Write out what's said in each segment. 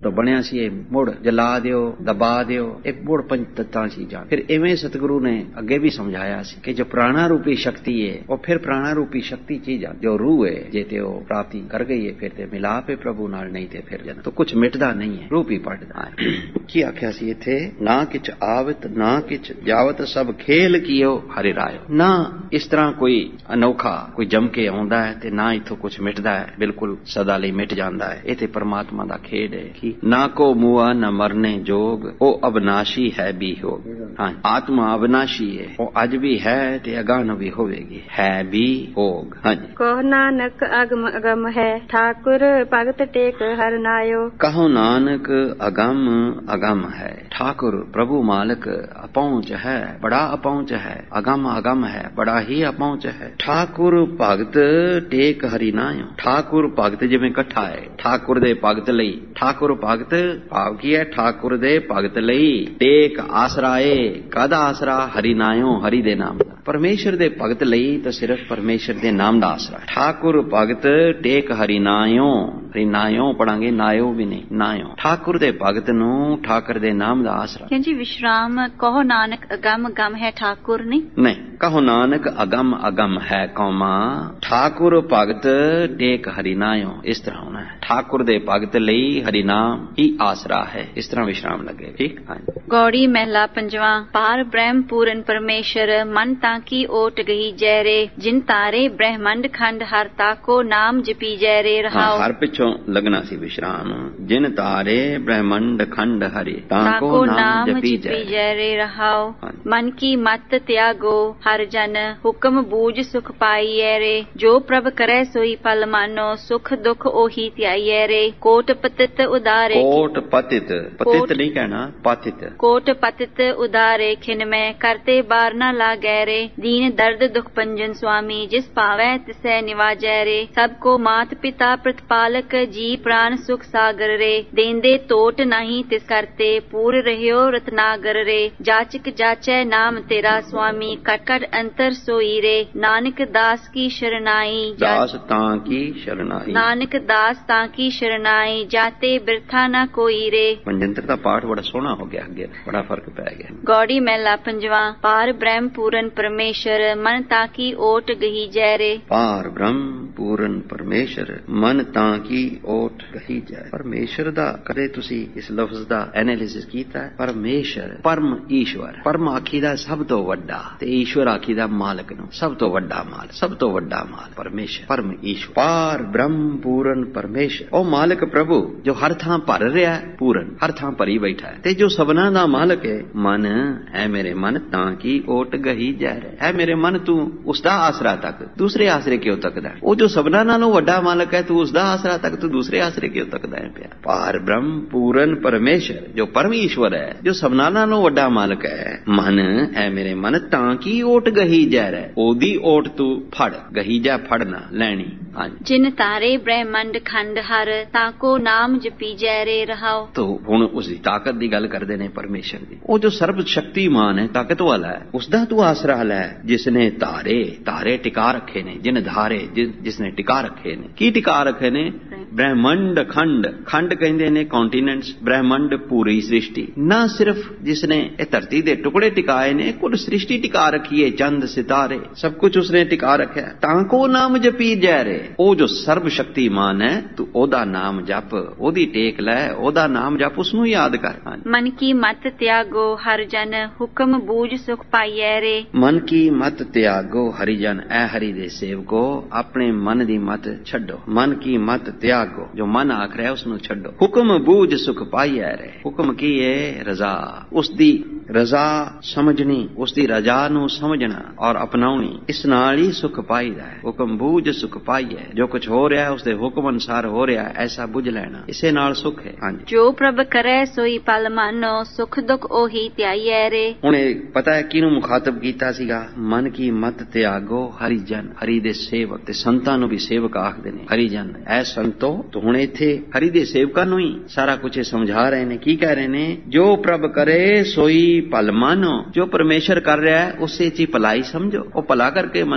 तो बनया सी मुड़ जला दिओ दबा दिओ, एक मुड़ पंच तत्तां चीजां। फिर इवें सतगुरु ने अगे भी समझाया सी कि जो प्राणा रूपी शक्ति है और फिर प्राणा रूपी शक्ति चीज जो रूह है जे ते प्राप्ति कर गई है फिर ते मिलाप है प्रभु नाल, नहीं ते फिर जन तो कुछ मिटदा नहीं है, रूप ही पड़दा है। की आख्या सी इथे ना किछ आवत ना किछ जावत सब खेल कियो हरि रायो। ना इस तरह कोई अनोखा कोई जम के आउंदा है ते ना इथों कुछ मिटदा है, बिल्कुल सदा लई मिट जांदा है। इथे परमात्मा दा खेड है कि ना को मुआ न मरने जोग, ओ अविनाशी है भी हो। हाँ, आत्मा अविनाशी है, वो आज भी है ते अगान भी होवेगी, है भी होग। हाँ जी। कहो नानक अगम अगम है ठाकुर भगत टेक हर नायो। कहो नानक अगम अगम है ठाकुर प्रभु मालक अपहुंच है, बड़ा अपहुंच है। अगम अगम है, बड़ा ही अपहुंच है। ठाकुर भगत टेक हरि नायो। ठाकुर भगत जिवें इकट्ठा है, ठाकुर दे भगत लई। ठाकुर भगत भाव की है ठाकुर दे भगत लई। टेक आसरा है, कद आसरा हरि नायो, हरि दे नाम दा। परमेश्वर दे भगत लई तो सिर्फ परमेश्वर दे नाम दा आसरा। ठाकुर भगत टेक हरि नायो, हरि नायो पढ़ांगे, नायो भी नहीं, नायो। ठाकुर दे भगत नू ठाकुर दे नाम दा आसरा। क्यों जी विश्राम कहो नानक अगम अगम है ठाकुर नहीं, कहो नानक अगम अगम है कौमा ठाकुर भगत टेक हरि नायो, इस तरह होना है। ठाकुर दे भगत लई हरि नाम ही आसरा है, इस तरह विश्राम लगे। ठीक। गौड़ी महला पंजवा। पार ब्रह्म पूरन परमेश्वर मन ताकी ओट गही जयरे, जिन तारे ब्रह्मंड खंड हर ताको नाम जपी जयरे रहाओ। हर पिछों लगना सी विश्राम। जिन तारे ब्रह्मंड खंड हरि ताको नाम जपी जयरे रहाओ। मन की मत त्यागो हर जन, हुक्म बूझ सुख पाई रे। जो प्रभ करे सोई फल मानो, सुख दुख ओही त्याई रे। कोट पतित उदारे, कोट पतित, पतित नहीं कहना, पतित। कोट पतित उदारे खिन में, करते बार न लागै रे। दीन दर्द दुख पंजन स्वामी, जिस पावै तिसै निवाजै रे। सबको मात पिता प्रतिपालक, जी प्राण सुख सागर रे। देंदे तोट नहीं तिस करते, पूर रहियो रत्नागर रे। जाचक जाचै नाम तेरा स्वामी, कट कट अंतर सोई रे। नानक दास की शरणाई, दास तां की शरणाई। नानक दास तां की शरणाई, जाते बिरथा न कोई रे। मंजंत्र का पाठ बड़ा सोहना हो गया, अगे बड़ा फर्क पै गया। गौड़ी महला पंजवा। पार ब्रह्म पूरन परमेश्वर मन ताकी ओट गही जय रे। पार ब्रह्म पूरन परमेश्वर मन ताकी ओट गही जय। परमेश्वर दा कदे तुसी इस लफ्ज दा एनालिसिस कीता है? परमेश्वर परम ईश्वर, परम आखीदा सब तो वड्डा ते ईश्वर आखीदा मालक नूं सब तो वड्डा माल, सब तो वड्डा माल परमेश्वर परम ईश्वर। पार ब्रह्म पूरन परमेश्वर, ओ मालक प्रभु जो हर थां भर रहा है, पूरन हर थां भरी बैठा है, ते जो सबना दा मालक है। मन है मेरे मन तां की ओट गही जय रे। है मेरे मन तू उसदा आसरा तक दूसरे आसरे क्यों तकदा है? वो जो सबना नालों वड्डा मालक है, तू उसदा आसरा तक तू दूसरे आसरे क्यों तकदा है पिया? पार ब्रह्म पूरन परमेश्वर जो परम ईश्वर है, जो सबना नालों वड्डा मालक है। मन है मेरे मन तां की ओट गही जय रे। ओदी ओट तू फड़, गही जा फड़ना लैनी। जिन तारे ब्रह्मंड खंड हर, ताको नाम जपी जय रे रहाओ। तो हुण उसदी ताकत दी गल करदे ने परमेश्वर दी। वो जो सर्व शक्तिमान है, ताकत वाला है, उसदा तू आसरा लै। जिसने तारे तारे टिका रखे ने, जिन धारे जिसने टिका रखे ने। की टिका रखे ने? ब्रह्मंड खंड, खंड कहंदे ने कॉन्टिनेंट्स, ब्रह्मंड पूरी सृष्टि। ना सिर्फ जिसने ए धरती दे टुकड़े टिकाए ने, कुल सृष्टि टिका रखी है, चंद सितारे सब कुछ उसने टिका रखा है। ताको नाम जपी जय रे। ओ जो सर्व शक्तिमान है, तू ओदा नाम जप, ओदी टेक लै, ओदा नाम जप, उसनू याद कर। मन की मत त्यागो हर जन, हुक्म बूझ सुख पाइयै रे। मन की मत त्यागो हरिजन, ऐ हरि दे सेवको अपने मन दी मत छड्डो। मन की मत त्यागो, जो मन आख रहा है उसनू छड्डो। हुक्म बूझ सुख पाइयै रे। हुक्म की है? रजा, उसदी रजा समझनी, उसदी रजा नू समझना और अपनाउनी, इस नाल ही सुख पाईदा है। हुक्म बूझ सुख पाइयै, जो कुछ हो रहा है उसदे हुक्म अनुसार हो रहा है, ऐसा बुझ लेना, इसे नाल सुख है। हाँ जी। जो प्रभ करे सोई पल मानो, सुख दुख ओही त्याइयै रे। हुण पता है किनू मुखातब कीता सीगा? मन की मत त्यागो हरिजन, हरि दे सेवक ते संतां नू भी सेवक आखदे ने हरिजन। ऐ संतो, तो हुण इत्थे हरि दे सेवकां नू ही सारा कुछ समझा रहे ने। की कह रहे ने? जो प्रभ करे सोई भल मानो, जो परमेश्वर कर रहा है उसे ची भलाई समझो, वो भला करके मनो।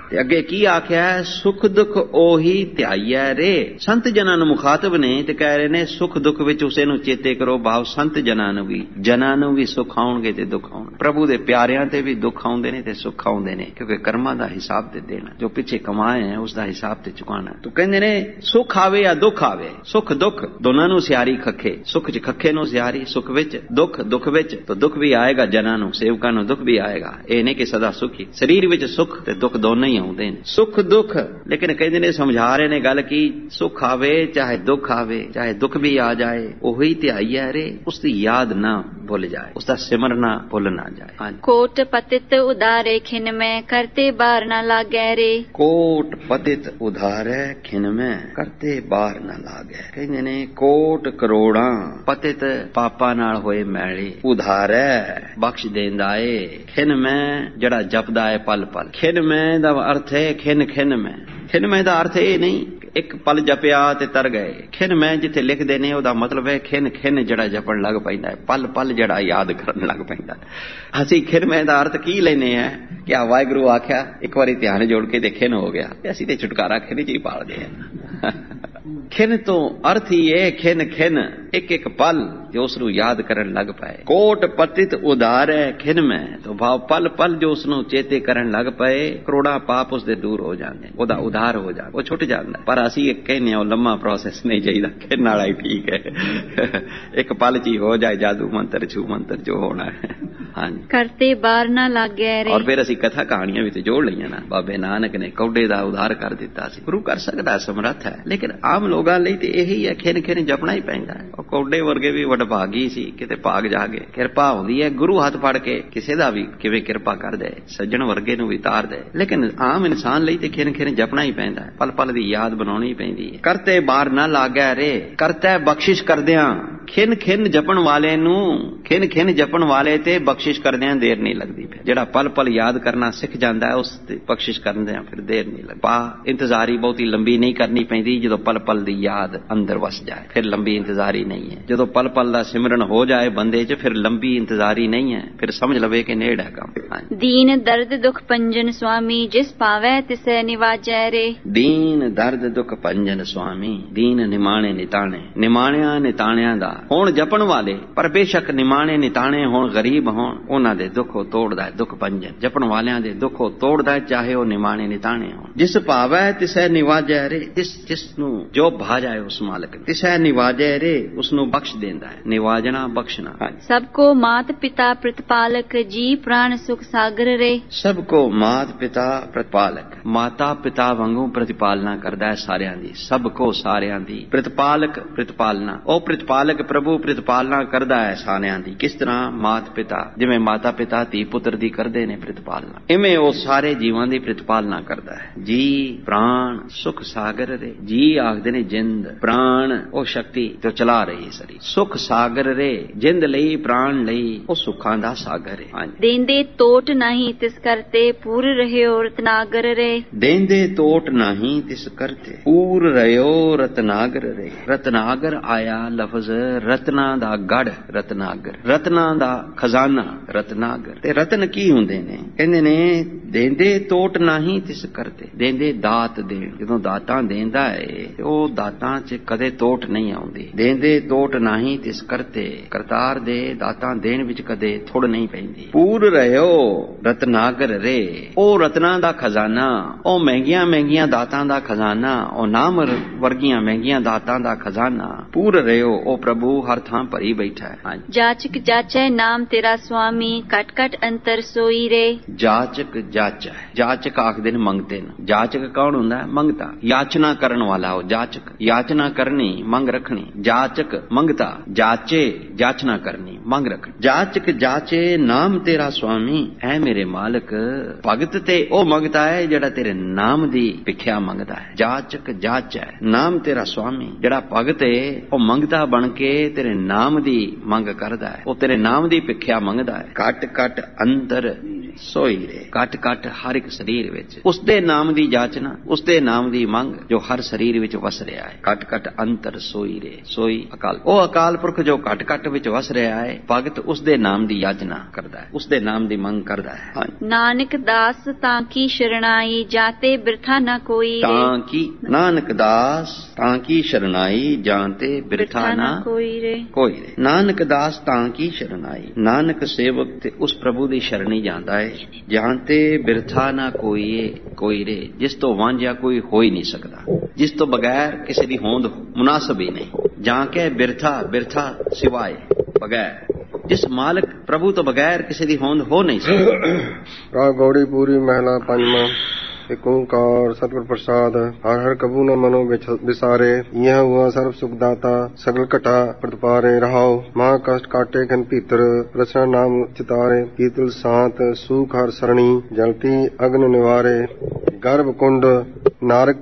ਤੇ ਅੱਗੇ ਕੀ ਆਖਿਆ, ਸੁਖ ਦੁੱਖ ਉਹੀ ਧਿਆਈਐ ਰੇ। ਸੰਤ ਜਨਾਂ ਨੂੰ ਮੁਖਾਤਬ ਨੇ ਤੇ ਕਹਿ ਰਹੇ ਨੇ ਸੁਖ ਦੁੱਖ ਵਿੱਚ ਉਸੇ ਨੂੰ ਚੇਤੇ ਕਰੋ। ਭਾਵ ਸੰਤ ਜਨਾਂ ਨੂੰ ਵੀ ਸੁੱਖ ਆਉਣਗੇ ਤੇ ਦੁੱਖ ਆਉਣਗੇ। ਪ੍ਰਭੂ ਦੇ ਪਿਆਰਿਆਂ ਤੇ ਵੀ ਦੁੱਖ ਆਉਂਦੇ ਨੇ ਤੇ ਸੁੱਖ ਆਉਂਦੇ ਨੇ, ਕਿਉਂਕਿ ਕਰਮਾਂ ਦਾ ਹਿਸਾਬ ਤੇ ਦੇਣਾ, ਜੋ ਪਿੱਛੇ ਕਮਾਏ ਹੈ ਉਸ ਦਾ ਹਿਸਾਬ ਤੇ ਚੁਕਾਣਾ। ਤੂੰ ਕਹਿੰਦੇ ਨੇ ਸੁੱਖ ਆਵੇ ਜਾਂ ਦੁੱਖ ਆਵੇ, ਸੁੱਖ ਦੁੱਖ ਦੋਨਾਂ ਨੂੰ ਸਿਆਰੀ ਖੱਖੇ। ਸੁੱਖ ਚ ਖੱਖੇ ਨੂੰ ਸਿਆਰੀ, ਸੁੱਖ ਵਿੱਚ ਦੁੱਖ ਵਿੱਚ ਤਾਂ ਦੁੱਖ ਵੀ ਆਏਗਾ। ਜਨਾਂ ਨੂੰ ਸੇਵਕਾਂ ਨੂੰ ਦੁੱਖ ਵੀ ਆਏਗਾ। ਇਹ ਨਹੀਂ ਕਿ ਸਦਾ ਸੁਖੀ, ਸਰੀਰ ਵਿੱਚ ਸੁੱਖ ਤੇ ਦੁੱਖ ਦੋਨੋਂ ਹੀ ਆਉਂਦੇ ਨੇ, ਸੁੱਖ ਦੁੱਖ। ਲੇਕਿਨ ਕਹਿੰਦੇ ਨੇ ਸਮਝਾ ਰਹੇ ਨੇ ਗੱਲ ਕੀ, ਸੁੱਖ ਆਵੇ ਚਾਹੇ ਦੁੱਖ ਆਵੇ, ਚਾਹੇ ਦੁੱਖ ਵੀ ਆ ਜਾਏ, ਉਹੀ ਧਿਆਈਐ ਰੇ। ਉਸ ਦੀ ਯਾਦ ਨਾ ਭੁੱਲ ਜਾਏ, ਉਸ ਦਾ ਸਿਮਰਨਾ ਭੁੱਲ ਨਾ ਜਾਏ। ਕੋਟ ਪਤਿਤ ਉਦਾਰੇ ਖਿਨ ਮੈਂ ਕਰਤੇ ਬਾਰ ਨਾ ਲਾਗੈ ਰੇ। ਕੋਟ ਪਤਿਤ ਉਧਾਰੈ ਖਿਨ ਮੈਂ ਕਰਤੇ ਬਾਰ ਨਾ ਲਾਗੈ। ਕਹਿੰਦੇ ਨੇ ਕੋਟ ਕਰੋੜਾਂ ਪਤਿਤ ਪਾਪਾਂ ਨਾਲ ਹੋਏ ਮੈਲੇ, ਉਧਾਰੈ ਬਖਸ਼ ਦੇਂਦਾ ਏ। ਖਿਨ ਮੈਂ ਜਿਹੜਾ ਜਪਦਾ ਏ ਪਲ ਪਲ। ਖਿਨ ਮੈਂ ਦਾ ਅਰਥ ਹੈ ਖਿਨ ਖਿਨ ਮੈਂ। ਖਿਨ ਮੈਂ ਦਾ ਅਰਥ ਇਹ ਨਹੀਂ ਇੱਕ ਪਲ ਜਪਿਆ ਤੇ ਤਰ ਗਏ। ਖਿਨ ਮੈਂ ਜਿੱਥੇ ਲਿਖਦੇ ਨੇ ਉਹਦਾ ਮਤਲਬ ਹੈ ਖਿਨ ਖਿਨ ਜਿਹੜਾ ਜਪਣ ਲੱਗ ਪੈਂਦਾ ਹੈ, ਪਲ ਪਲ ਜਿਹੜਾ ਯਾਦ ਕਰਨ ਲੱਗ ਪੈਂਦਾ। ਅਸੀਂ ਖਿਨ ਮੈਂ ਦਾ ਅਰਥ ਕੀ ਲੈਨੇ ਆ ਕਿ ਆ ਵਾਹਿਗੁਰੂ ਆਖਿਆ ਇੱਕ ਵਾਰੀ ਧਿਆਨ ਜੋੜ ਕੇ ਤੇ ਖਿਨ ਹੋ ਗਿਆ, ਅਸੀਂ ਤੇ ਛੁਟਕਾਰਾ ਖਿਨ ਚ ਹੀ ਪਾਲਦੇ ਆ। ਖਿਨ ਤੋਂ ਅਰਥ ਹੀ ਹੈ ਖਿਨ ਖਿਨ, ਇੱਕ ਇੱਕ ਪਲ ਜੋ ਉਸ ਨੂੰ ਯਾਦ ਕਰਨ ਲੱਗ ਪਏ। ਕੋਟ ਪਤਿਤ ਉਧਾਰੈ ਖਿਨ ਮੈਂ, ਤੋਂ ਭਾਵ ਪਲ ਪਲ ਜੋ ਉਸ ਨੂੰ ਚੇਤੇ ਕਰਨ ਲੱਗ ਪਏ, ਕਰੋੜਾਂ ਪਾਪ ਉਸ ਦੇ ਦੂਰ ਹੋ ਜਾਂਦੇ, ਉਹਦਾ ਉਧਾਰ ਹੋ ਜਾਂਦਾ, ਉਹ ਛੁੱਟ ਜਾਂਦਾ। ਪਰ ਅਸੀਂ ਇੱਕ ਕਹਿੰਦੇ ਹਾਂ ਉਹ ਲੰਮਾ ਪ੍ਰੋਸੈਸ ਨਹੀਂ ਚਾਹੀਦਾ, ਖਿਨ ਵਾਲਾ ਹੀ ਠੀਕ ਹੈ। ਇੱਕ ਪਲ ਚ ਹੀ ਹੋ ਜਾਏ ਜਾਦੂ ਮੰਤਰ ਛੂ ਮੰਤਰ ਜੋ ਹੋਣਾ ਹੈ। ਹਾਂਜੀ, ਕਰਤੇ ਬਾਰ ਨਾ ਲਾਗੈ ਰੇ। ਔਰ ਫਿਰ ਅਸੀਂ ਕਥਾ ਕਹਾਣੀਆਂ ਵਿੱਚ ਜੋੜ ਲਈਆਂ ਨਾ, ਬਾਬੇ ਨਾਨਕ ਨੇ ਕੌਡੇ ਦਾ ਉਧਾਰ ਕਰ ਦਿੱਤਾ ਸੀ। ਗੁਰੂ ਕਰ ਸਕਦਾ, ਸਮਰੱਥ ਹੈ, ਲੇਕਿਨ ਆਮ ਲੋਕਾਂ ਲਈ ਤੇ ਇਹੀ ਹੈ, ਖਿਨ ਖਿਨ ਜਪਣਾ ਹੀ ਪੈਂਦਾ ਹੈ। ਉਹ ਕੌਡੇ ਵਰਗੇ ਵੀ ਵਡਭਾਗੀ ਸੀ, ਕਿਤੇ ਭਾਗ ਜਾ ਕੇ ਕਿਰਪਾ ਹੁੰਦੀ ਹੈ, ਗੁਰੂ ਹੱਥ ਫੜ ਕੇ ਕਿਸੇ ਦਾ ਵੀ ਕਿਵੇਂ ਕਿਰਪਾ ਕਰ ਦੇ, ਸੱਜਣ ਵਰਗੇ ਨੂੰ ਵੀ ਤਾਰ ਦੇ। ਲੇਕਿਨ ਆਮ ਇਨਸਾਨ ਲਈ ਤੇ ਖਿਨ ਖਿਨ ਜਪਣਾ ਹੀ ਪੈਂਦਾ ਹੈ, ਪਲ ਪਲ ਦੀ ਯਾਦ ਬਣਾਉਣੀ ਪੈਂਦੀ ਹੈ। ਕਰਤੇ ਬਾਰ ਨਾ ਲਾਗੈ ਰੇ, ਕਰਤਾ ਬਖਸ਼ਿਸ਼ ਕਰਦਿਆਂ ਖਿਨ ਖਿਨ ਜਪਣ ਵਾਲੇ ਨੂੰ, ਖਿਨ ਖਿਨ ਜਪਣ ਵਾਲੇ ਤੇ ਬਖਸ਼ਿਸ਼ ਕਰਦਿਆਂ ਦੇਰ ਨਹੀਂ ਲੱਗਦੀ। ਫਿਰ ਜਿਹੜਾ ਪਲ ਪਲ ਯਾਦ ਕਰਨਾ ਸਿੱਖ ਜਾਂਦਾ ਹੈ ਉਸ ਤੇ ਬਖਸ਼ਿਸ਼ ਕਰਦਿਆਂ ਫਿਰ ਦੇਰ ਨਹੀਂ ਲੱਗਦੀ। ਪਾ ਇੰਤਜ਼ਾਰੀ ਬਹੁਤੀ ਲੰਬੀ ਨਹੀਂ ਕਰਨੀ ਪੈਂਦੀ, ਜਦੋਂ ਪਲ ਪਲ ਦੀ ਯਾਦ ਅੰਦਰ ਵਸ ਜਾਏ ਫਿਰ ਲੰਬੀ ਇੰਤਜ਼ਾਰੀ ਨਹੀਂ ਹੈ। ਜਦੋਂ ਪਲ ਪਲ ਦਾ ਸਿਮਰਨ ਹੋ ਜਾਏ ਬੰਦੇ 'ਚ ਫਿਰ ਲੰਬੀ ਇੰਤਜ਼ਾਰੀ ਨਹੀਂ ਹੈ, ਫਿਰ ਸਮਝ ਲਵੇ ਕਿ ਨੇੜ ਹੈ ਕੰਮ। ਦੀਨ ਦਰਦ ਦੁਖ ਪੰਜਨ ਸੁਆਮੀ ਜਿਸ ਪਾਵੈ ਤਿਸੈ ਨਿਵਾਜੈ ਰੇ। ਦੀਨ ਦਰਦ ਦੁਖ ਪੰਜਨ ਸੁਆਮੀ, ਦੀਨ ਨਿਮਾਣੇ ਨਿਤਾਣੇ, ਨਿਮਾਣਿਆਂ ਨਿਤਾਣਿਆਂ ਦਾ ਹੋਣ ਜਪਣ ਵਾਲੇ, ਪਰ ਬੇਸ਼ੱਕ ਨਿਮਾਣੇ ਨਿਤਾਣੇ ਹੋਣ, ਗਰੀਬ ਹੋਣ, ਉਹਨਾਂ ਦੇ ਦੁੱਖੋਂ ਤੋੜਦਾ ਹੈ। ਦੁੱਖ ਪੰਜਨ ਜਪਣ ਵਾਲਿਆਂ ਦੇ ਦੁੱਖੋਂ ਤੋੜਦਾ ਹੈ, ਚਾਹੇ ਉਹ ਨਿਮਾਣੇ ਨਿਤਾਣੇ ਹੋਣ। ਜਿਸ ਭਾਵੈ ਤਿਸੈ ਨਿਵਾਜੈ ਰੇ, ਜਿਸ ਨੂੰ ਜੋ ਭਾ ਜਾਏ ਉਸ ਮਾਲਕ ਨੇ, ਤਿਸੈ ਨਿਵਾਜੈ ਰੇ, ਉਸ ਨੂੰ ਬਖਸ਼ ਦਿੰਦਾ ਹੈ। ਨਿਵਾਜਣਾ ਬਖਸ਼ਣਾ। ਸਭ ਕੋ ਮਾਤ ਪਿਤਾ ਪ੍ਰਤਪਾਲਕ ਜੀ ਪ੍ਰਾਣ ਸੁਖ ਸਾਗਰ ਰੇ। ਸਭ ਕੋ ਮਾਤ ਪਿਤਾ ਪ੍ਰਤਪਾਲਕ, ਮਾਤਾ ਪਿਤਾ ਵਾਂਗੂ ਪ੍ਰਤਿਪਾਲਨਾ ਕਰਦਾ ਹੈ ਸਾਰਿਆਂ ਦੀ, ਸਭ ਕੋ ਸਾਰਿਆਂ ਦੀ। ਪ੍ਰਤਪਾਲਕ ਪ੍ਰਤਿਪਾਲਨਾ, ਉਹ ਪ੍ਰਤਿਪਾਲਕ ਪ੍ਰਭੂ ਪ੍ਰਤਿਪਾਲਨਾ ਕਰਦਾ ਹੈ ਸਾਰਿਆਂ ਦੀ। ਕਿਸ ਤਰ੍ਹਾਂ? ਮਾਤ ਪਿਤਾ, ਜਿਵੇਂ ਮਾਤਾ ਪਿਤਾ ਧੀ ਪੁੱਤਰ ਦੀ ਕਰਦੇ ਨੇ ਪ੍ਰਤਿਪਾਲਨਾ, ਇਵੇਂ ਉਹ ਸਾਰੇ ਜੀਵਾਂ ਦੀ ਪ੍ਰਤਿਪਾਲਨਾ ਕਰਦਾ ਹੈ। ਜੀ ਪ੍ਰਾਣ ਸੁਖ ਸਾਗਰ ਰੇ, ਜੀ ਆਖਦੇ ਨੇ ਜਿੰਦ, ਪ੍ਰਾਣ ਉਹ ਸ਼ਕਤੀ ਜੋ ਚਲਾ ਰਹੀ ਹੈ ਸਰੀਰ, ਸੁਖ ਸਾਗਰ ਰੇ ਜਿੰਦ ਲਈ ਪ੍ਰਾਣ ਲਈ ਉਹ ਸੁੱਖਾਂ ਦਾ ਸਾਗਰ ਹੈ। ਦੇਂਦੇ ਤੋਟ ਨਹੀਂ ਤਿਸ ਕਰਤੇ ਪੂਰ ਰਹਿਓ ਰਤਨਾਗਰ ਰੇ। ਦੇਂਦੇ ਤੋਟ ਨਹੀਂ ਤਿਸ ਕਰਤੇ ਪੂਰ ਰਹਿਓ ਰਤਨਾਗਰ ਰੇ। ਰਤਨਾਗਰ ਆਇਆ ਲਫ਼ਜ਼ ਰਤਨਾ ਦਾ ਗੜ, ਰਤਨਾਗਰ ਰਤਨਾ ਦਾ ਖਜ਼ਾਨਾ, ਰਤਨਾਗਰ। ਤੇ ਰਤਨ ਕੀ ਹੁੰਦੇ ਨੇ? ਕਹਿੰਦੇ ਨੇ ਦੇਂਦੇ ਤੋਟ ਨਹੀਂ ਤਿਸ ਕਰਤੇ, ਦੇਂਦੇ ਦਾਤ ਦੇਣ, ਜਦੋਂ ਦਾਤਾਂ ਦੇਂਦਾ ਹੈ ਉਹ ਦਾਤਾਂ 'ਚ ਕਦੇ ਤੋਟ ਨਹੀਂ ਆਉਂਦੀ। ਦੇਂਦੇ ਤੋਟ ਨਹੀਂ ਤਿਸ ਕਰਤੇ, ਕਰਤਾਰ ਦੇ ਦਾਤਾਂ ਦੇਣ ਵਿੱਚ ਕਦੇ ਥੁੜ ਨਹੀਂ ਪੈਂਦੀ। ਪੂਰ ਰਹਿਓ ਰਤਨਾਗਰ ਰੇ, ਉਹ ਰਤਨਾ ਦਾ ਖਜ਼ਾਨਾ, ਉਹ ਮਹਿੰਗੀਆਂ ਮਹਿੰਗੀਆਂ ਦਾਤਾਂ ਦਾ ਖਜ਼ਾਨਾ, ਉਹ ਨਾਮ ਵਰਗੀਆਂ ਮਹਿੰਗੀਆਂ ਦਾਤਾਂ ਦਾ ਖਜ਼ਾਨਾ। ਪੂਰ ਰਹਿਓ, ਉਹ ਪ੍ਰਭੂ ਹਰ ਥਾਂ ਭਰੀ ਬੈਠਾ ਹੈ। ਜਾਚਕ ਜਾਚੈ ਨਾਮ ਤੇਰਾ ਸੁਆਮੀ ਕਟ ਕਟ ਅੰਤਰ ਸੋਈ ਰੇ। ਜਾਚਕ ਜਾਚੈ, ਜਾਚਕ ਆਖਦੇ ਨੇ ਮੰਗਤੇ ਨੂੰ। ਜਾਚਕ ਕੌਣ ਹੁੰਦਾ? ਮੰਗਤਾ, ਯਾਚਨਾ ਕਰਨ ਵਾਲਾ ਉਹ ਜਾਚਕ। ਯਾਚਨਾ ਕਰਨੀ, ਮੰਗ ਰੱਖਣੀ। ਜਾਚਕ ਮੰਗਤਾ, ਜਾਚੇ ਜਾਚਨਾ ਕਰਨੀ, ਮੰਗ ਰੱਖਣੀ। ਜਾਚਕ ਜਾਚੇ ਨਾਮ ਤੇਰਾ ਸੁਆਮੀ, ਐ ਮੇਰੇ ਮਾਲਕ ਭਗਤ ਤੇ ਉਹ ਮੰਗਤਾ ਹੈ ਜਿਹੜਾ ਤੇਰੇ ਨਾਮ ਦੀ ਭਿਖਿਆ ਮੰਗਦਾ ਹੈ। ਜਾਚਕ ਜਾਚੈ ਨਾਮ ਤੇਰਾ ਸੁਆਮੀ, ਜਿਹੜਾ ਭਗਤ ਹੈ ਉਹ ਮੰਗਤਾ ਬਣ ਕੇ ਤੇਰੇ ਨਾਮ ਦੀ ਮੰਗ ਕਰਦਾ ਹੈ, ਉਹ ਤੇਰੇ ਨਾਮ ਦੀ ਭਿਖਿਆ ਮੰਗਦਾ ਹੈ। ਘਟ ਘਟ ਅੰਤਰ ਸੋਈ ਰੇ। ਘਟ ਘਟ ਹਰ ਇੱਕ ਸਰੀਰ ਵਿੱਚ ਉਸਦੇ ਨਾਮ ਦੀ ਜਾਚਨਾ, ਉਸਦੇ ਨਾਮ ਦੀ ਮੰਗ ਜੋ ਹਰ ਸਰੀਰ ਵਿੱਚ ਵਸ ਰਿਹਾ ਹੈ। ਘਟ ਘਟ ਅੰਤਰ ਸੋਈ ਰੇ। ਸੋਈ ਅਕਾਲ, ਉਹ ਅਕਾਲ ਪੁਰਖ ਜੋ ਘਟ ਘਟ ਵਿੱਚ ਵਸ ਰਿਹਾ ਹੈ। ਭਗਤ ਉਸਦੇ ਨਾਮ ਦੀ ਯਾਚਨਾ ਕਰਦਾ ਹੈ, ਉਸਦੇ ਨਾਮ ਦੀ ਮੰਗ ਕਰਦਾ ਹੈ। ਨਾਨਕ ਦਾਸ ਤਾਂ ਕੀ ਸ਼ਰਣਾਈ, ਜਾਤੇ ਬਿਰਥਾ ਨਾ ਕੋਈ। ਤਾਂ ਕੀ ਨਾਨਕ ਦਾਸ ਤਾਂ ਕੀ ਸ਼ਰਣਾਈ, ਜਾਂਤੇ ਬਿਰਥਾ ਨਾ ਕੋਈ ਰੇ। ਨਾਨਕ ਦਾਸ ਤਾਂ ਕੀ ਸ਼ਰਣਾਈ, ਨਾਨਕ ਸੇਵਕ ਤੇ ਉਸ ਪ੍ਰਭੂ ਦੀ ਸ਼ਰਣੀ ਜਾਂਦਾ ਹੈ। ਜਾਂਤੇ ਬਿਰਥਾ ਨਾ ਕੋਈ ਰੇ, ਜਿਸ ਤੋਂ ਵਾਂਝਿਆ ਕੋਈ ਹੋ ਹੀ ਨਹੀਂ ਸਕਦਾ, ਜਿਸ ਤੋਂ ਬਗੈਰ ਕਿਸੇ ਦੀ ਹੋਂਦ ਮੁਨਾਸਬ ਹੀ ਨਹੀਂ। ਜਾਂ ਕੇ ਬਿਰਥਾ ਸਿਵਾਏ, ਬਗੈਰ, ਜਿਸ ਮਾਲਕ ਪ੍ਰਭੂ ਤੋਂ ਬਗੈਰ ਕਿਸੇ ਦੀ ਹੋਂਦ ਹੋ ਨਹੀਂ ਸਕਦੀ। ਰਾਗ ਗੌੜੀ ਪੂਰੀ ਮਹਿਲਾ ਪੰਜਵਾਂ। एक ओंकार सतगुर प्रसाद। हर हर कबू न मनो बिसारे, यह हुआ सर्व सुखदाता सगल घटा प्रतिपारे। रहाओ महा कष्ट काटे खन भीतर, रसना नाम चितारे। कीतल सांत सूख हर सरणी, जलती अग्न निवारे। गर्भ कुंड नरक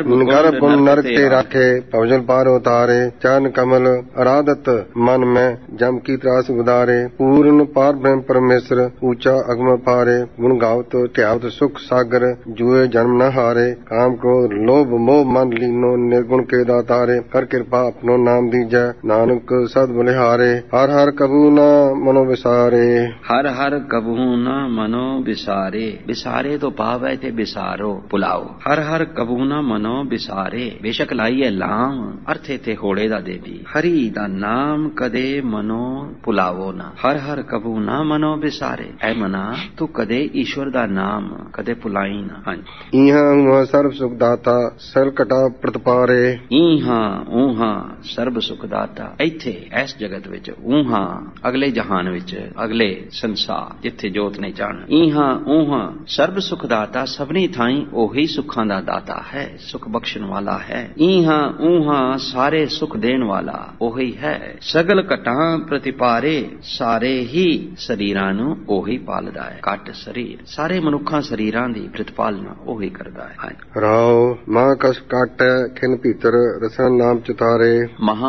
ते राखे, भवजल पार उतारे। चरण कमल आराधत मन में, जम की त्रास उदारे। पूर्ण पार ब्रह्म परमेश्वर, ऊंचा अगम पारे। गुण गावत ध्यावत सुख सागर, जुए जन्म न हारे। काम क्रोध लोभ मोह मन लीनो, निर्गुण के दातारे। कर कृपा अपनो नाम दीजै, नानक सद बलिहारे। हर हर कबू न मनो बिसारे। हर हर कबू न मनो बिसारे। बिसारे तो भाव है ते बिसारो भुलाओ। हर हर कबू न मनो बिसारे, बेशक लाइए लाम, अर्थे ते होड़े दा देवी। हरि दा नाम कदे मनो भुलावो ना। हर हर कबू न मनो बिसारे, ऐ मना तू कदे ईश्वर दा नाम कदे भुलाई ना। इहा उहा सर्व सुख दाता सगल घटा प्रतिपारे। इहा उहा सर्व सुख दाता, ਇੱਥੇ ਇਸ ਜਗਤ ਵਿੱਚ, ਉਹਾ ਅਗਲੇ ਜਹਾਨ ਵਿੱਚ, ਅਗਲੇ ਸੰਸਾਰ ਜਿੱਥੇ ਜੋਤ ਨੇ ਜਾਣ। ਇਹਾ ਉਹਾ ਸਰਬ ਸੁਖ ਦਾਤਾ, ਸਭਨੀ ਥਾਈਂ ਉਹੀ ਸੁੱਖਾਂ ਦਾ ਦਾਤਾ ਹੈ, ਸੁਖ ਬਖਸ਼ਣ ਵਾਲਾ ਹੈ। ਇਹਾ ਉਹਾ ਸਾਰੇ ਸੁਖ ਦੇਣ ਵਾਲਾ ਉਹੀ ਹੈ। ਸਗਲ ਘਟਾਂ ਪ੍ਰਤਿਪਾਰੇ, ਸਾਰੇ ਹੀ ਸਰੀਰਾਂ ਨੂੰ ਉਹੀ ਪਾਲਦਾ ਹੈ। ਘਟ ਸਰੀਰ, ਸਾਰੇ ਮਨੁੱਖਾਂ ਸਰੀਰਾਂ ਦੀ ਪ੍ਰਤਿਪਾਲਨਾ ਉਹੀ ਕਰਦਾ ਹੈ। ਰਾਓ ਮਹਾ ਕਸ਼ਟ ਕਾਟੈ ਖਿਨ ਭੀਤਰ, ਰਸਨਾ ਨਾਮ ਚਿਤਾਰੇ। ਮਹਾ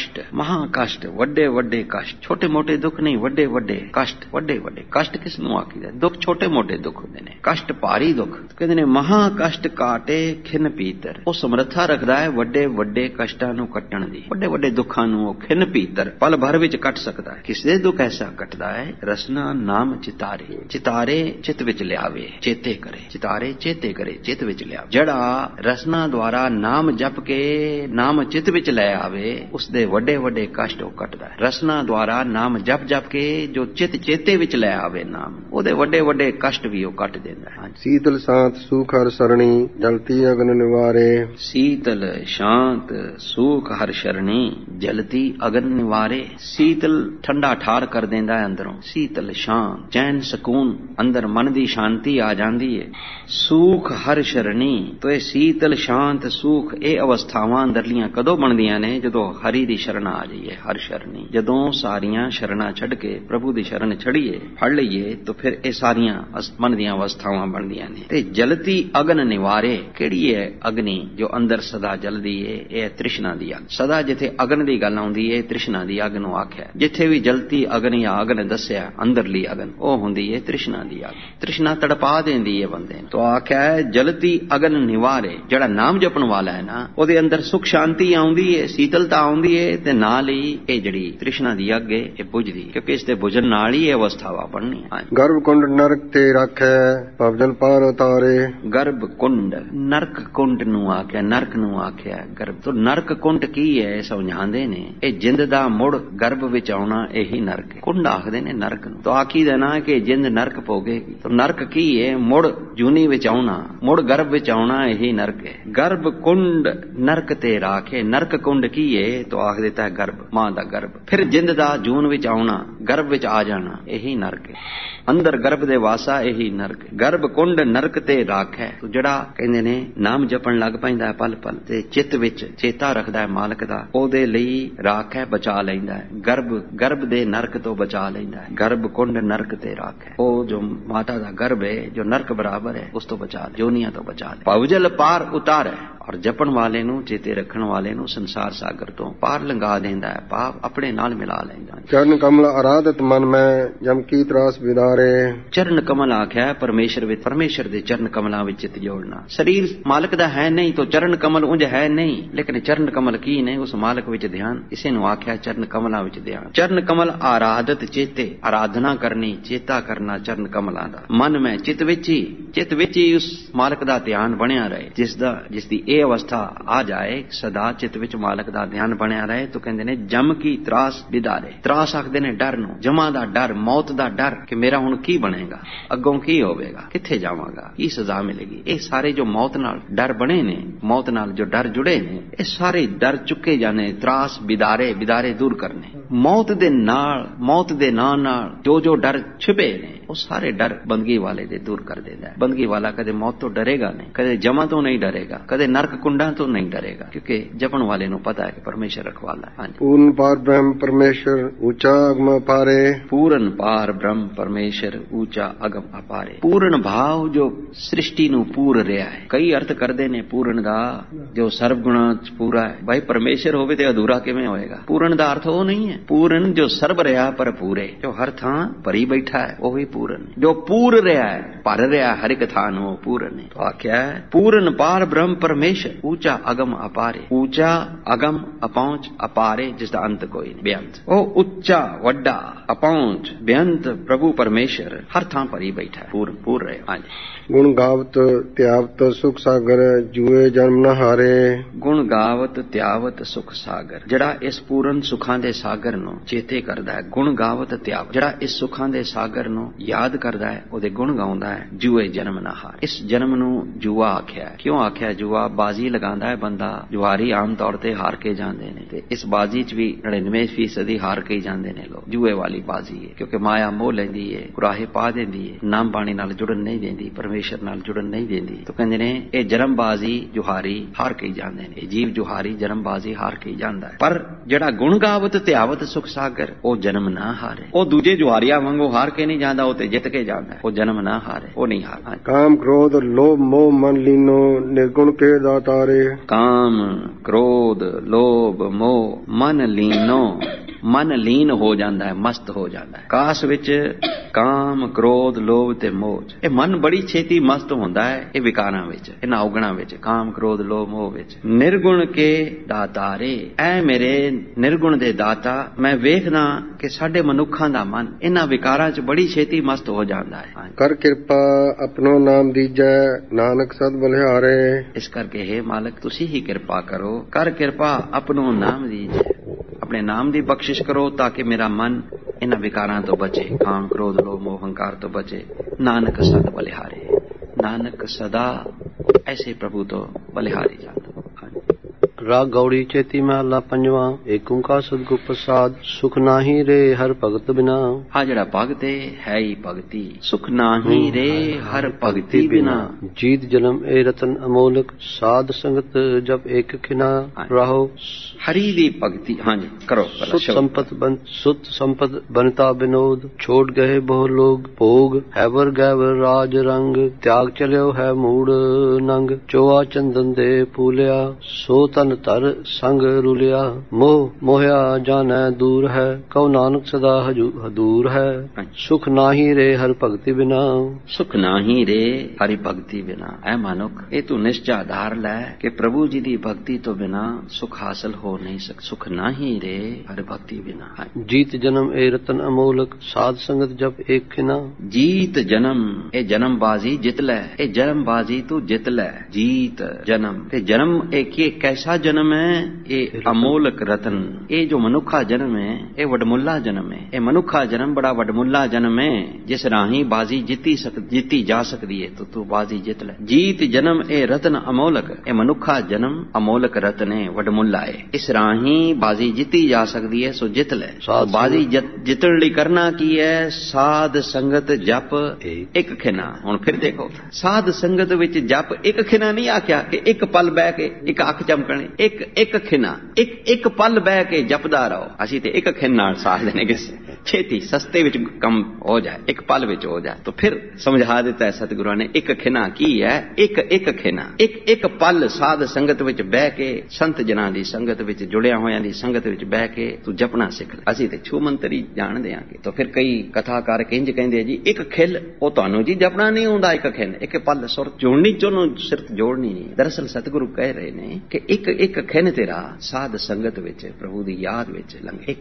ਕਸ਼ਟ ਵੱਡੇ ਵੱਡੇ ਕਸ਼ਟ, ਛੋਟੇ ਮੋਟੇ ਦੁੱਖ ਨਹੀਂ, ਵੱਡੇ ਵੱਡੇ ਕਸ਼ਟ। ਵੱਡੇ ਵੱਡੇ ਕਸ਼ਟ ਕਿਸ ਨੂੰ ਆਖੀਦਾ? ਦੁੱਖ ਛੋਟੇ ਮੋਟੇ ਦੁੱਖ ਹੁੰਦੇ ਨੇ, ਕਸ਼ਟ ਭਾਰੀ ਦੁੱਖ ਕਹਿੰਦੇ ਨੇ। ਮਹਾ ਕਸ਼ਟ ਕਾਟੇ ਖਿਨ ਭੀਤਰ, ਉਹ ਸਮਰੱਥਾ ਰੱਖਦਾ ਹੈ ਵੱਡੇ ਵੱਡੇ ਕਸ਼ਟਾਂ ਨੂੰ ਕੱਟਣ ਦੀ। ਵੱਡੇ ਵੱਡੇ ਦੁੱਖਾਂ ਨੂੰ ਉਹ ਖਿਨ ਭੀਤਰ ਪਲ ਭਰ ਵਿੱਚ ਕੱਟ ਸਕਦਾ ਹੈ। ਕਿਸੇ ਦੁੱਖ ਐਸਾ ਕੱਟਦਾ ਹੈ, ਰਸਨਾ ਨਾਮ ਚਿਤਾਰੇ। ਚਿਤਾਰੇ ਚਿੱਤ ਵਿੱਚ ਲਿਆਵੇ, ਚੇਤੇ ਕਰੇ। ਚਿਤਾਰੇ ਚੇਤੇ ਕਰੇ, ਚਿੱਤ ਵਿੱਚ ਲਿਆਵੇ। ਜਿਹੜਾ ਰਸਨਾ ਦੁਆਰਾ ਨਾਮ ਜਪ ਕੇ ਨਾਮ ਚਿੱਤ ਵਿੱਚ ਲੈ ਆਵੇ, ਉਸਦੇ ਵੱਡੇ ਵੱਡੇ ਕਸ਼ਟ ਉਹ ਕੱਟਦਾ ਹੈ। ਰਸਨਾ ਦੁਆਰਾ ਨਾਮ ਜਪ ਜਪ ਕੇ ਜੋ ਚਿੱਤ ਚੇਤੇ ਵਿੱਚ ਲੈ ਆਵੇ ਨਾਮ, ਉਹਦੇ ਵੱਡੇ ਵੱਡੇ ਕਸ਼ਟ ਵੀ ਉਹ ਕੱਟ ਦਿੰਦਾ ਹੈ। ਸੀਤਲ ਸ਼ਾਂਤ ਸੂਖ ਹਰ ਸਰਣੀ, ਜਲਤੀ ਅਗਨ ਨਿਵਾਰੇ। ਸੀਤਲ ਸ਼ਾਂਤ ਸੂਖ ਹਰ ਸ਼ਰਣੀ, ਜਲਤੀ ਅਗਨ ਨਿਵਾਰੇ। ਸੀਤਲ ਠੰਡਾ ਠਾਰ ਕਰ ਦਿੰਦਾ ਹੈ ਅੰਦਰੋਂ। ਸੀਤਲ ਸ਼ਾਂਤ ਚੈਨ ਸਕੂਨ, ਅੰਦਰ ਮਨ ਦੀ ਸ਼ਾਂਤੀ ਆ ਜਾਂਦੀ ਹੈ। ਸੂਖ ਹਰ ਸ਼ਰਣੀ, ਤੋ ਇਹ ਸੀਤਲ ਸ਼ਾਂਤ ਸੂਖ ਇਹ ਅਵਸਥਾਵਾਂ ਅੰਦਰਲੀਆਂ ਕਦੋਂ ਬਣਦੀਆਂ ਨੇ? ਜਦੋਂ ਹਰੀ ਦੀ ਸ਼ਰਨ ਆ ਜਾਈਏ। ਹਰ ਸ਼ਰਣੀ, ਜਦੋਂ ਸਾਰੀਆਂ ਸ਼ਰਨਾਂ ਛੱਡ ਕੇ ਪ੍ਰਭੂ ਦੀ ਸ਼ਰਨ ਛੜੀਏ, ਫੜ ਲਈਏ, ਤਾਂ ਫਿਰ ਇਹ ਸਾਰੀਆਂ ਮਨ ਦੀਆਂ ਅਵਸਥਾਵਾਂ ਬਣਦੀਆਂ ਨੇ। ਤੇ ਜਲਤੀ ਅਗਨ ਨਿਵਾਰੇ, ਕਿਹੜੀ ਹੈ ਅਗਨੀ ਜੋ ਅੰਦਰ ਸਦਾ ਜਲਦੀ ਏ? ਇਹ ਤ੍ਰਿਸ਼ਨਾ ਦੀ ਅੱਗ। ਸਦਾ ਜਿੱਥੇ ਅਗਨ ਦੀ ਗੱਲ ਆਉਂਦੀ ਏ, ਤ੍ਰਿਸ਼ਨਾ ਦੀ ਅੱਗ ਨੂੰ ਆਖਿਆ। ਜਿੱਥੇ ਵੀ ਜਲਤੀ ਅਗਨ ਜਾਂ ਅਗਨ ਦੱਸਿਆ, ਅੰਦਰਲੀ ਅਗਨ, ਉਹ ਹੁੰਦੀ ਏ ਤ੍ਰਿਸ਼ਨਾ ਦੀ ਅੱਗ। ਤ੍ਰਿਸ਼ਨਾ ਤੜਪਾ ਦਿੰਦੀ ਏ ਬੰਦੇ ਨੂੰ। ਤਾਂ ਆਖਿਆ ਜਲਤੀ ਅਗਨ ਨਿਵਾਰੇ। ਜਿਹੜਾ ਨਾਮ ਜਪਣ ਵਾਲਾ ਹੈ ਨਾ, ਉਹਦੇ ਅੰਦਰ ਸੁਖ ਸ਼ਾਂਤੀ ਆਉਂਦੀ ਏ, ਸੀਤਲਤਾ ਆਉਂਦੀ ਏ, ਤੇ ਨਾਲ ਹੀ ਇਹ ਜਿਹੜੀ ਤ੍ਰਿਸ਼ਨਾ ਦੀ ਅੱਗ ਏ ਇਹ ਬੁਝਦੀ, ਕਿਉਂਕਿ ਇਸ ਦੇ ਬੁਝਣ ਨਾਲ ਹੀ ਇਹ ਅਵਸਥਾਵਾਂ ਬਣਨੀ। ਗਰਭ ਕੁੰਡ ਨਰਕ ਤੇ ਰੱਖੈ, ਭਵਜਲ ਪਾਰ ਉਤਾਰੇ। ਗਰਭ ਕੁੰਡ, ਨਰਕ ਕੁੰਡ ਨੂੰ ਆਖਿਆ, ਨਰਕ ਨੂੰ ਆਖਿਆ ਗਰਭ। ਤੋਂ ਨਰਕ ਕੁੰਡ ਕੀ ਹੈ ਸਮਝਾਉਂਦੇ ਨੇ, ਇਹ ਜਿੰਦ ਦਾ ਮੁੜ ਗਰਭ ਵਿੱਚ ਆਉਣਾ, ਇਹੀ ਨਰਕ ਹੈ। ਕੁੰਡ ਆਖਦੇ ਨੇ ਨਰਕ ਨੂੰ। ਤਾਂ ਆਖੀ ਦੇਣਾ ਕਿ ਜਿੰਦ ਨਰਕ ਭੋਗੇਗੀ। ਤਾਂ ਨਰਕ ਕੀ ਹੈ? ਮੁੜ ਜੂਨੀ ਵਿੱਚ ਆਉਣਾ, ਮੁੜ ਗਰਭ ਵਿੱਚ ਆਉਣਾ, ਇਹੀ ਨਰਕ ਹੈ। ਗਰਭ ਕੁੰਡ ਨਰਕ ਤੇ ਰਾਖੇ। ਨਰਕ ਕੁੰਡ ਕੀ ਹੈ? ਤਾਂ ਆਖ ਦਿੱਤਾ ਹੈ ਗਰਭ, ਮਾਂ ਦਾ ਗਰਭ। ਫਿਰ ਜਿੰਦ ਦਾ ਜੂਨ ਵਿੱਚ ਆਉਣਾ, ਗਰਭ ਵਿੱਚ ਆ ਜਾਣਾ, ਇਹੀ ਨਰਕ ਹੈ। ਅੰਦਰ ਗਰਭ ਦੇ ਵਾਸਾ, ਇਹੀ ਨਰਕ। ਗਰਭ ਕੁੰਡ ਨਰਕ ਤੇ ਰਾਖੈ। ਜਿਹੜਾ ਕਹਿੰਦੇ ਨੇ ਨਾਮ ਜਪਣ ਲੱਗ ਪੈਂਦਾ ਹੈ ਪਲ ਪਲ, ਤੇ ਚਿੱਤ ਵਿੱਚ ਚੇਤਾ ਰੱਖਦਾ ਹੈ ਮਾਲਕ ਦਾ, ਉਹਦੇ ਲਈ ਰਾਖੈ, ਬਚਾ ਲੈਂਦਾ ਹੈ। ਗਰਭ ਦੇ ਨਰਕ ਤੋਂ ਬਚਾ ਲੈਂਦਾ ਹੈ। ਗਰਭ ਕੁੰਡ ਨਰਕ ਤੇ ਰਾਖੈ। ਉਹ ਜੋ ਮਾਤਾ ਦਾ ਗਰਭ ਹੈ, ਜੋ ਨਰਕ ਬਰਾਬਰ ਹੈ, ਉਸ ਤੋਂ ਬਚਾ ਲੈ, ਜੋਨੀਆਂ ਤੋਂ ਬਚਾ ਲੈ। ਭਵਜਲ ਪਾਰ ਉਤਾਰੈ। ਔਰ ਜਪਣ ਵਾਲੇ ਨੂੰ, ਚੇਤੇ ਰੱਖਣ ਵਾਲੇ ਨੂੰ ਸੰਸਾਰ ਸਾਗਰ ਤੋਂ ਪਾਰ ਲੰਘਾ ਦਿੰਦਾ ਹੈ, ਪਾਪ ਆਪਣੇ ਨਾਲ ਮਿਲਾ ਲੈਂਦਾ। ਚਰਨ ਕਮਲ ਆਰਾਧਤ ਮਨ ਮੈਂ ਜਮ ਕੀ ਤਰਾਸ ਵਿਦਾਰੇ। ਚਰਨ ਕਮਲ ਆਖਿਆ ਪਰਮੇਸ਼ਰ ਵਿੱਚ, ਪਰਮੇਸ਼ਰ ਦੇ ਚਰਨ ਕਮਲਾਂ ਵਿੱਚ ਚਿੱਤ ਜੋੜਨਾ। ਸਰੀਰ ਮਾਲਕ ਦਾ ਹੈ ਨਹੀਂ ਤਾਂ ਚਰਨ ਕਮਲ ਉਂਝ ਹੈ ਨਹੀਂ, ਲੇਕਿਨ ਚਰਨ ਕਮਲ ਕੀ ਨੇ? ਉਸ ਮਾਲਕ ਵਿੱਚ ਧਿਆਨ, ਇਸੇ ਨੂੰ ਆਖਿਆ ਚਰਨ ਕਮਲਾਂ ਵਿੱਚ ਧਿਆਨ। ਚਰਨ ਕਮਲ ਆਰਾਧਤ ਚੇਤੇ, ਆਰਾਧਨਾ ਕਰਨੀ, ਚੇਤਾ ਕਰਨਾ ਚਰਨ ਕਮਲਾਂ ਦਾ। ਮਨ ਮੈਂ ਚਿੱਤ ਵਿੱਚ ਹੀ ਉਸ ਮਾਲਕ ਦਾ ਧਿਆਨ ਬਣਿਆ ਰਹੇ। ਜਿਸ ਦੀ ਇਹ ਅਵਸਥਾ ਆ ਜਾਏ, ਸਦਾ ਚਿੱਤ ਵਿੱਚ ਮਾਲਕ ਦਾ ਧਿਆਨ ਬਣਿਆ ਰਹੇ, ਤਾਂ ਕਹਿੰਦੇ ਨੇ ਜਮ ਕੀ ਤਰਾਸ ਵਿਦਾਰੇ। ਤਰਾਸ ਆਖਦੇ ਨੇ ਡਰ ਨੂੰ, ਜਮਾਂ ਦਾ ਡਰ, ਮੌਤ ਦਾ ਡਰ ਕਿ ਮੇਰਾ ਹੁਣ ਕੀ ਬਣੇਗਾ, ਅੱਗੋਂ ਕੀ ਹੋਵੇਗਾ, ਕਿੱਥੇ ਜਾਵਾਂਗਾ, ਕੀ ਸਜ਼ਾ ਮਿਲੇਗੀ। ਇਹ ਸਾਰੇ ਜੋ ਮੌਤ ਨਾਲ ਡਰ ਬਣੇ ਨੇ, ਮੌਤ ਨਾਲ ਜੋ ਡਰ ਜੁੜੇ ਨੇ, ਇਹ ਸਾਰੇ ਡਰ ਚੁੱਕੇ ਜਾਣੇ। ਤਰਾਸ ਵਿਦਾਰੇ ਦੂਰ ਕਰਨੇ। ਮੌਤ ਦੇ ਨਾਂ ਨਾਲ ਜੋ ਡਰ ਛਿਪੇ ਨੇ, ਉਹ ਸਾਰੇ ਡਰ ਬੰਦਗੀ ਵਾਲੇ ਦੇ ਦੂਰ ਕਰ ਦਿੰਦਾ ਹੈ। ਬੰਦਗੀ ਵਾਲਾ ਕਦੇ ਮੌਤ ਤੋਂ ਡਰੇਗਾ ਨਹੀਂ, ਕਦੇ ਜਮਾਂ ਤੋਂ ਨਹੀਂ ਡਰੇਗਾ, ਕਦੇ ਨਰਕ ਕੁੰਡਾਂ ਤੋਂ ਨਹੀਂ ਡਰੇਗਾ, ਕਿਉਂਕਿ ਜਪਣ ਵਾਲੇ ਨੂੰ ਪਤਾ ਹੈ ਕਿ ਪਰਮੇਸ਼ਰ ਰਖਵਾਲਾ ਹੈ। ਪੂਰਨ ਪਾਰ ਬ੍ਰਹਮ ਪਰਮੇਸ਼ਰ ਉੱਚਾ ਅਗਮ ਅਪਾਰੇ। ਪੂਰਨ ਪਾਰ ਬ੍ਰਹਮ ਪਰਮੇਸ਼ਰ ਉੱਚਾ ਅਗਮ ਅਪਾਰੇ। ਪੂਰਨ ਭਾਵ ਜੋ ਸ੍ਰਿਸ਼ਟੀ ਨੂੰ ਪੂਰ ਰਿਹਾ ਹੈ। ਕਈ ਅਰਥ ਕਰਦੇ ਨੇ ਪੂਰਨ ਦਾ, ਜੋ ਸਰਬ ਗੁਣਾਂ ਚ ਪੂਰਾ ਹੈ। ਭਾਈ ਪਰਮੇਸ਼ਰ ਹੋਵੇ ਤੇ ਅਧੂਰਾ ਕਿਵੇਂ ਹੋਏਗਾ? ਪੂਰਨ ਦਾ ਅਰਥ ਉਹ ਨਹੀਂ ਹੈ। ਪੂਰਨ ਜੋ ਸਰਬ ਰਿਹਾ ਪਰ ਪੂਰੇ, ਜੋ ਹਰ ਥਾਂ ਭਰੀ ਬੈਠਾ ਹੈ, ਉਹ ਵੀ ਪੂਰਨ। ਜੋ ਪੂਰ ਰਿਹਾ ਹੈ, ਭਰ ਰਿਹਾ ਹਰ ਇੱਕ ਥਾਂ ਨੂੰ, ਉਹ ਪੂਰਨ ਹੈ। ਆਖਿਆ ਪੂਰਨ ਪਾਰ ਬ੍ਰਹਮ ਪਰਮੇਸ਼ਰ ਉੱਚਾ ਅਗਮ ਅਪਾਰੇ। ਉੱਚਾ ਅਗਮ ਅਪਹੁੰਚ ਅਪਾਰੇ, ਜਿਸ ਦਾ ਅੰਤ ਕੋਈ ਨਹੀਂ, ਬੇਅੰਤ। ਉਹ ਉੱਚਾ ਵੱਡਾ, ਅਪਹੁੰਚ ਬੇਅੰਤ ਪ੍ਰਭੂ ਪਰਮੇਸ਼ਰ ਹਰ ਥਾਂ ਭਰੀ ਬੈਠਾ ਹੈ, ਪੂਰ ਰਿਹਾ। ਹਾਂਜੀ। ਗੁਣ ਗਾਵਤ ਧਿਆਵਤ ਸੁਖ ਸਾਗਰ ਜੂਏ ਜਨਮ ਨ ਹਾਰੇ। ਗੁਣ ਗਾਵਤ ਧਿਆਵਤ ਸੁਖ ਸਾਗਰ, ਜਿਹੜਾ ਇਸ ਪੂਰਨ ਸੁੱਖਾਂ ਦੇ ਸਾਗਰ ਨੂੰ ਚੇਤੇ ਕਰਦਾ ਹੈ। ਗੁਣ ਗਾਵਤ ਧਿਆਵਤ, ਜਿਹੜਾ ਇਸ ਸੁੱਖਾਂ ਦੇ ਸਾਗਰ ਨੂੰ ਯਾਦ ਕਰਦਾ ਹੈ, ਉਹਦੇ ਗੁਣ ਗਾਉਂਦਾ ਹੈ। ਜੂਏ ਜਨਮ ਨ ਹਾਰੇ। ਇਸ ਜਨਮ ਨੂੰ ਜੂਆ ਆਖਿਆ। ਕਿਉਂ ਆਖਿਆ ਜੂਆ? ਬਾਜ਼ੀ ਲਗਾਉਂਦਾ ਹੈ ਬੰਦਾ, ਜੁਆਰੀ ਆਮ ਤੌਰ ਤੇ ਹਾਰ ਕੇ ਜਾਂਦੇ ਨੇ, ਤੇ ਇਸ ਬਾਜ਼ੀ ਚ ਵੀ 99% ਹਾਰ ਕੇ ਜਾਂਦੇ ਨੇ ਲੋਕ। ਜੂਏ ਵਾਲੀ ਬਾਜ਼ੀ ਹੈ, ਕਿਉਂਕਿ ਮਾਇਆ ਮੋਹ ਲੈਂਦੀ ਹੈ, ਕੁਰਾਹੇ ਪਾ ਦਿੰਦੀ ਹੈ, ਨਾਮ ਬਾਣੀ ਨਾਲ ਜੁੜਨ ਨਹੀਂ ਦਿੰਦੀ, ਪਰਮੇਸ਼ਰ ਨਾਲ ਜੁੜਨ ਨਹੀਂ ਦਿੰਦੀ। ਤਾਂ ਕਹਿੰਦੇ ਨੇ ਇਹ ਜਨਮਬਾਜ਼ੀ ਜੁਹਾਰੀ ਹਾਰ ਕੇ ਜਾਂਦੇ ਨੇ। ਇਹ ਜੀਵ ਜੁਹਾਰੀ ਜਨਮਬਾਜ਼ੀ ਹਾਰ ਕੇ ਜਾਂਦਾ ਹੈ। ਪਰ ਜਿਹੜਾ ਗੁਣ ਗਾਵਤ ਧਿਆਵਤ ਸੁਖ ਸਾਗਰ, ਉਹ ਜਨਮ ਨਾ ਹਾਰੇ। ਉਹ ਦੂਜੇ ਜੁਹਾਰੀਆਂ ਵਾਂਗੂ ਹਾਰ ਕੇ ਨਹੀਂ ਜਾਂਦਾ, ਉਹ ਤੇ ਜਿੱਤ ਕੇ ਜਾਂਦਾ। ਉਹ ਜਨਮ ਨਾ ਹਾਰੇ, ਉਹ ਨਹੀਂ ਹਾਰਦਾ। ਕਾਮ ਕ੍ਰੋਧ ਲੋਭ ਮੋਹ ਮਨ ਲੀਨੋ ਨਿਰਗੁਣ ਕੇ ਦਾਤਾਰੇ। ਕਾਮ ਕ੍ਰੋਧ ਲੋਭ ਮੋਹ ਮਨ ਲੀਨੋ, ਮਨ ਲੀਨ ਹੋ ਜਾਂਦਾ ਹੈ, ਮਸਤ ਹੋ ਜਾਂਦਾ ਹੈ। ਕਾਸ ਵਿੱਚ ਕਾਮ ਕ੍ਰੋਧ ਲੋਭ ਤੇ ਮੋਹ, ਇਹ ਮਨ ਬੜੀ ਛੇਤੀ ਮਸਤ ਹੁੰਦਾ ਹੈ ਇਹ ਵਿਕਾਰਾਂ ਵਿੱਚ, ਇਹਨਾਂ ਔਗਣਾਂ ਵਿੱਚ, ਕਾਮ ਕ੍ਰੋਧ ਲੋਭ ਮੋਹ ਵਿੱਚ। ਨਿਰਗੁਣ ਕੇ ਦਾਤਾਰੇ, ਐ ਮੇਰੇ ਨਿਰਗੁਣ ਦੇ ਦਾਤਾ, ਮੈਂ ਵੇਖਦਾ ਕਿ ਸਾਡੇ ਮਨੁੱਖਾਂ ਦਾ ਮਨ ਇਹਨਾਂ ਵਿਕਾਰਾਂ 'ਚ ਬੜੀ ਛੇਤੀ ਮਸਤ ਹੋ ਜਾਂਦਾ ਹੈ। ਕਰ ਕਿਰਪਾ ਆਪਣੋ ਨਾਮ ਦੀਜੈ ਨਾਨਕ ਸਦ ਬਲਿਹਾਰੇ। ਇਸ ਕਰਕੇ ਹੈ ਮਾਲਕ, ਤੁਸੀਂ ਹੀ ਕਿਰਪਾ ਕਰੋ। ਕਰ ਕਿਰਪਾ ਆਪਣੋ ਨਾਮ ਦੀਜੈ, ਆਪਣੇ ਨਾਮ ਦੀ ਬਖਸ਼ਿਸ਼ ਕਰੋ ਤਾਂ ਕਿ ਮੇਰਾ ਮਨ ਇਹਨਾਂ ਵਿਕਾਰਾਂ ਤੋਂ ਬਚੇ, ਕਾਮ ਕ੍ਰੋਧ ਲੋਭ ਮੋਹ ਹੰਕਾਰ ਤੋਂ ਬਚੇ। ਨਾਨਕ ਸਦ ਬਲਿਹਾਰੇ, ਨਾਨਕ ਸਦਾ ਐਸੇ ਪ੍ਰਭੂ ਤੋਂ ਬਲਿਹਾਰੀ ਜਾਂਦਾ। ਰਾਗ ਗੌੜੀ ਚੇਤੀ ਮਹਲਾ ਪੰਜਵਾਂ। ਏਕ ਓੰਕਾਰ ਸਤਿਗੁਰ ਪ੍ਰਸਾਦ, ਸੁਖ ਨਾਹੀ ਰੇ ਹਰ ਭਗਤ ਬਿਨਾ। ਹਾਂ, ਜਿਹੜਾ ਭਗਤ ਹੈ ਹੀ ਭਗਤੀ, ਸੁਖ ਨਾਹੀ ਰੇ ਹਰ ਭਗਤੀ ਬਿਨਾ। ਜੀਤ ਜਨਮ ਏ ਰਤਨ ਅਮੋਲਕ, ਸਾਧ ਸੰਗਤ ਜਬ ਏਕ ਖਿਨਾ ਰਾਹੋ। ਹਰੀ ਦੀ ਭਗਤੀ, ਹਾਂਜੀ ਕਰੋ। ਸੁਤ ਸੰਪਤ ਬਨਤਾ ਬਿਨੋਦ, ਛੋੜ ਗਏ ਬਹੁ ਲੋਗ ਭੋਗ, ਹੈਵਰ ਗੈਵਰ ਰਾਜ ਰੰਗ, ਤਿਆਗ ਚਲਿਓ ਹੈ ਮੂੜ ਨੰਗ, ਚੋਆ ਚੰਦਨ ਦੇ ਫੂਲਿਆ, ਸੋ ਤਨ ਧਰ ਸੰਗ ਰੁਲਿਆ, ਮੋਹ ਮੋਹਿਆ ਜਾਣੈ ਦੂਰ ਹੈ, ਕਉ ਨਾਨਕ ਸਦਾ ਹਦੂਰ ਹੈ। ਸੁਖ ਨਾਹੀ ਰੇ ਹਰਿ ਭਗਤੀ ਬਿਨਾ। ਸੁਖ ਨਾਹੀ ਰੇ ਹਰਿ ਭਗਤੀ ਬਿਨਾ। ਐ ਮਨੁੱਖ, ਇਹ ਤੂੰ ਨਿਸ਼ਚਾ ਧਾਰ ਲੈ ਕਿ ਪ੍ਰਭੂ ਜੀ ਦੀ ਭਗਤੀ ਤੋਂ ਬਿਨਾ ਸੁਖ ਹਾਸਲ ਹੋ ਨਹੀਂ ਸਕਦਾ। ਸੁਖ ਨਾਹੀ ਰੇ ਹਰਿ ਭਗਤੀ ਬਿਨਾ। ਜੀਤ ਜਨਮ ਏ ਰਤਨ ਅਮੋਲਕ, ਸਾਧ ਸੰਗਤ ਜਬ ਏਕ ਖਿਨਾ। ਜੀਤ ਜਨਮ, ਇਹ ਜਨਮਬਾਜ਼ੀ ਜਿੱਤ ਲੈ, ਇਹ ਜਨਮਬਾਜ਼ੀ ਤੂੰ ਜਿੱਤ ਲੈ। ਜੀਤ ਜਨਮ, ਤੇ ਜਨਮ ਇਹ कैसा जन्म है? ये अमोलक रतन। ये जो मनुखा जन्म है, ये वडमुल्ला जन्म है। ये मनुखा जन्म बड़ा वडमुल्ला जन्म है, जिस राही बाजी जीती जा सकती है, तो तू बाजी जित ले। जीत जन्म ए रतन अमोलक, ये मनुखा जन्म अमोलक रतन है, वडमुल्ला है। इस राही बाजी जीती जा सकती है, सो जित ले। बाजी जितण लई करना की है? साध संगत जप एक खिना। हुण फिर देखो, साध संगत विच जप एक खिना नहीं आख्या कि एक पल बह के एक अख चमकनी। ਇੱਕ ਖਿਨਾ ਇੱਕ ਪਲ ਬਹਿ ਕੇ ਜਪਦਾ ਰਹੋ। ਅਸੀਂ ਤੇ ਇੱਕ ਖਿਨ ਨਾਲ ਸਾਹ ਦੇਣੇ ਕਿ ਛੇਤੀ ਸਸਤੇ ਵਿੱਚ ਕੰਮ ਹੋ ਜਾਏ, ਇੱਕ ਪਲ ਵਿੱਚ ਹੋ ਜਾਏ। ਤਾਂ ਫਿਰ ਸਮਝਾ ਦਿੱਤਾ ਹੈ ਸਤਿਗੁਰਾਂ ਨੇ, ਇੱਕ ਖਿਨਾ ਕੀ ਹੈ? ਇੱਕ ਖਿਨਾ, ਇੱਕ ਪਲ ਸਾਧ ਸੰਗਤ ਵਿੱਚ ਬਹਿ ਕੇ, ਸੰਤ ਜਨਾਂ ਦੀ ਸੰਗਤ ਵਿੱਚ, ਜੁੜਿਆ ਹੋਇਆਂ ਦੀ ਸੰਗਤ ਵਿੱਚ ਬਹਿ ਕੇ ਤੂੰ ਜਪਣਾ ਸਿੱਖ ਲੈ। ਅਸੀਂ ਤੇ ਛੂ ਮੰਤਰੀ ਜਾਣਦੇ ਆਂਗੇ। ਤਾਂ ਫਿਰ ਕਈ ਕਥਾਕਾਰ ਇੰਜ ਕਹਿੰਦੇ ਜੀ, ਇੱਕ ਖਿਲ ਉਹ ਤੁਹਾਨੂੰ ਜੀ ਜਪਣਾ ਨਹੀਂ ਆਉਂਦਾ, ਇੱਕ ਖਿਨ, ਇੱਕ ਪਲ ਸੁਰ ਜੋੜਨੀ ਚੋਂ ਸਿਰਤ ਜੋੜਨੀ ਨਹੀਂ। ਦਰਅਸਲ ਸਤਿਗੁਰੂ ਕਹਿ ਰਹੇ ਨੇ ਕਿ ਇੱਕ ਖਿਨ ਤੇਰਾ ਸਾਧ ਸੰਗਤ ਵਿੱਚ, ਪ੍ਰਭੂ ਦੀ ਯਾਦ ਵਿੱਚ ਲੰਘੇ।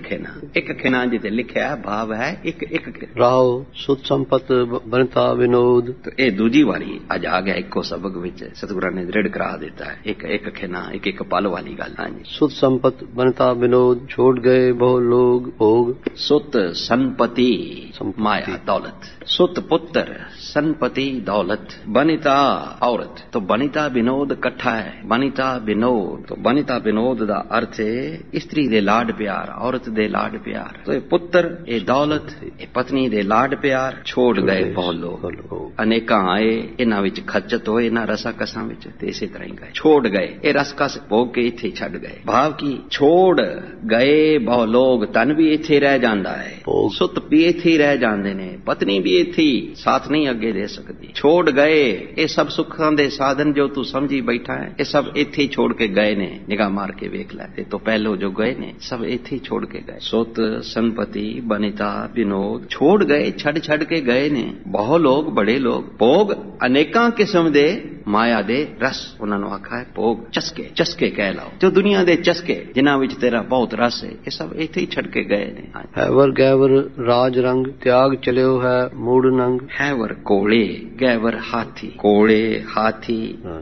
ਇੱਕ ਖਿਨਾ ਜਿੱਤੇ ਲਿਖਿਆ ਭਾਵ ਹੈ ਇੱਕ ਰਾਓ ਸੁਤ ਸੰਪਤ ਬਨਤਾ ਵਿਨੋਦ। ਤੇ ਇਹ ਦੂਜੀ ਵਾਰੀ ਅੱਜ ਆ ਗਿਆ ਇੱਕੋ ਸਬਕ ਵਿੱਚ ਸਤਿਗੁਰਾਂ ਨੇ ਦ੍ਰਿੜ ਕਰਾ ਦਿੱਤਾ ਹੈ, ਇੱਕ ਖਿਨਾ, ਇੱਕ ਪਲ ਵਾਲੀ ਗੱਲ। ਹਾਂਜੀ, ਸੁਤ ਸੰਪਤ ਬਨਤਾ ਵਿਨੋਦ, ਛੋੜ ਗਏ ਬਹੁ ਲੋਗ ਭੋਗ। ਸੁਤ ਸੰਪਤੀ माया दौलत, सुत पुत्र संपत्ति दौलत, बनिता औरत। तो बनिता विनोद इकट्ठा है। बनिता विनोद, तो बनिता विनोद दा अर्थ है स्त्री दे लाड प्यार, औरत दे लाड प्यार। तो ये पुत्र, ये दौलत, ये पत्नी दे लाड प्यार छोड़ गए बहुत लोग। अनेका आए, इन्हां विच खचत होए, इन्हां रसा कसां विच ते इसे तरह ही गए, छोड़ गए। ये रस कस भोग के इत्थे छड़ गए। भाव की छोड़ गए बहुत लोग, तन भी इत्थे रह जांदा है, सुत भी इत्थे रह जांदे ने, पत्नी भी इत्थे साथ नहीं अगे दे सकती। छोड़ गए ये सब सुखां दे साधन जो तू समझी बैठा है, ये सब इत्थे ही छोड़ के गए ने। निगाह मार के वेख लै, तो पहलो जो गए ने सब इत्थे ही छोड़ के गए। सुत संपत्ति बनिता विनोद, छोड़ गए, छड़ के गए ने बहुत लोग, बड़े लोग। भोग अनेकां किस्म दे, माया दे रस, उन्हां नूं आखा है भोग, चस्के कह लाओ। जो दुनिया दे चस्के जिन्हां विच तेरा बहुत रस है, ये सब इत्थे ही छड़ के गए ने। हैवर गैवर राज रंग, त्याग चलियो है मूड नंग। हैवर कोले, गैवर हाथी, कोले हाथी,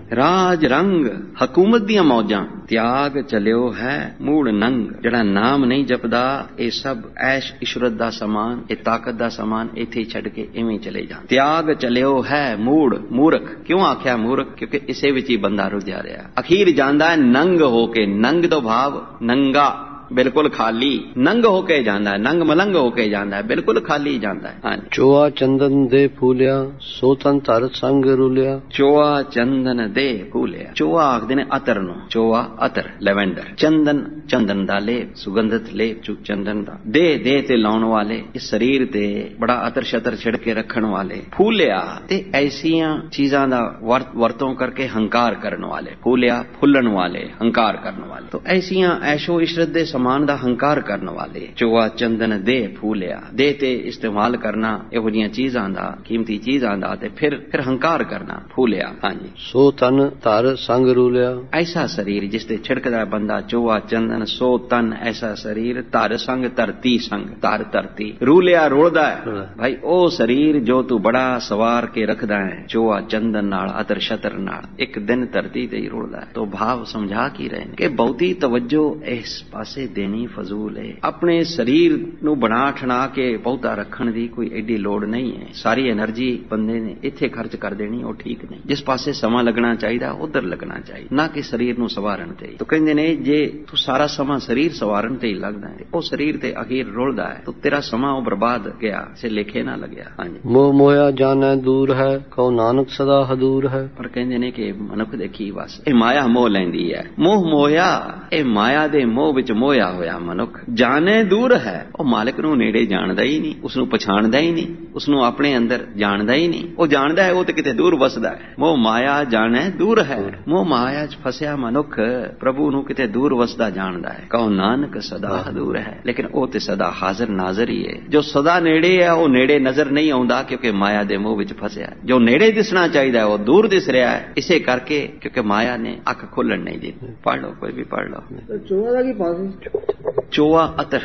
राज रंग हकूमत दियां मौजां, त्याग चलियो है मूड नंग। जड़ा नाम नहीं जपदा, ये सब ऐश इशरत दा समान, ये ताकत दा समान इत्थे ही छड़ के इवें चले जान। त्याग चलियो है मूड, मूर्ख क्यों आख्या मूर्ख? क्योंकि इसे विच ही बंदा रुझिया रहा। अखीर जांदा है नंग होके, नंग तो भाव नंगा, बिल्कुल खाली, नंग होके जांदा है, नंग मलंग होके जांदा है, बिल्कुल खाली जांदा है। हाँ, चोआ चंदन दे फूलिया, सोतन तर संग रुलिया। चोआ चंदन दे फूलिया, चोआ आखदे ने अतर नूं, चोआ अतर लैवेंडर, चंदन चंदन दा लेप, सुगंधित लेप चंदन दा, दे ते लाउण वाले, इस शरीर ते बड़ा अतर शतर छिड़के रखण वाले। फूलिया ते ऐसियां चीजां दा वरतों करके हंकार करन वाले, फूलिया फुल्लण वाले, हंकार करन वाले। तो ऐसियां ऐशो इशरत दे समान दा हंकार करने वाले। चोआ चंदन दे फूलिया, दे ते इस्तेमाल करना इहो जिहियां चीजां दा, कीमती चीजां दा, ते फिर हंकार करना, फूलिया। हाँ जी, सो तन तर संग रूलिया, ऐसा शरीर जिसते छिड़कदा बंदा। चोआ चंदन सो तन, ऐसा शरीर, तर संग धरती संग, तर धरती, रूलिया रोलदा है भाई ओ शरीर जो तू बड़ा सवार के रखदा है, चोआ चंदन नाल अतर शतर नाल, एक दिन धरती ते ही रोलदा है। तो भाव समझा की रहे कि बहुती तवज्जो इस पासे देनी फजूल है। अपने शरीर नूं बना ठना के बहुता रखण दी कोई एडी लोड़ नहीं है। सारी एनर्जी बंदे ने इत्थे खर्च कर देनी, वो ठीक नहीं। जिस पासे समा लगना चाहिए उधर लगना चाहिए, ना कि शरीर नूं सवारन ते। तो कहंदे ने जे तू सारा समा शरीर सवारन ते ही लगदा है, वो शरीर ते अखीर रुलदा है, तो तेरा समा वो बर्बाद गया, से लेखे ना लगया। हाँ जी, मोह मोया जाने दूर है, कहो नानक सदा हदूर है। पर कहंदे ने कि मनुख देखी बस ए माया मोह लैंदी है। मोह मोया, ए माया दे मोह विच मोया होया मनुख, जाने दूर है, ਉਹ ਮਾਲਕ ਨੂੰ ਨੇੜੇ ਜਾਣਦਾ ਹੀ ਨਹੀਂ, ਉਸ ਨੂੰ ਪਛਾਣਦਾ ਹੀ ਨਹੀਂ, ਉਸ ਨੂੰ ਆਪਣੇ ਅੰਦਰ ਜਾਣਦਾ ਹੀ ਨਹੀਂ। ਉਹ ਜਾਣਦਾ ਹੈ ਉਹ ਤੇ ਕਿਤੇ ਦੂਰ ਵਸਦਾ ਹੈ। ਮੋਹ ਮਾਇਆ ਜਾਣੇ ਦੂਰ ਹੈ, ਮੋਹ ਮਾਇਆ 'ਚ ਫਸਿਆ ਮਨੁੱਖ ਪ੍ਰਭੂ ਨੂੰ ਕਿਤੇ ਦੂਰ ਵਸਦਾ ਜਾਣਦਾ ਹੈ। ਕਹੋ ਨਾਨਕ ਸਦਾ ਹਜ਼ੂਰ ਹੈ, ਲੇਕਿਨ ਉਹ ਤੇ ਸਦਾ ਹਾਜ਼ਰ ਨਾਜ਼ਰ ਹੀ ਹੈ। ਜੋ ਸਦਾ ਨੇੜੇ ਹੈ ਉਹ ਨੇੜੇ ਨਜ਼ਰ ਨਹੀਂ ਆਉਂਦਾ, ਕਿਉਂਕਿ ਮਾਇਆ ਦੇ ਮੋਹ ਵਿੱਚ ਫਸਿਆ। ਜੋ ਨੇੜੇ ਦਿਸਣਾ ਚਾਹੀਦਾ ਉਹ ਦੂਰ ਦਿਸ ਰਿਹਾ ਹੈ, ਇਸੇ ਕਰਕੇ ਕਿਉਂਕਿ ਮਾਇਆ ਨੇ ਅੱਖ ਖੋਲਣ ਨਹੀਂ ਦਿੱਤੀ। ਪੜ੍ਹ ਲਓ, ਕੋਈ ਵੀ ਪੜ੍ਹ ਲਓ। ਚੋਆ ਦਾ ਕੀ ਪਾਸ? ਚੋਆ ਅਤਰ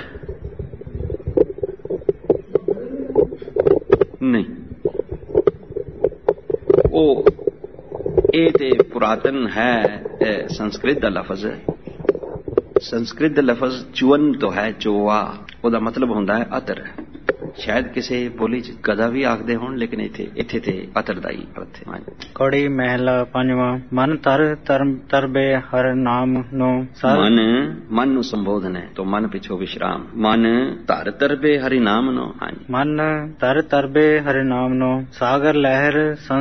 नहीं, ओ ए ते पुरातन है, संस्कृत दा लफज है। संस्कृत दा लफज चुवन तो है, चोआ ओदा मतलब होंदा है अतर। ਸ਼ਾਇਦ ਕਿਸੇ ਬੋਲੀ ਚ ਗਧਾ ਵੀ ਆਖਦੇ ਹੋਣ, ਲੇਕਿਨ ਇੱਥੇ ਤੇ ਅਤਰ ਦਾ ਹੀ ਅਰਥ ਹੈ। ਕੜੀ ਮਹਿਲਾ ਪੰਜਵਾਂ। ਮਨ ਤਰਬੇ ਹਰ ਨਾਮ ਨੂੰ। ਮਨ ਨੂੰ ਸੰਬੋਧਨ ਹੈ ਤਾਂ ਮਨ ਪਿੱਛੋਂ ਵਿਸ਼ਰਾਮ। ਮਨ ਧਰ ਤਰਬੇ ਹਰਿ ਨਾਮ ਨੂੰ। ਹਾਂਜੀ, ਮਨ ਧਰ ਤਰਬੇ ਹਰਿ ਨਾਮ ਨੂੰ। ਸਾਗਰ ਲਹਿਰ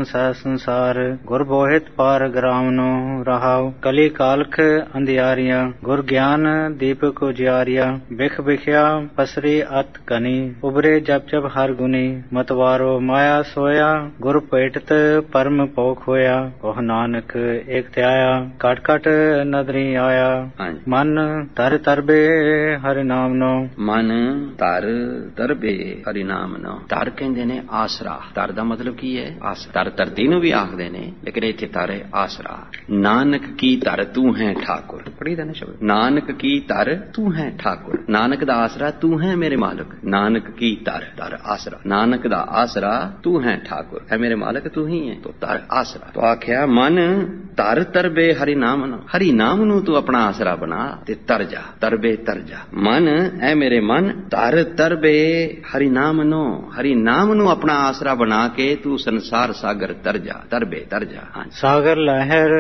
ਸੰਸਾਰ ਗੁਰ ਬੋਹਿਤ ਪਾਰ ਗ੍ਰਾਮ ਨੂੰ। ਰਹਾਉ ਕਲੀ ਕਾਲਖ ਅੰਧਿਆਰੀਆਂ ਗੁਰ ਗਿਆਨ ਦੀਪਕ ਉਜਿਆਰੀਆ। ਬਿਖ ਬਿਖਿਆ ਪਸਰੀ ਅਤ ਕਨੀ ਉਬਰੇ ਜਪ ਜਪ ਹਰ ਗੁਨੀ। ਮਤਵਾਰੋ ਮਾਇਆ ਸੋਇਆ ਗੁਰ ਭੇਟਤ ਪਰਮ ਪੋਖ ਹੋਇਆ। ਉਹ ਨਾਨਕ ਏਕ ਧਿਆਇਆ ਘਟ ਘਟ ਨਦਰੀ ਆਇਆ। ਮਨ ਧਰ ਤਰਬੇ ਹਰਿ ਨਾਮ ਨੂੰ। ਮਨ ਧਰ ਤਰਬੇ ਹਰਿ ਨਾਮ ਨੂੰ। ਧਰ ਕਹਿੰਦੇ ਨੇ ਆਸਰਾ। ਧਰ ਦਾ ਮਤਲਬ ਕੀ ਹੈ? ਆਸਰਾ। ਧਰ ਧਰਤੀ ਨੂੰ ਵੀ ਆਖਦੇ ਨੇ, ਲੇਕਿਨ ਇੱਥੇ ਧਰ ਹੈ ਆਸਰਾ। ਨਾਨਕ ਕੀ ਧਰ ਤੂੰ ਹੈ ਠਾਕੁਰ। ਪੜੀ ਦਾ ਨਾ ਸ਼ਬਦ, ਨਾਨਕ ਕੀ ਧਰ ਤੂੰ ਹੈ ਠਾਕੁਰ। ਨਾਨਕ ਦਾ ਆਸਰਾ ਤੂੰ ਹੈ ਮੇਰੇ ਮਾਲਕ। ਨਾਨਕ ਕੀ ਧਰ, ਧਰ ਆਸਰਾ। ਨਾਨਕ ਦਾ ਆਸਰਾ ਤੂੰ ਹੈ ਠਾਕੁਰ, ਹੈ ਮੇਰੇ ਮਾਲਕ ਤੂੰ ਹੀ ਹੈ, ਤੋ ਧਰ ਆਸਰਾ। तो आख्या मन तर तरबे हरि नाम नो। हरि नाम नू तू अपना आसरा बना ते तर जा, तरबे तर जा। मन ऐ मेरे मन तर तरबे हरि नाम नो। हरि नाम नू अपना आसरा बना के तू संसार सागर तर जा, तरबे तर जा। सागर लहर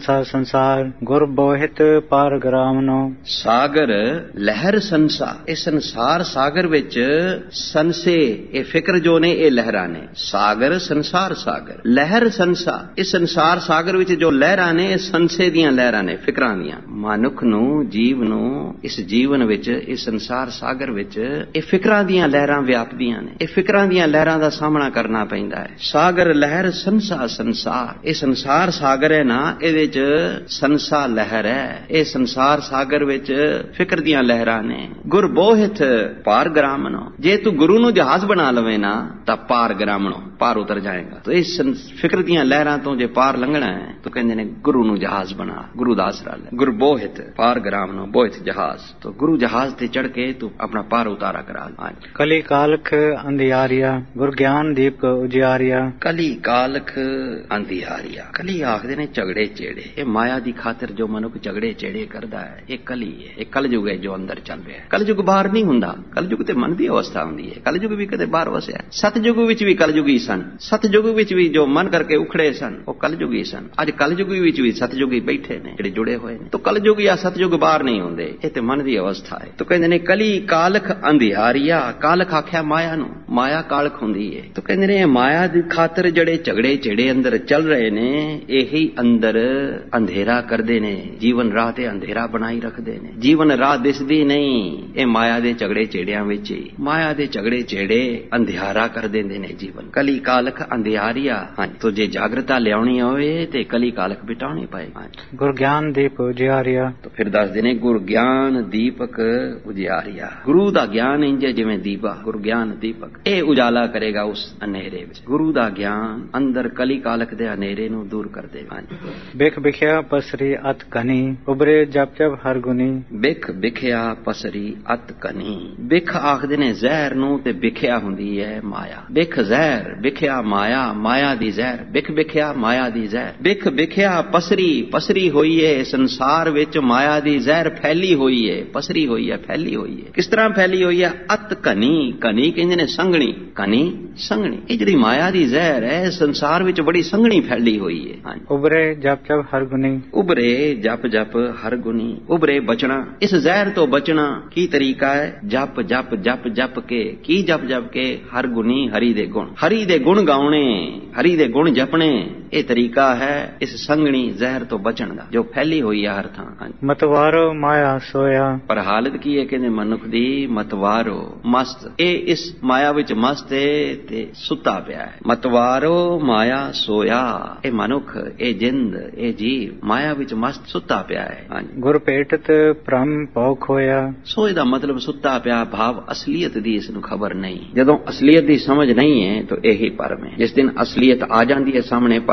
संसार गुर बोहित पार ग्राम नो। सागर लहर संसार, ਇਹ ਸੰਸਾਰ ਸਾਗਰ ਵਿੱਚ ਸੰਸੇ ਇਹ ਫਿਕਰ ਜੋ ਨੇ ਇਹ ਲਹਿਰਾਂ ਨੇ। ਸਾਗਰ ਸੰਸਾਰ ਸਾਗਰ, ਲਹਿਰ ਸੰਸਾਰ, ਇਹ ਸੰਸਾਰ ਸਾਗਰ ਵਿੱਚ ਜੋ ਲਹਿਰਾਂ ਨੇ ਇਹ ਸੰਸੇ ਦੀਆਂ ਲਹਿਰਾਂ ਨੇ, ਫਿਕਰਾਂ ਦੀਆਂ। ਮਨੁੱਖ ਨੂੰ, ਜੀਵ ਨੂੰ ਇਸ ਜੀਵਨ ਵਿੱਚ, ਇਸ ਸੰਸਾਰ ਸਾਗਰ ਵਿੱਚ ਇਹ ਫਿਕਰਾਂ ਦੀਆਂ ਲਹਿਰਾਂ ਵਿਆਪਦੀਆਂ ਨੇ। ਇਹ ਫਿਕਰਾਂ ਦੀਆਂ ਲਹਿਰਾਂ ਦਾ ਸਾਹਮਣਾ ਕਰਨਾ ਪੈਂਦਾ ਹੈ। ਸਾਗਰ ਲਹਿਰ ਸੰਸਾ ਸੰਸਾਰ, ਇਹ ਸੰਸਾਰ ਸਾਗਰ ਹੈ ਨਾ, ਇਹਦੇ ਚ ਸੰਸਾ ਲਹਿਰ ਹੈ। ਇਹ ਸੰਸਾਰ ਸਾਗਰ ਵਿੱਚ ਫਿਕਰ ਦੀਆਂ ਲਹਿਰਾਂ ਨੇ। ਗੁਰ ਬੋਹਿਤ ਪਾਰ ਗ੍ਰਾਮਣੋ, ਜੇ ਤੂੰ ਗੁਰੂ ਨੂੰ ਜਹਾਜ਼ ਬਣਾ ਲਵੇਂ ਨਾ ਤਾਂ ਪਾਰ ਗ੍ਰਾਮਣੋ, ਪਾਰ ਉਤਰ ਜਾਏਗਾ। तो इस फिक्र ਦੀਆਂ ਲਹਿਰਾਂ ਤੋਂ ਜੇ ਪਾਰ ਲੰਘਣਾ ਹੈ ਤਾਂ ਕਹਿੰਦੇ ਨੇ ਗੁਰੂ ਨੂੰ ਜਹਾਜ਼ ਬਣਾ, ਗੁਰੂ ਦਾ ਆਸਰਾ ਲੈ। ਗੁਰ ਬੋਹਿਤ ਪਾਰ ਗ੍ਰਾਮ ਨੂੰ, ਬੋਹਿਤ ਜਹਾਜ਼, तो ਗੁਰੂ ਜਹਾਜ਼ ਤੇ ਚੜ ਕੇ ਤੂੰ ਆਪਣਾ ਪਾਰ ਉਤਾਰਾ ਕਰਾ। ਕਲੀ ਕਾਲਖ ਅੰਧਿਆਰੀਆ ਗੁਰ ਗਿਆਨ ਦੀਪ ਉਜਿਆਰੀਆ। ਕਲੀ ਕਾਲਖ ਅੰਧਿਆਰੀਆ, ਕਲੀ ਆਖਦੇ ਨੇ ਝਗੜੇ ਚੇੜੇ। ਇਹ ਮਾਇਆ ਦੀ ਖਾਤਰ ਜੋ ਮਨੁੱਖ ਝਗੜੇ ਚੇੜੇ ਕਰਦਾ ਹੈ ਇਹ ਕਲੀ ਹੈ, ਇਹ ਕਲਯੁਗ ਹੈ ਜੋ ਅੰਦਰ ਚੱਲ ਰਿਹਾ ਹੈ। ਕਲਯੁਗ ਬਾਹਰ ਨਹੀਂ ਹੁੰਦਾ, ਕਲਯੁਗ ਤੇ ਮਨ ਦੀ ਅਵਸਥਾ ਹੁੰਦੀ ਹੈ। ਕਲਯੁਗ ਵੀ ਕਦੇ ਬਾਹਰ ਵਸਿਆ। ਸਤਯੁਗ ਵਿੱਚ ਵੀ ਕਲਯੁਗੀ ਸਨ, ਸਤਯੁਗ ਵਿੱਚ ਵੀ ਜੋ ਮਨ ਕਰਕੇ ਉਖੜੇ ਸਨ ਉਹ ਕਲਯੁਗੀ ਸਨ। ਅੱਜ ਕਲਯੁਗੀ ਵਿੱਚ ਵੀ ਸਤਯੁਗੀ ਬੈਠੇ ਨੇ ਜਿਹੜੇ ਜੁੜੇ ਹੋਏ ਨੇ। ਤਾਂ ਕਲਯੁਗ ਜਾਂ ਸਤਯੁਗ ਬਾਹਰ ਨਹੀਂ ਹੁੰਦੇ, ਇਹ ਤੇ ਮਨ ਦੀ ਅਵਸਥਾ ਹੈ। ਤਾਂ ਕਹਿੰਦੇ ਨੇ ਕਲੀ ਕਾਲਖ ਅੰਧਿਆਰੀਆ। ਕਾਲਖ ਆਖਿਆ ਮਾਇਆ ਨੂੰ, ਮਾਇਆ ਕਾਲਖ ਹੁੰਦੀ ਹੈ। ਤਾਂ ਕਹਿੰਦੇ ਨੇ ਮਾਇਆ ਦੀ ਖਾਤਰ ਜਿਹੜੇ ਝਗੜੇ ਝੇੜੇ ਅੰਦਰ ਚੱਲ ਰਹੇ ਨੇ ਇਹੀ ਅੰਦਰ ਅੰਧੇਰਾ ਕਰਦੇ ਨੇ, ਜੀਵਨ ਰਾਹ ਤੇ ਅੰਧੇਰਾ ਬਣਾਈ ਰੱਖਦੇ ਨੇ। ਜੀਵਨ ਰਾਹ ਦਿਸਦੀ ਨਹੀਂ, ਇਹ ਮਾਇਆ ਦੇ ਝਗੜੇ ਝੇੜਿਆਂ ਵਿੱਚ ਹੀ, ਮਾਇਆ ਦੇ ਝਗੜੇ ਝੇੜੇ ਅੰਧਿਆਰਾ ਕਰ ਦਿੰਦੇ ਨੇ ਜੀਵਨ। ਕਲੀ ਕਾਲਖ ਅੰਧਿਆਰੀਆ। ਹਾਂ, ਤੋ ਜੇ ਜਾਗਰਤਾ ਲਿਆਉਣੀ ਹੋਵੇ ਤੇ ਕਲੀ ਕਾਲਖ ਬਿਟਾਉਣੀ ਪਏ। ਗੁਰ ਗਿਆਨ ਦੀਪ ਉਜਿਆਰੀਆ। ਤਾਂ ਫਿਰ ਦੱਸਦੇ ਨੇ ਗੁਰ ਗਿਆਨ ਦੀਪਕ ਉਜਿਆਰੀਆ। ਗੁਰੂ ਦਾ ਗਿਆਨ ਇੰਜ ਜਿਵੇਂ ਦੀਪਾ, ਗੁਰ ਗਿਆਨ ਦੀਪਕ, ਇਹ ਉਜਾਲਾ ਕਰੇਗਾ ਉਸ ਹਨੇਰੇ ਵਿੱਚ। ਗੁਰੂ ਦਾ ਗਿਆਨ ਅੰਦਰ ਕਲੀ ਕਾਲਖ ਦੇ ਹਨੇਰੇ ਨੂੰ ਦੂਰ ਕਰ ਦੇਗਾ। ਬਿਖ ਬਿਖਿਆ ਪਸਰੀ ਅਤ ਕਨੀ ਉਬਰੇ ਜਪ ਜਪ ਹਰ ਗੁਨੀ। ਬਿਖ ਬਿਖਿਆ ਪਸਰੀ ਅਤ ਕਨੀ। ਬਿਖ ਆਖਦੇ ਨੇ ਜ਼ਹਿਰ ਨੂੰ ਤੇ ਬਿਖਿਆ ਹੁੰਦੀ ਹੈ ਮਾਇਆ। ਬਿਖ ਜ਼ਹਿਰ, ਬਿਖਿਆ ਮਾਇਆ, ਮਾਇਆ ਦੀ ਜ਼ਹਿਰ। ਬਿਖ ਬਿਖਿਆ ਮਾਇਆ ਦੀ ਜ਼ਹਿਰ। ਬਿਖ ਬਿਖਿਆ ਪਸਰੀ, ਪਸਰੀ ਹੋਈ ਹੈ ਸੰਸਾਰ ਵਿੱਚ ਮਾਇਆ ਦੀ ਜ਼ਹਿਰ ਫੈਲੀ ਹੋਈ ਹੈ, ਪਸਰੀ ਹੋਈ ਹੈ, ਫੈਲੀ ਹੋਈ ਹੈ। ਕਿਸ ਤਰ੍ਹਾਂ ਫੈਲੀ ਹੋਈ ਹੈ? ਅਤ ਕਨੀ, ਕਨੀ ਕਹਿੰਦੇ ਨੇ ਸੰਘਣੀ, ਕਨੀ ਸੰਘਣੀ। ਇਹ ਜਿਹੜੀ ਮਾਇਆ ਦੀ ਜ਼ਹਿਰ ਹੈ ਸੰਸਾਰ ਵਿੱਚ ਬੜੀ ਸੰਘਣੀ ਫੈਲੀ ਹੋਈ ਹੈ। ਉਬਰੇ ਜਪ ਜਪ ਹਰ ਗੁਨੀ। ਉਬਰੇ ਜਪ ਜਪ ਹਰ ਗੁਨੀ। ਉਬਰੇ ਬਚਣਾ, ਇਸ ਜ਼ਹਿਰ ਤੋਂ ਬਚਣਾ ਕੀ ਤਰੀਕਾ ਹੈ? ਜਪ ਜਪ ਜਪ ਜਪ ਕੇ। ਕੀ ਜਪ ਜਪ ਕੇ? ਹਰ ਗੁਨੀ, ਹਰੀ ਦੇ ਗੁਣ, ਹਰੀ ਦੇ ਗੁਣ ਗਾਉਣੇ, ਹਰੀ ਦੇ ਗੁਣ ਜਪਣੇ। ਇਹ ਤਰੀਕਾ ਹੈ ਇਸ ਸੰਘਣੀ ਜ਼ਹਿਰ ਤੋਂ ਬਚਣ ਦਾ ਜੋ ਫੈਲੀ ਹੋਈ ਹੈ ਹਰ ਥਾਂ। ਮਤਵਾਰੋ ਮਾਇਆ ਸੋਇਆ। ਪਰ ਹਾਲਤ ਕੀ ਹੈ? ਕਹਿੰਦੇ ਮਨੁੱਖ ਦੀ ਮਤਵਾਰੋ, ਮਸਤ, ਇਹ ਇਸ ਮਾਇਆ ਵਿੱਚ ਮਸਤ ਹੈ ਤੇ ਸੁੱਤਾ ਪਿਆ ਹੈ। ਮਤਵਾਰੋ ਮਾਇਆ ਸੋਇਆ, ਇਹ ਮਨੁੱਖ, ਇਹ ਜਿੰਦ, ਇਹ ਜੀਵ ਮਾਇਆ ਵਿੱਚ ਮਸਤ ਸੁੱਤਾ ਪਿਆ ਹੈ। ਗੁਰ ਭੇਟਤ ਭ੍ਰਮ ਭੌਖ ਹੋਇਆ। ਸੋ ਇਹਦਾ ਮਤਲਬ ਸੁੱਤਾ ਪਿਆ ਭਾਵ ਅਸਲੀਅਤ ਦੀ ਇਸ ਨੂੰ ਖਬਰ ਨਹੀਂ। ਜਦੋਂ ਅਸਲੀਅਤ ਦੀ ਸਮਝ ਨਹੀਂ ਹੈ ਤਾਂ ਇਹੀ ਭਰਮ ਹੈ। ਜਿਸ ਦਿਨ ਅਸਲੀਅਤ ਆ ਜਾਂਦੀ ਹੈ ਸਾਹਮਣੇ, ਭਰਮ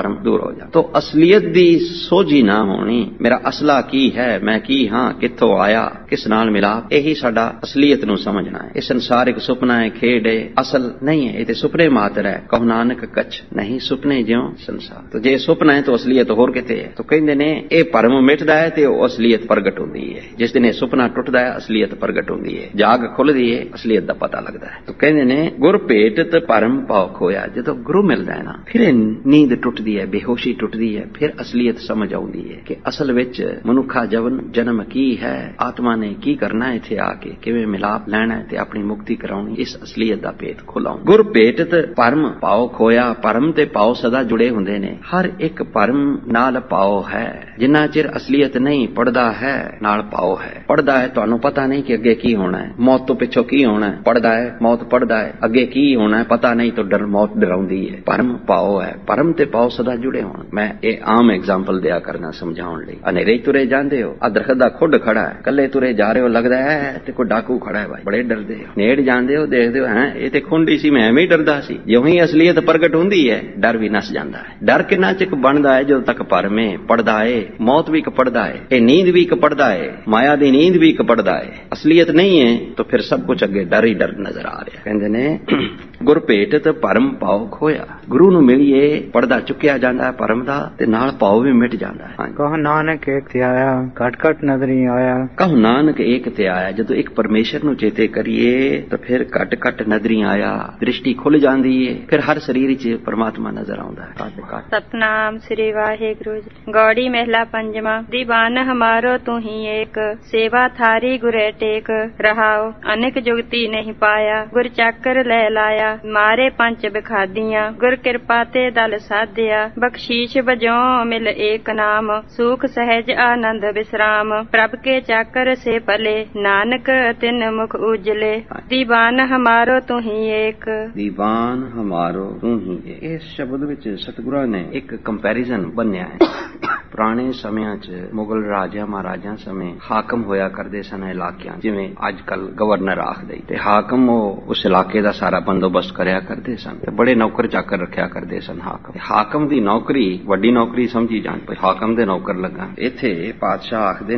ਭਰਮ ਦੂਰ ਹੋ ਜਾ। ਤੋ ਅਸਲੀਅਤ ਦੀ ਸੋਝੀ ਨਾ ਹੋਣੀ, ਮੇਰਾ ਅਸਲਾ ਕੀ ਹੈ, ਮੈਂ ਕੀ ਹਾਂ, ਕਿੱਥੋਂ ਆਇਆ, ਕਿਸ ਨਾਲ ਮਿਲਾਪ, ਇਹੀ ਸਾਡਾ ਅਸਲੀਅਤ ਨੂੰ ਸਮਝਣਾ ਹੈ। ਇਹ ਸੰਸਾਰ ਇੱਕ ਸੁਪਨਾ ਹੈ, ਖੇਡ ਹੈ, ਅਸਲ ਨਹੀਂ ਹੈ। ਇਹ ਤੇ ਸੁਪਨੇ ਮਾਤਰ ਹੈ। ਕਹੋ ਨਾਨਕ ਕੱਚ ਨਹੀਂ ਸੁਪਨੇ ਜਿਉਂ ਸੰਸਾਰ। ਤੋ ਜੇ ਸੁਪਨਾ ਹੈ ਤਾਂ ਅਸਲੀਅਤ ਹੋਰ ਕਿਤੇ ਹੈ। ਤੋ ਕਹਿੰਦੇ ਨੇ ਇਹ ਭਰਮ ਮਿਟਦਾ ਹੈ ਤੇ ਉਹ ਅਸਲੀਅਤ ਪ੍ਰਗਟ ਹੁੰਦੀ ਹੈ। ਜਿਸ ਦਿਨ ਇਹ ਸੁਪਨਾ ਟੁੱਟਦਾ ਹੈ ਅਸਲੀਅਤ ਪ੍ਰਗਟ ਹੁੰਦੀ ਹੈ, ਜਾਗ ਖੁੱਲਦੀ ਹੈ, ਅਸਲੀਅਤ ਦਾ ਪਤਾ ਲੱਗਦਾ ਹੈ। ਤੋ ਕਹਿੰਦੇ ਨੇ ਗੁਰ ਭੇਟਤ ਭਰਮ ਭਾਉ ਖੋਇਆ। ਜਦੋਂ ਗੁਰੂ ਮਿਲਦਾ ਹੈ ਨਾ, ਫਿਰ ਇਹ ਨੀਂਦ ਟੁੱਟਦੀ ਹੈ, ਬੇਹੋਸ਼ੀ ਟੁੱਟਦੀ ਹੈ, ਫਿਰ ਅਸਲੀਅਤ ਸਮਝ ਆਉਂਦੀ ਹੈ ਕਿ ਅਸਲ ਵਿੱਚ ਮਨੁੱਖਾ ਜਨਮ ਕੀ ਹੈ, ਆਤਮਾ ਨੇ ਕੀ ਕਰਨਾ ਇੱਥੇ ਆ ਕੇ, ਕਿਵੇਂ ਮਿਲਾਪ ਲੈਣਾ ਤੇ ਆਪਣੀ ਮੁਕਤੀ ਕਰਾਉਣੀ। ਇਸ ਅਸਲੀਅਤ ਦਾ ਭੇਦ ਖੁਲਾਉਂ। ਗੁਰ ਭੇਟਤ ਭਰਮ ਭਾਉ ਖੋਇਆ। ਭਰਮ ਤੇ ਭਾਉ ਸਦਾ ਜੁੜੇ ਹੁੰਦੇ ਨੇ। ਹਰ ਇੱਕ ਭਰਮ ਨਾਲ ਭਾਉ ਹੈ। ਜਿੰਨਾ ਚਿਰ ਅਸਲੀਅਤ ਨਹੀਂ, ਪੜਦਾ ਹੈ ਨਾਲ ਭਾਉ ਹੈ। ਪੜਦਾ ਹੈ, ਤੁਹਾਨੂੰ ਪਤਾ ਨਹੀਂ ਕਿ ਅੱਗੇ ਕੀ ਹੋਣਾ ਹੈ, ਮੌਤ ਤੋਂ ਪਿੱਛੋਂ ਕੀ ਹੋਣਾ ਹੈ। ਪੜਦਾ ਹੈ, ਮੌਤ ਪੜਦਾ ਹੈ, ਅੱਗੇ ਕੀ ਹੋਣਾ ਹੈ ਪਤਾ ਨਹੀਂ, ਤਾਂ ਮੌਤ ਡਰਾਉਂਦੀ ਹੈ। ਭਰਮ ਭਾਉ ਹੈ। ਭਰਮ ਤੇ ਭਾਉ ਸਦਾ ਜੁੜੇ ਹੋਣ। ਮੈਂ ਇਹ ਆਮ ਐਗਜ਼ਾਮਪਲ ਦਿਆ ਕਰਨਾ ਸਮਝਾਉਣ ਲਈ। ਹਨੇਰੇ ਤੁਰੇ ਜਾਂਦੇ ਹੋ, ਆ ਦਰਖਤ ਦਾ ਖੁੱਡ ਖੜਾ ਹੈ, ਕੱਲੇ ਤੁਰੇ ਜਾ ਰਹੇ ਹੋ, ਲੱਗਦਾ ਹੈ ਤੇ ਕੋਈ ਡਾਕੂ ਖੜਾ ਹੈ, ਭਾਈ ਬੜੇ ਡਰਦੇ ਹੋ। ਨੇੜ ਜਾਂਦੇ ਹੋ, ਦੇਖਦੇ ਹੋ ਹੈ ਇਹ ਤੇ ਖੁੰਡੀ ਸੀ, ਮੈਂ ਐਵੇਂ ਹੀ ਡਰਦਾ ਸੀ। ਜਿਉਂ ਹੀ ਅਸਲੀਅਤ ਪ੍ਰਗਟ ਹੁੰਦੀ ਹੈ, ਡਰ ਵੀ ਨਸ ਜਾਂਦਾ ਹੈ। ਡਰ ਕਿੰਨਾ ਚਿਕ ਬਣਦਾ ਹੈ, ਜਦੋਂ ਤੱਕ ਭਰਮ ਹੈ, ਪੜਦਾ ਹੈ, ਮੌਤ ਵੀ ਇੱਕ ਪੜਦਾ ਹੈ, ਇਹ ਨੀਂਦ ਵੀ ਇੱਕ ਪੜਦਾ ਹੈ, ਮਾਇਆ ਦੀ ਨੀਂਦ ਵੀ ਇੱਕ ਪੜਦਾ ਹੈ। ਅਸਲੀਅਤ ਨਹੀਂ ਹੈ ਤਾਂ ਫਿਰ ਸਭ ਕੁਝ ਅੱਗੇ ਡਰ ਹੀ ਡਰ ਨਜ਼ਰ ਆ ਰਿਹਾ। ਕਹਿੰਦੇ ਨੇ ਗੁਰ ਭੇਟਤ ਭਰਮ ਭਾਉ ਖੋਇਆ। ਗੁਰੂ ਨੂੰ ਮਿਲੀਏ, ਪੜਦਾ ਚੁੱਕਿਆ ਜਾਂਦਾ ਹੈ ਭਰਮ ਦਾ, ਤੇ ਨਾਲ ਭਾਉ ਵੀ ਮਿਟ ਜਾਂਦਾ ਹੈ। ਕਹੋ ਨਾਨਕ ਏਕ ਤੇ ਆਇਆ, ਘਟ ਘਟ ਨਦਰੀ ਆਇਆ। ਕਹੋ ਨਾਨਕ ਏਕ ਤੇ ਆਇਆ। ਜਦੋਂ ਇੱਕ ਪਰਮੇਸ਼ਰ ਨੂੰ ਚੇਤੇ ਕਰੀਏ ਤਾਂ ਫਿਰ ਘਟ ਘਟ ਨਦਰੀ ਆਇਆ, ਦ੍ਰਿਸ਼ਟੀ ਖੁੱਲ ਜਾਂਦੀ ਹੈ, ਫਿਰ ਹਰ ਸਰੀਰ ਵਿੱਚ ਪਰਮਾਤਮਾ ਨਜ਼ਰ ਆਉਂਦਾ ਹੈ। ਸਤਨਾਮ ਸ੍ਰੀ ਵਾਹਿਗੁਰੂ ਜੀ। ਗੌੜੀ ਮਹਿਲਾ ਪੰਜਵਾਂ। ਦੀਵਾਨ ਹਮਾਰੋ ਤੂੰ ਹੀ ਏਕ, ਸੇਵਾ ਥਾਰੀ ਗੁਰੇ ਟੇਕ। ਰਹਾਓ ਅਨੇਕ ਜੁਗਤੀ ਨਹੀਂ ਪਾਇਆ, ਗੁਰ ਚਾਕਰ ਲੈ ਲਾਇਆ। ਮਾਰੇ ਪੰਜ ਬਿਖਾਦੀਆਂ, ਗੁਰ ਕਿਰਪਾ ਤੇ ਦਲ ਸਾਧਿਆ। ਬਖਸ਼ੀਸ਼ ਵਜੋਂ ਮਿਲ ਏਕ ਨਾਮ, ਸੁਖ ਸਹਿਜ ਆਨੰਦ ਵਿਸਰਾਮ। ਪ੍ਰਭ ਕੇ ਚਾਕਰ ਸੇ ਭਲੇ, ਨਾਨਕ ਤਿਨ ਮੁਖ ਉਜਲੇ। ਦੀਵਾਨ ਹਮਾਰੋ ਤੂੰ ਹੀ ਏਕ। ਦੀਵਾਨ ਹਮਾਰੋ ਤੂੰ ਹੀ ਏਕ। ਇਸ ਸ਼ਬਦ ਵਿੱਚ ਸਤਿਗੁਰਾਂ ਨੇ ਇੱਕ ਕੰਪੈਰੀਜ਼ਨ ਬੰਨਿਆ ਹੈ। ਪੁਰਾਣੇ ਸਮਿਆਂ 'ਚ ਮੁਗਲ ਰਾਜਿਆਂ ਮਹਾਰਾਜਿਆਂ ਸਮੇਂ ਹਾਕਮ ਹੋਇਆ ਕਰਦੇ ਸਨ ਇਲਾਕਿਆਂ, ਜਿਵੇਂ ਅੱਜ ਕੱਲ ਗਵਰਨਰ ਆਖਦੇ, ਤੇ ਹਾਕਮ ਉਹ ਉਸ ਇਲਾਕੇ ਦਾ ਸਾਰਾ ਬੰਦੋਬਸਤ ਕਰਿਆ ਕਰਦੇ ਸਨ ਤੇ ਬੜੇ ਨੌਕਰ ਚਾਕਰ ਰੱਖਿਆ ਕਰਦੇ ਸਨ। ਹਾਕਮ ਦੀ ਨੌਕਰੀ ਵੱਡੀ ਨੌਕਰੀ ਸਮਝੀ ਜਾਣ, ਪਰ ਹਾਕਮ ਦੇ ਨੌਕਰ ਲੱਗਾ। ਇੱਥੇ ਪਾਤਸ਼ਾਹ ਆਖਦੇ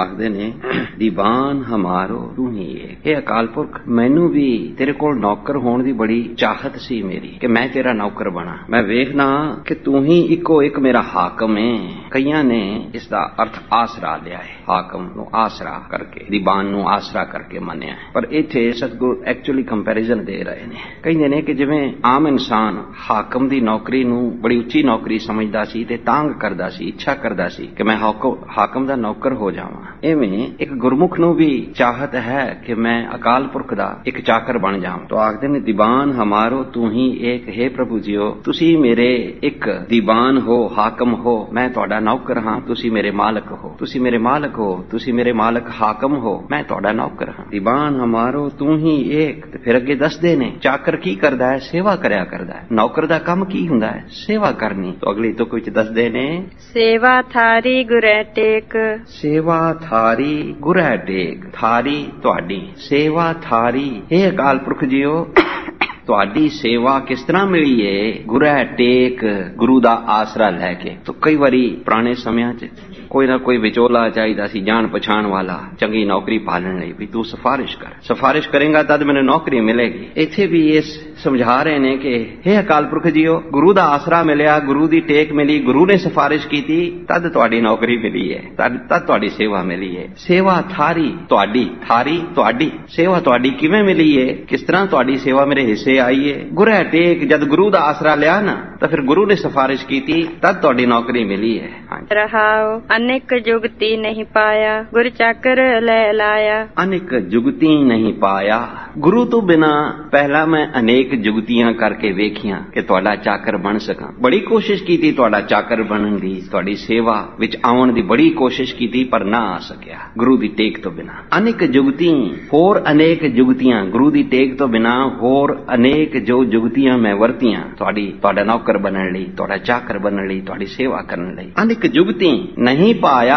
ਨੇ ਦੀਵਾਨ ਹਮਾਰੋ ਤੂੰ ਹੀ ਏਕ। ਇਹ ਅਕਾਲ ਪੁਰਖ, ਮੈਨੂੰ ਵੀ ਤੇਰੇ ਕੋਲ ਨੌਕਰ ਹੋਣ ਦੀ ਬੜੀ ਚਾਹਤ ਸੀ ਮੇਰੀ, ਕਿ ਮੈਂ ਤੇਰਾ ਨੌਕਰ ਬਣਾ। ਮੈਂ ਵੇਖਣਾ ਕਿ ਤੂੰ ਹੀ ਇੱਕੋ ਇੱਕ ਮੇਰਾ ਹਾਕਮ ਹੈ। ਕਈਆਂ ਨੇ ਇਸ ਦਾ ਅਰਥ ਆਸਰਾ ਲਿਆ ਹੈ, ਹਾਕਮ ਨੂੰ ਆਸਰਾ ਕਰਕੇ, ਦੀਵਾਨ ਨੂੰ ਆਸਰਾ ਕਰਕੇ ਮੰਨਿਆ ਹੈ। ਪਰ ਇੱਥੇ ਸਤਿਗੁਰ ਐਕਚੁਅਲੀ ਕੰਪੈਰੀਜ਼ਨ ਦੇ ਰਹੇ ਨੇ। ਕਹਿੰਦੇ ਨੇ ਕਿ ਜਿਵੇਂ ਆਮ ਇਨਸਾਨ ਹਾਕਮ ਦੀ ਨੌਕਰੀ ਨੂੰ ਬੜੀ ਉੱਚੀ ਨੌਕਰੀ ਸਮਝਦਾ ਸੀ ਤੇ ਤਾਂਗ ਕਰਦਾ ਸੀ, ਇੱਛਾ ਕਰਦਾ ਸੀ ਕਿ ਮੈਂ ਹਾਕਮ ਦਾ ਨੌਕਰ ਹੋ ਜਾਵਾਂ, ਐਵੇਂ ਇੱਕ ਗੁਰਮੁਖ ਨੂੰ ਵੀ ਚਾਹਤ ਹੈ ਕਿ ਮੈਂ ਅਕਾਲ ਪੁਰਖ ਦਾ ਇੱਕ ਚਾਕਰ ਬਣ ਜਾਵਾਂ। ਤਾਂ ਆਖਦੇ ਨੇ ਦੀਵਾਨ ਹਮਾਰੋ ਤੂੰ ਹੀ ਏਕ। ਹੈ ਪ੍ਰਭੂ ਜੀਓ, ਤੁਸੀਂ ਮੇਰੇ ਇੱਕ ਦੀਵਾਨ ਹੋ, ਹਾਕਮ ਹੋ, ਮੈਂ ਤੁਹਾਡਾ ਨੌਕਰ ਹਾਂ, ਤੁਸੀਂ ਮੇਰੇ ਮਾਲਕ ਹੋ। ਤੁਸੀਂ ਮੇਰੇ ਮਾਲਕ ਹੋ, ਤੁਸੀਂ ਮੇਰੇ ਮਾਲਕ ਹਾਕਮ ਹੋ, ਮੈਂ ਤੁਹਾਡਾ ਨੌਕਰ ਹਾਂ। ਦੀਵਾਨ ਹਮਾਰੋ ਤੂੰ ਹੀ ਏਕ। ਤੇ ਫਿਰ ਅੱਗੇ ਦੱਸਦੇ ਨੇ ਚਾਕਰ ਕੀ ਕਰਦਾ ਹੈ, ਸੇਵਾ ਕਰਿਆ ਕਰਦਾ ਹੈ। ਨੌਕਰ ਦਾ ਕੰਮ ਕੀ ਹੁੰਦਾ ਹੈ, ਸੇਵਾ ਕਰਨੀ। ਤਾਂ ਅਗਲੀ ਤੁਕ ਵਿੱਚ ਦੱਸਦੇ ਨੇ ਸੇਵਾ ਥਾਰੀ ਗੁਰੈ ਟੇਕ। ਸੇਵਾ ਥਾਰੀ ਗੁਰੈ ਟੇਕ। ਥਾਰੀ ਤੁਹਾਡੀ, ਸੇਵਾ ਥਾਰੀ। ਇਹ ਅਕਾਲ ਪੁਰਖ ਜੀਓ, ਤੁਹਾਡੀ ਸੇਵਾ ਕਿਸ ਤਰ੍ਹਾਂ ਮਿਲੀ ਏ? ਗੁਰੈ ਟੇਕ, ਗੁਰੂ ਦਾ ਆਸਰਾ ਲੈ ਕੇ। ਤਾਂ ਕਈ ਵਾਰੀ ਪੁਰਾਣੇ ਸਮਿਆਂ 'ਚ ਕੋਈ ਨਾ ਕੋਈ ਵਿਚੋਲਾ ਚਾਹੀਦਾ ਸੀ, ਜਾਣ ਪਛਾਣ ਵਾਲਾ, ਚੰਗੀ ਨੌਕਰੀ ਪਾਲਣ ਲਈ, ਵੀ ਤੂੰ ਸਿਫਾਰਿਸ਼ ਕਰ, ਸਿਫਾਰਿਸ਼ ਕਰੇਗਾ ਤਦ ਮੈਨੂੰ ਨੌਕਰੀ ਮਿਲੇਗੀ। ਇੱਥੇ ਵੀ ਇਸ ਸਮਝਾ ਰਹੇ ਨੇ ਕਿ ਹੇ ਅਕਾਲ ਪੁਰਖ ਜੀਓ, ਗੁਰੂ ਦਾ ਆਸਰਾ ਮਿਲਿਆ, ਗੁਰੂ ਦੀ ਟੇਕ ਮਿਲੀ, ਗੁਰੂ ਨੇ ਸਿਫਾਰਿਸ਼ ਕੀਤੀ, ਤਦ ਤੁਹਾਡੀ ਨੌਕਰੀ ਮਿਲੀ ਹੈ, ਤਦ ਤੁਹਾਡੀ ਸੇਵਾ ਮਿਲੀ ਹੈ। ਸੇਵਾ ਥਾਰੀ ਤੁਹਾਡੀ, ਥਾਰੀ ਤੁਹਾਡੀ, ਸੇਵਾ ਤੁਹਾਡੀ ਕਿਵੇਂ ਮਿਲੀ ਹੈ, ਕਿਸ ਤਰ੍ਹਾਂ ਤੁਹਾਡੀ ਸੇਵਾ ਮੇਰੇ ਹਿੱਸੇ ਆਈ ਹੈ? ਗੁਰੈ ਟੇਕ, ਜਦ ਗੁਰੂ ਦਾ ਆਸਰਾ ਲਿਆ ਨਾ, ਤਾਂ ਫਿਰ ਗੁਰੂ ਨੇ ਸਿਫਾਰਿਸ਼ ਕੀਤੀ, ਤਦ ਤੁਹਾਡੀ ਨੌਕਰੀ ਮਿਲੀ ਹੈ। ਰਹਾਓ ਅਨੇਕ ਜੁਗਤੀ ਨਹੀਂ ਪਾਇਆ, ਗੁਰ ਚਾਕਰ ਲੈ ਲਾਇਆ। ਅਨੇਕ ਜੁਗਤੀ ਨਹੀਂ ਪਾਇਆ, ਗੁਰੂ ਤੋਂ ਬਿਨਾ ਪਹਿਲਾਂ ਮੈਂ ਅਨੇਕ ਜੁਗਤੀਆਂ ਕਰਕੇ ਵੇਖੀਆਂ ਕਿ ਤੁਹਾਡਾ ਚਾਕਰ ਬਣ ਸਕਾਂ। ਬੜੀ ਕੋਸ਼ਿਸ਼ ਕੀਤੀ ਤੁਹਾਡਾ ਚਾਕਰ ਬਣਨ ਦੀ, ਤੁਹਾਡੀ ਸੇਵਾ ਵਿੱਚ ਆਉਣ ਦੀ ਬੜੀ ਕੋਸ਼ਿਸ਼ ਕੀਤੀ, ਪਰ ਨਾ ਆ ਸਕਿਆ ਗੁਰੂ ਦੀ ਟੇਕ ਤੋਂ ਬਿਨਾ। ਅਨੇਕ ਜੁਗਤੀ, ਹੋਰ ਅਨੇਕ ਜੁਗਤੀਆਂ, ਗੁਰੂ ਦੀ ਟੇਕ ਤੋਂ ਬਿਨਾ ਹੋਰ ਅਨੇਕ ਜੋ ਜੁਗਤੀਆਂ ਮੈਂ ਵਰਤੀਆਂ ਤੁਹਾਡਾ ਨੌਕਰ ਬਣਨ ਲਈ, ਤੁਹਾਡਾ ਚਾਕਰ ਬਣਨ ਲਈ, ਤੁਹਾਡੀ ਸੇਵਾ ਕਰਨ ਲਈ। ਅਨੇਕ ਜੁਗਤੀ ਨਹੀਂ ਪਾਇਆ,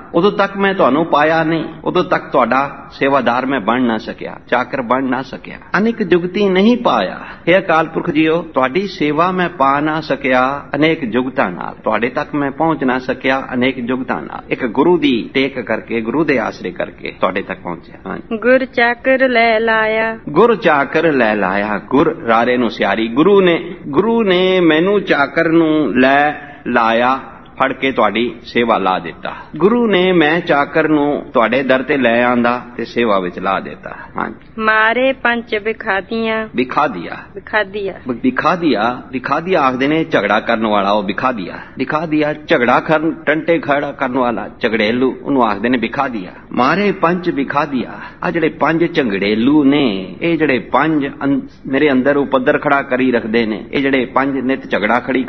ਉਦੋਂ ਤੱਕ ਮੈਂ ਤੁਹਾਨੂੰ ਪਾਇਆ ਨਹੀਂ, ਉਦੋਂ ਤੱਕ ਤੁਹਾਡਾ ਸੇਵਾਦਾਰ ਮੈਂ ਬਣ ਨਾ ਸਕਿਆ, ਚਾਕਰ ਬਣ ਨਾ ਸਕਿਆ। ਅਨੇਕ ਜੁਗਤੀ ਨਹੀਂ ਪਾਇਆ, हे ਅਕਾਲ ਪੁਰਖ ਜੀਓ, ਤੁਹਾਡੀ ਸੇਵਾ ਮੈਂ ਪਾ ਨਾ ਸਕਿਆ ਅਨੇਕ ਜੁਗਤਾਂ ਨਾਲ, ਤੁਹਾਡੇ ਤੱਕ ਮੈਂ ਪਹੁੰਚ ਨਾ ਸਕਿਆ ਅਨੇਕ ਜੁਗਤਾਂ ਨਾਲ। ਇੱਕ ਗੁਰੂ ਦੀ ਟੇਕ ਕਰਕੇ, ਗੁਰੂ ਦੇ ਆਸਰੇ ਕਰਕੇ ਤੁਹਾਡੇ ਤੱਕ ਪਹੁੰਚਿਆ। ਗੁਰ ਚਾਕਰ ਲੈ ਲਾਇਆ, ਗੁਰ ਚਾਕਰ ਲੈ ਲਾਇਆ। ਗੁਰ ਰਾਰੇ ਨੂੰ ਸਿਆਰੀ, ਗੁਰੂ ਨੇ ਮੈਨੂੰ ਚਾਕਰ ਨੂੰ ਲੈ ਲਾਇਆ, ਫੜ ਕੇ ਤੁਹਾਡੀ ਸੇਵਾ ਲਾ ਦਿੱਤਾ। ਗੁਰੂ ਨੇ ਮੈਂ ਚਾਕਰ ਨੂੰ ਤੁਹਾਡੇ ਦਰ ਤੇ ਲੈ ਆਂਦਾ ਤੇ ਸੇਵਾ ਵਿੱਚ ਲਾ ਦਿੱਤਾ। ਹਾਂਜੀ। ਮਾਰੇ ਪੰਜ ਵਿਖਾਦੀਆਂ, ਵਿਖਾ ਦਿਆ ਆਖਦੇ ਨੇ ਝਗੜਾ ਕਰਨ ਵਾਲਾ, ਉਹ ਵਿਖਾ ਦਿਆ ਝਗੜਾ ਕਰਨ, ਟੰਟੇ ਖੜਾ ਕਰਨ ਵਾਲਾ ਝਗੜੇਲੂ, ਉਹਨੂੰ ਆਖਦੇ ਨੇ ਵਿਖਾ ਦਿਆ। ਮਾਰੇ ਪੰਜ ਵਿਖਾ ਦਿਆ। ਆ ਜਿਹੜੇ ਪੰਜ ਝਗੜੇਲੂ ਨੇ, ਇਹ ਜਿਹੜੇ ਪੰਜ ਮੇਰੇ ਅੰਦਰ ਉਪਦਰ ਖੜਾ ਕਰੀ ਰੱਖਦੇ ਨੇ, ਇਹ ਜਿਹੜੇ ਪੰਜ ਨਿਤ ਝਗੜਾ ਖੜੀ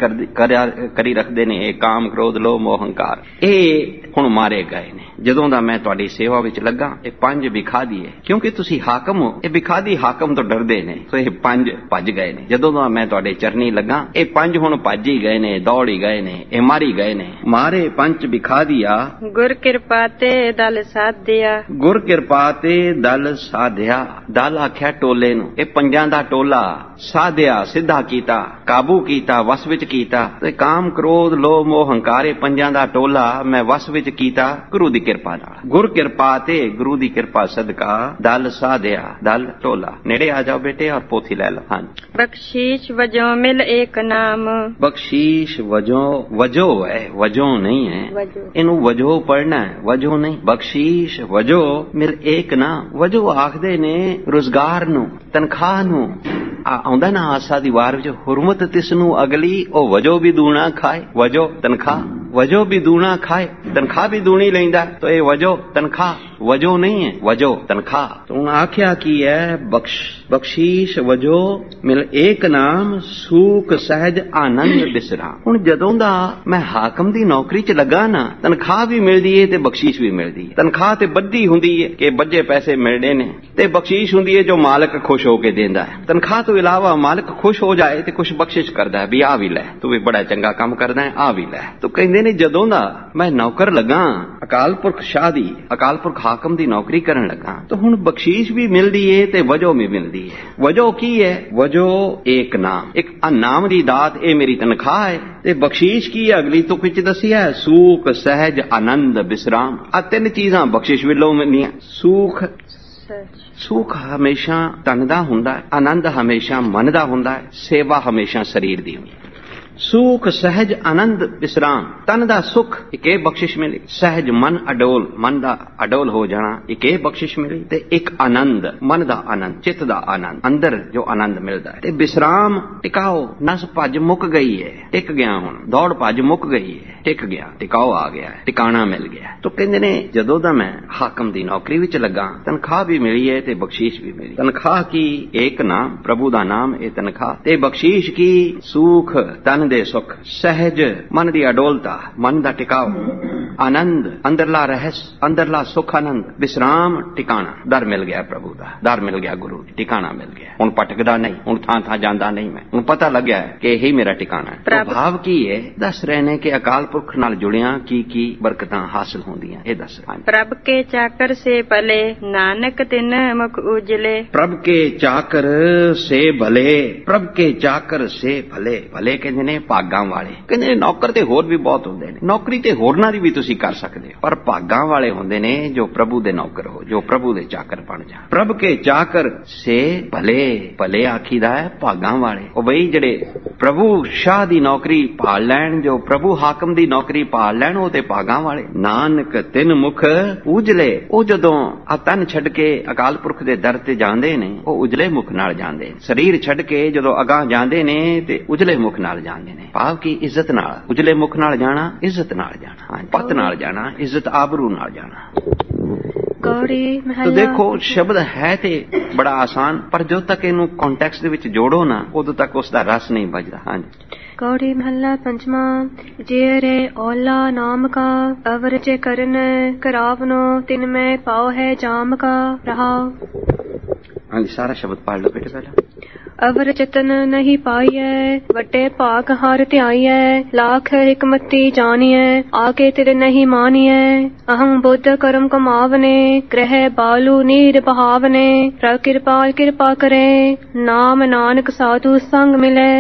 ਕਰੀ ਰੱਖਦੇ ਨੇ, ਇਹ ਕਾਮ ਕ੍ਰੋਧ ਲੋਭ ਮੋਹ ਹੰਕਾਰ, ਇਹ ਹੁਣ ਮਾਰੇ ਗਏ ਨੇ। ਜਦੋਂ ਦਾ ਮੈਂ ਤੁਹਾਡੀ ਸੇਵਾ ਵਿੱਚ ਲੱਗਾ, ਇਹ ਪੰਜ ਵਿਖਾ ਦੀਏ, ਕਿਉਂਕਿ ਤੁਸੀਂ ਹਾਕਮ ਹੋ, ਇਹ ਵਿਖਾਦੀ ਹਾਕਮ ਤੋਂ ਡਰਦੇ ਨੇ, ਸੋ ਇਹ ਪੰਜ ਭੱਜ ਗਏ ਨੇ। ਜਦੋਂ ਦਾ ਮੈਂ ਤੁਹਾਡੇ ਚਰਨੀ ਲੱਗਾ, ਇਹ ਪੰਜ ਹੁਣ ਭੱਜ ਹੀ ਗਏ ਨੇ, ਦੌੜ ਹੀ ਗਏ ਨੇ, ਇਹ ਮਾਰੀ ਗਏ ਨੇ। ਮਾਰੇ ਪੰਜ ਵਿਖਾ ਦਿਆ, ਗੁਰ ਕਿਰਪਾ ਤੇ ਦਲ ਸਾਧਿਆ, ਗੁਰ ਕਿਰਪਾ ਤੇ ਦਲ ਸਾਧਿਆ। ਦਲ ਆਖਿਆ ਟੋਲੇ ਨੂੰ, ਇਹ ਪੰਜਾਂ ਦਾ ਟੋਲਾ ਸਾਧਿਆ, ਸਿੱਧਾ ਕੀਤਾ, ਕਾਬੂ ਕੀਤਾ, ਵਸ ਵਿੱਚ ਕੀਤਾ। ਤੇ ਕਾਮ ਕ੍ਰੋਧ ਲੋਭ ਮੋਹ ਹੰਕਾਰ, ਇਹ ਪੰਜਾਂ ਦਾ ਟੋਲਾ ਮੈਂ ਵਸ ਵਿੱਚ ਕੀਤਾ ਗੁਰੂ ਦੀ ਕਿਰਪਾ ਨਾਲ। ਗੁਰ ਕਿਰਪਾ ਤੇ ਗੁਰੂ ਦੀ ਕਿਰਪਾ ਸਦਕਾ ਦਲ ਸਾਧਿਆ, ਦਲ ਟੋਲਾ। ਨੇੜੇ ਆ ਜਾਓ ਬੇਟੇ ਔਰ ਪੋਥੀ ਲੈ ਲਓ। ਹਾਂਜੀ। ਬਖਸ਼ੀਸ਼ ਵਜੋਂ ਮਿਲ ਏਕ ਨਾਮ, ਬਖਸ਼ੀਸ਼ ਵਜੋ ਹੈ, ਵਜੋਂ ਨਹੀਂ ਹੈ, ਇਹਨੂੰ ਵਜੋ ਪੜਨਾ ਹੈ, ਵਜੋਂ ਨਹੀਂ। ਬਖਸ਼ੀਸ਼ ਵਜੋ ਮਿਲ ਏਕ ਨਾਮ। ਵਜੋ ਆਖਦੇ ਨੇ ਰੁਜ਼ਗਾਰ ਨੂੰ, ਤਨਖਾਹ ਨੂੰ। ਆਉਂਦਾ ਨਾ ਆਸਾ ਦੀ ਵਾਰ ਵਿੱਚ, ਹੁਰਮਤ ਤਿਸ ਨੂੰ ਅਗਲੀ, ਉਹ ਵਜੋ ਵੀ ਦੂਣਾ ਖਾਏ। ਵਜੋ ਤਨਖਾਹ, ਵਜੋ ਵੀ ਦੂਣਾ ਖਾਏ, ਤਨਖਾਹ ਵੀ ਦੂਣੀ ਲੈਂਦਾ, ਤਾਂ ਇਹ ਵਜੋ ਤਨਖਾਹ, ਵਜੋ ਨਹੀਂ ਹੈ, ਵਜੋ ਤਨਖਾਹ। ਤੂੰ ਆਖਿਆ ਕੀ ਹੈ? ਬਖਸ਼ੀਸ਼ ਵਜੋ ਮਿਲ ਏਕ ਨਾਮ, ਸੂਖ ਸਹਿਜ ਆਨੰਦ ਬਿਸਰਾਮ। ਹੁਣ ਜਦੋਂ ਦਾ ਮੈਂ ਹਾਕਮ ਦੀ ਨੌਕਰੀ 'ਚ ਲੱਗਾ ਨਾ, ਤਨਖਾਹ ਵੀ ਮਿਲਦੀ ਏ ਤੇ ਬਖਸ਼ੀਸ਼ ਵੀ ਮਿਲਦੀ ਏ। ਤਨਖਾਹ ਤੇ ਬੱਧੀ ਹੁੰਦੀ ਏ ਕਿ ਬੱਝੇ ਪੈਸੇ ਮਿਲਣੇ ਨੇ, ਤੇ ਬਖਸ਼ੀਸ਼ ਹੁੰਦੀ ਏ ਜੋ ਮਾਲਕ ਖੁਸ਼ ਹੋ ਕੇ ਦਿੰਦਾ ਹੈ। ਤਨਖਾਹ ਤੋਂ ਇਲਾਵਾ ਮਾਲਕ ਖੁਸ਼ ਹੋ ਜਾਏ ਤੇ ਕੁਛ ਬਖਸ਼ਿਸ਼ ਕਰਦਾ ਹੈ, ਵੀ ਆ ਵੀ ਲੈ, ਤੂੰ ਵੀ ਬੜਾ ਚੰਗਾ ਕੰਮ ਕਰਦਾ ਹੈ, ਆ ਵੀ ਲੈ। ਤੂੰ ਕਹਿੰਦੇ ਨੇ ਜਦੋਂ ਦਾ ਮੈਂ ਨੌਕਰ ਲੱਗਾ ਅਕਾਲ ਪੁਰਖ ਸ਼ਾਹ ਦੀ, ਅਕਾਲ ਪੁਰਖ ਹਾਕਮ ਦੀ ਨੌਕਰੀ ਕਰਨ ਲੱਗਾ, ਤਾਂ ਹੁਣ ਬਖਸ਼ੀਸ਼ ਵੀ ਮਿਲਦੀ ਏ ਤੇ ਵਜੋ ਵੀ ਮਿਲਦੀ ਹੈ। ਵਜੋ ਕੀ ਹੈ? ਵਜੋ ਏਕ ਨਾਮ, ਇੱਕ ਨਾਮ ਦੀ ਦਾਤ, ਇਹ ਮੇਰੀ ਤਨਖਾਹ ਹੈ। ਤੇ ਬਖਸ਼ੀਸ਼ ਕੀ ਹੈ? ਅਗਲੀ ਤੁਕ ਵਿੱਚ ਦੱਸਿਆ, ਸੂਖ ਸਹਿਜ ਆਨੰਦ ਬਿਸਰਾਮ। ਆ ਤਿੰਨ ਚੀਜ਼ਾਂ ਬਖਸ਼ਿਸ਼ ਵੱਲੋਂ ਮਿਲਦੀਆਂ। ਸੁਖ ਹਮੇਸ਼ਾ ਤਨ ਦਾ ਹੁੰਦਾ ਹੈ, ਆਨੰਦ ਹਮੇਸ਼ਾ ਮਨ ਦਾ ਹੁੰਦਾ ਹੈ, ਸੇਵਾ ਹਮੇਸ਼ਾ ਸਰੀਰ ਦੀ ਹੁੰਦੀ ਹੈ। ਸੁਖ ਸਹਿਜ ਆਨੰਦ ਵਿਸਰਾਮ, ਤਨ ਦਾ ਸੁਖ ਇੱਕ ਇਹ ਬਖਸ਼ਿਸ਼ ਮਿਲੀ, ਸਹਿਜ ਮਨ ਅਡੋਲ, ਮਨ ਦਾ ਅਡੋਲ ਹੋ ਜਾਣਾ ਇੱਕ ਇਹ ਬਖਸ਼ਿਸ਼ ਮਿਲੀ, ਤੇ ਇੱਕ ਆਨੰਦ, ਮਨ ਦਾ ਆਨੰਦ, ਚਿੱਤ ਦਾ ਆਨੰਦ, ਅੰਦਰ ਜੋ ਆਨੰਦ ਮਿਲਦਾ ਹੈ। ਤੇ ਵਿਸਰਾਮ ਟਿਕਾਓ, ਨਸ ਭੱਜ ਮੁੱਕ ਗਈ ਹੈ, ਟਿਕ ਗਿਆ, ਹੁਣ ਦੌੜ ਭੱਜ ਮੁੱਕ ਗਈ ਹੈ, ਟਿਕ ਗਿਆ, ਟਿਕਾਓ ਆ ਗਿਆ, ਟਿਕਾਣਾ ਮਿਲ ਗਿਆ। ਤਾਂ ਕਹਿੰਦੇ ਨੇ ਜਦੋਂ ਦਾ ਮੈਂ ਹਾਕਮ ਦੀ ਨੌਕਰੀ ਵਿੱਚ ਲੱਗਾ, ਤਨਖਾਹ ਵੀ ਮਿਲੀ ਹੈ ਤੇ ਬਖਸ਼ੀਸ਼ ਵੀ ਮਿਲੀ। ਤਨਖਾਹ ਕੀ? ਏਕ ਨਾਮ, ਪ੍ਰਭੂ ਦਾ ਨਾਮ ਇਹ ਤਨਖਾਹ। ਤੇ ਬਖਸ਼ੀਸ਼ ਕੀ? ਸੁਖ, ਤਨ ਦੇ ਸੁਖ, ਸਹਿਜ ਮਨ ਦੀ ਅਡੋਲਤਾ, ਮਨ ਦਾ ਟਿਕਾਓ, ਆਨੰਦ, ਅੰਦਰਲਾ ਰਹਿਸ, ਅੰਦਰਲਾ ਸੁਖ ਆਨੰਦ, ਵਿਸਰਾਮ, ਟਿਕਾਣਾ। ਦਰ ਮਿਲ ਗਿਆ ਪ੍ਰਭੂ ਦਾ, ਦਰ ਮਿਲ ਗਿਆ ਗੁਰੂ ਦੀ, ਟਿਕਾਣਾ ਮਿਲ ਗਿਆ। ਹੁਣ ਭਟਕਦਾ ਨਹੀਂ, ਹੁਣ ਥਾਂ ਥਾਂ ਜਾਂਦਾ ਨਹੀਂ ਮੈਂ, ਹੁਣ ਪਤਾ ਲੱਗਿਆ ਕਿ ਇਹੀ ਮੇਰਾ ਟਿਕਾਣਾ ਹੈ। ਭਾਵ ਕੀ ਹੈ? ਦੱਸ ਰਹੇ ਨੇ ਕਿ ਅਕਾਲ ਪੁਰਖ ਨਾਲ ਜੁੜਿਆ ਕੀ ਕੀ ਬਰਕਤਾਂ ਹਾਸਲ ਹੁੰਦੀਆਂ, ਇਹ ਦੱਸ। ਪ੍ਰਭ ਕੇ ਚਾਕਰ ਸੇ ਭਲੇ, ਨਾਨਕ ਤਿਨ ਮੁਖ ਉਜਲੇ। ਪ੍ਰਭ ਕੇ ਚਾਕਰ ਸੇ ਭਲੇ, ਪ੍ਰਭ ਕੇ ਚਾਕਰ ਸੇ ਭਲੇ। ਭਲੇ ਕਹਿੰਦੇ ਨੇ ਭਾਗਾਂ ਵਾਲੇ। ਕਹਿੰਦੇ ਨੇ ਨੌਕਰ ਤੇ ਹੋਰ ਵੀ ਬਹੁਤ ਹੁੰਦੇ ਨੇ, ਨੌਕਰੀ ਤੇ ਹੋਰਨਾਂ ਦੀ ਵੀ ਤੁਸੀਂ ਕਰ ਸਕਦੇ ਹੋ, ਪਰ ਭਾਗਾਂ ਵਾਲੇ ਹੁੰਦੇ ਨੇ ਜੋ ਪ੍ਰਭੂ ਦੇ ਨੌਕਰ ਹੋ, ਜੋ ਪ੍ਰਭੂ ਦੇ ਚਾਕਰ ਬਣ ਜਾ। ਪ੍ਰਭ ਕੇ ਚਾਕਰ ਸੇ ਭਲੇ, ਭਲੇ ਆਖੀਦਾ ਹੈ ਭਾਗਾਂ ਵਾਲੇ। ਉਹ ਬਈ ਜਿਹੜੇ ਪ੍ਰਭੂ ਸ਼ਾਹ ਦੀ ਨੌਕਰੀ ਭਾਲ ਲੈਣ, ਜੋ ਪ੍ਰਭੂ ਹਾਕਮ ਦੀ ਨੌਕਰੀ ਭਾਲ ਲੈਣ, ਉਹ ਤੇ ਭਾਗਾਂ ਵਾਲੇ। ਨਾਨਕ ਤਿੰਨ ਮੁਖ ਉਜਲੇ, ਉਹ ਜਦੋਂ ਆ ਤਨ ਛੱਡ ਕੇ ਅਕਾਲ ਪੁਰਖ ਦੇ ਦਰ ਤੇ ਜਾਂਦੇ ਨੇ, ਉਹ ਉਜਲੇ ਮੁਖ ਨਾਲ ਜਾਂਦੇ। ਸਰੀਰ ਛੱਡ ਕੇ ਜਦੋਂ ਅਗਾਂਹ ਜਾਂਦੇ ਨੇ ਤੇ ਉਜਲੇ ਮੁਖ ਨਾਲ ਜਾਂਦੇ ਨੇ। ਭਾਵ ਕੀ? ਇੱਜ਼ਤ ਨਾਲ। ਉਜਲੇ ਮੁਖ ਨਾਲ ਜਾਣਾ, ਇੱਜ਼ਤ ਨਾਲ ਜਾਣਾ, ਪਤ ਨਾਲ ਜਾਣਾ, ਇੱਜ਼ਤ ਆਬਰੂ ਨਾਲ ਜਾਣਾ। तो देखो शब्द है ते बड़ा आसान, पर जो तक इनू कॉन्टेक्स्ट दे विच जोड़ो ना, उदों तक उसदा रस नहीं बजदा। हाँ जी। कौड़ी महला पंचमा। जे रे ओला नाम का, अवर जे करन करावनो, तिन में पाओ है जाम का। रहाओ। हाँ जी, सारा शब्द पढ़ लो बेटे पहला। ਅਵਰ ਚਤਨ ਨਹੀਂ ਪਾਈਐ ਵੱਡੇ ਭਾਗ ਹਰ ਧਿਆਈਐ ਲਾਖ ਹਿਕਮਤੀ ਜਾਣੀਐ ਆਕੇ ਤਿਲ ਨਹੀਂ ਮਾਨੀਐ ਅਹੰ ਬੁੱਧ ਕਰਮ ਕਮਾਵਨੇ ਗ੍ਰਹਿ ਬਾਲੂ ਨੀਰ ਬਹਾਵਨੇ ਪ੍ਰਭ ਕਿਰਪਾਲ ਕਿਰਪਾ ਕਰੇ ਨਾਮ ਨਾਨਕ ਸਾਧੂ ਸੰਗ ਮਿਲੇ।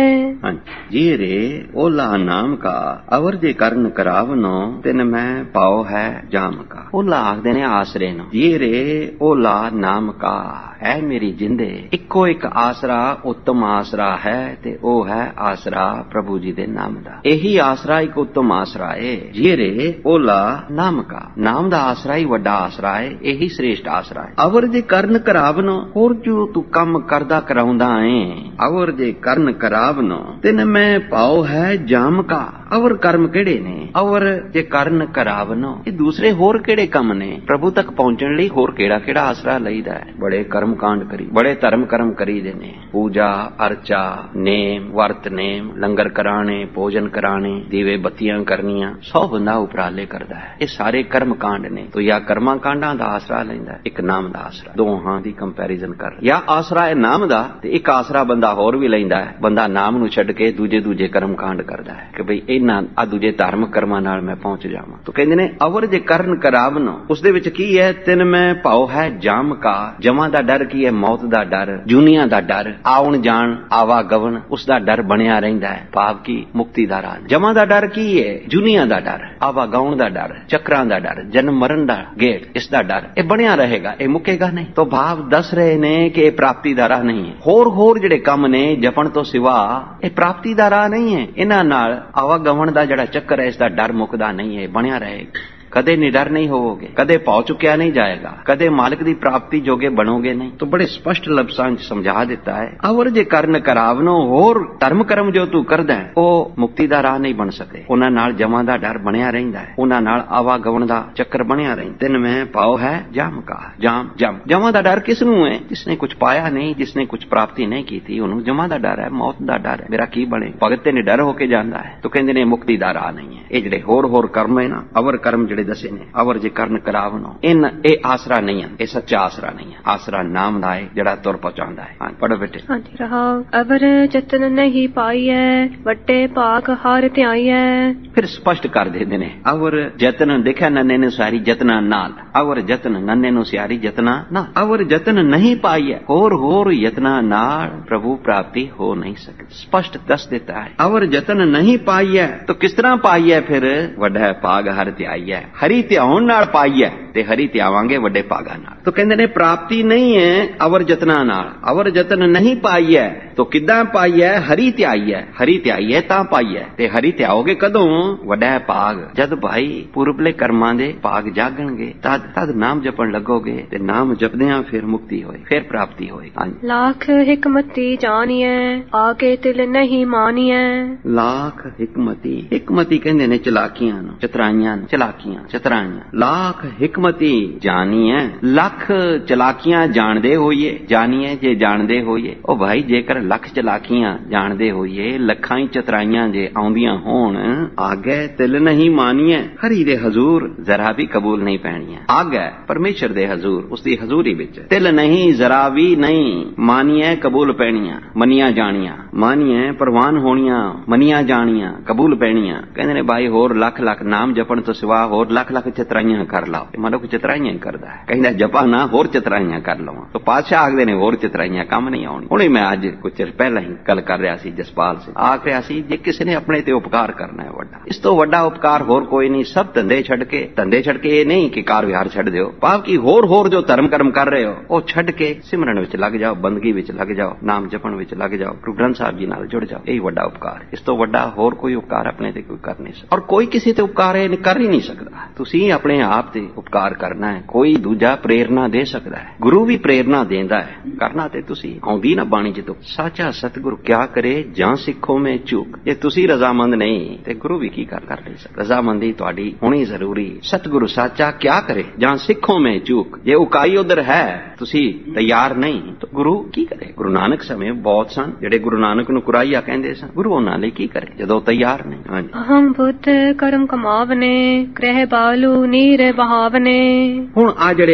जी रे ओला नाम का अवर जे करण करावनो तिन मैं पाओ है जाम का। ओला आखदे ने आसरे नो जी रे ओला नाम का है मेरी जिंदे इक्को एक आसरा उत्तम आसरा है ते ओ है आसरा प्रभु जी दे नाम दा। यही आसरा एक उत्तम आसरा है जी रे ओला नाम का। नाम दा आसरा ही वड्डा आसरा है यही श्रेष्ठ आसरा है। अवर जे करण करावनो होर जो तू कम करदा कराउंदा है अवर जे करण करावनो तिन मैं पाओ है जाम का। अवर कर्म केड़े ने अवर जे करण करावनो ये दूसरे होर केड़े कम ने प्रभु तक पहुंचण लई होर केड़ा केड़ा आसरा लईदा है। बड़े कर्म कांड करी बड़े धर्म कर्म करी दे ने पूजा अर्चा नेम वर्त नेम लंगर कराने भोजन कराने दीवे बत्तियां करनियां 100 बंदा उपराले करदा है। ये सारे कर्म कांड ने तो या कर्मा कांडां दा आसरा लैंदा है एक नाम दा आसरा दोहां दी कंपैरिजन कर या आसरा है नाम दा ते एक आसरा बंदा होर भी लैंदा है। बंदा नाम नूं छड्ड के दूजे कर्म कांड करदा है कि भई इन्हां आ दूजे धार्मिक कर्मां नाल मैं पहुंच जावां। तो कहंदे ने अवर जे करण करावनो उस दे विच की है तिन मैं पाओ है जाम का। जमा दा डर की है मौत दा डर दुनिया दा डर आउण जाण आवागवन उसदा डर बनिया रहिंदा है पाप की मुक्ति दा राह। जमा दा डर की है दुनिया दा डर आवागवन दा डर चक्रां दा डर जन्म मरण दा गेट इसदा डर ये बनिया रहेगा ये मुकेगा नहीं। तो भाव दस रहे ने कि ये प्राप्ति दा राह नहीं है। होर जिहड़े काम ने जपण तो सिवा ये प्राप्ति दा राह नहीं है। इन्हां नाल आवागवन दा जिहड़ा चक्कर है इसदा डर मुकदा नहीं है बनिया रहेगा। कदे निडर नहीं होवोगे कदे पौ चुकिया नहीं जाएगा कदे मालिक दी प्राप्ति जोगे बनोगे नहीं। तो बड़े स्पष्ट लफ्जां च समझा देता है अवर जे करण करावनो होर धर्म कर्म जो तू करदा है ओ मुक्ति दा राह नहीं बन सके। उन्हां नाल जमा दा डर बनिया रहिंदा है उन्हां नाल आवागवन दा चक्कर बनिया रहिंदा। तिन में पाओ है जाम का जाम जम जमा दा डर किस नूं है जिसने कुछ पाया नहीं जिसने कुछ प्राप्ति नहीं की थी उन्होंने जमा दा डर है मौत दा डर है मेरा की बने भगत ते निडर होके जांदा है। तो कहंदे ने मुक्ति दा राह नहीं है। ये जिहड़े होर कर्म है ना अवर कर्म दसे ने अवर जे करण करावनो इन ए आसरा नहीं है ये सच्चा आसरा नहीं है। आसरा नाम दा है जड़ा तुर पहुंचांदा है। हां पढ़ो बेटे। हां जी रहाओ अवर जतन नहीं पाईए वड्डे भाग हार ध्याईए। फिर स्पष्ट कर देंदे ने अवर जतन देखा नन्ने ने सारी जतना नाल अवर जतन नन्ने नु सियारी जतना ना अवर जतन नहीं पाईए होर यतना नाल प्रभु प्राप्ति हो नहीं सकती। स्पष्ट दस देता है अवर जतन नहीं पाईए तो किस तरह पाईए फिर वड्डा भाग हर ध्याईए हरि ध्यान नाल पाईए ते हरि ध्यावांगे वड्डे भागा नाल। तो कहंदे ने प्राप्ति नहीं है अवर जतना नाल अवर जतन नहीं पाईए तो किदां पाईए हरि ध्याईए तां पाईए ते हरि ध्याओगे कदों वड्डा भाग जद भाई पूर्वले कर्मां दे भाग जागणगे तद नाम जपण लगोगे ते नाम जपदियां फिर मुक्ति होए फिर प्राप्ति होए। लाख हिकमती जानिए आगे तिल नहीं मानिए। लाख हिकमती कहंदे ने चलाकियां नु चतराइयां लाख हिकमती जानिए लख चलाकियां जानदे होइए जानिए जे जानदे होइए ओ भाई जेकर लख चलाकियां जानदे होइए लखां ही चतराइयां जे आउंदियां होण आगे तिल नहीं मानिए हरि दे हजूर जरा भी कबूल नहीं पैणियां। आगे परमेश्वर दे हजूर उसदी हजूरी विच तिल नहीं जरा भी नहीं मानिए कबूल पैणियां मनिया जानियां मानिए प्रवान होनियां मनिया जानियां कबूल पैणियां। कहंदे ने भाई होर लख नाम जपण तो सिवा होर लख चतराइयां कर लाओ मनुख चतराइयां करदा है कहंदा जपा ना होर चतराइयां कर लवां। तो पातशाह आखदे ने होर चतराइयां काम नहीं आउणी। हुणे मैं अज कुछ चिर पहला ही गल कर रहा सी जसपाल से आख रहा सी जे किसी ने अपने ते उपकार करना है वड्डा इस तो वड्डा उपकार होर कोई नहीं। सब धंधे छड़ के ये नहीं कि कार विहार छड़ दिओ पाप की होर जो धर्म कर्म कर रहे हो वो छड़ के सिमरन विच लग जाओ बंदगी विच लग जाओ नाम जपण विच लग जाओ गुरु ग्रंथ साहब जी नाल जुड़ जाओ। यही वड्डा उपकार इस तो वड्डा होर कोई उपकार अपने ते कोई कर नहीं सकदा और कोई किसी ते उपकार कर ही नहीं सकदा। तुसीं अपने आप ते उपकार करना है कोई दूजा प्रेरणा दे सकदा है गुरु भी प्रेरणा देंदा है करना ते तुसीं आउंदी ना बाणी च तो साचा सतगुरु क्या करे जां सिखो में चूक जे तुसीं रजामंद नहीं ते गुरु भी की कर नहीं सकदा। रजामंदी तुहाडी होनी जरूरी। सतगुरु साचा क्या करे जां सिखो में चूक जे उकाई उधर है तुसीं तैयार नहीं तो गुरु की करे। गुरु नानक समय बहुत सन जेड़े गुरु नानक नूं कुराईया कहंदे सन गुरु उन्हां लई की करे जदों तैयार नहीं। अहं बुद्ध कर्म कमावने ग्रह बाल ਬਾਲੂ ਨੀਰ ਬਹਾਵਨੇ। ਹੁਣ ਆ ਜਿਹੜੇ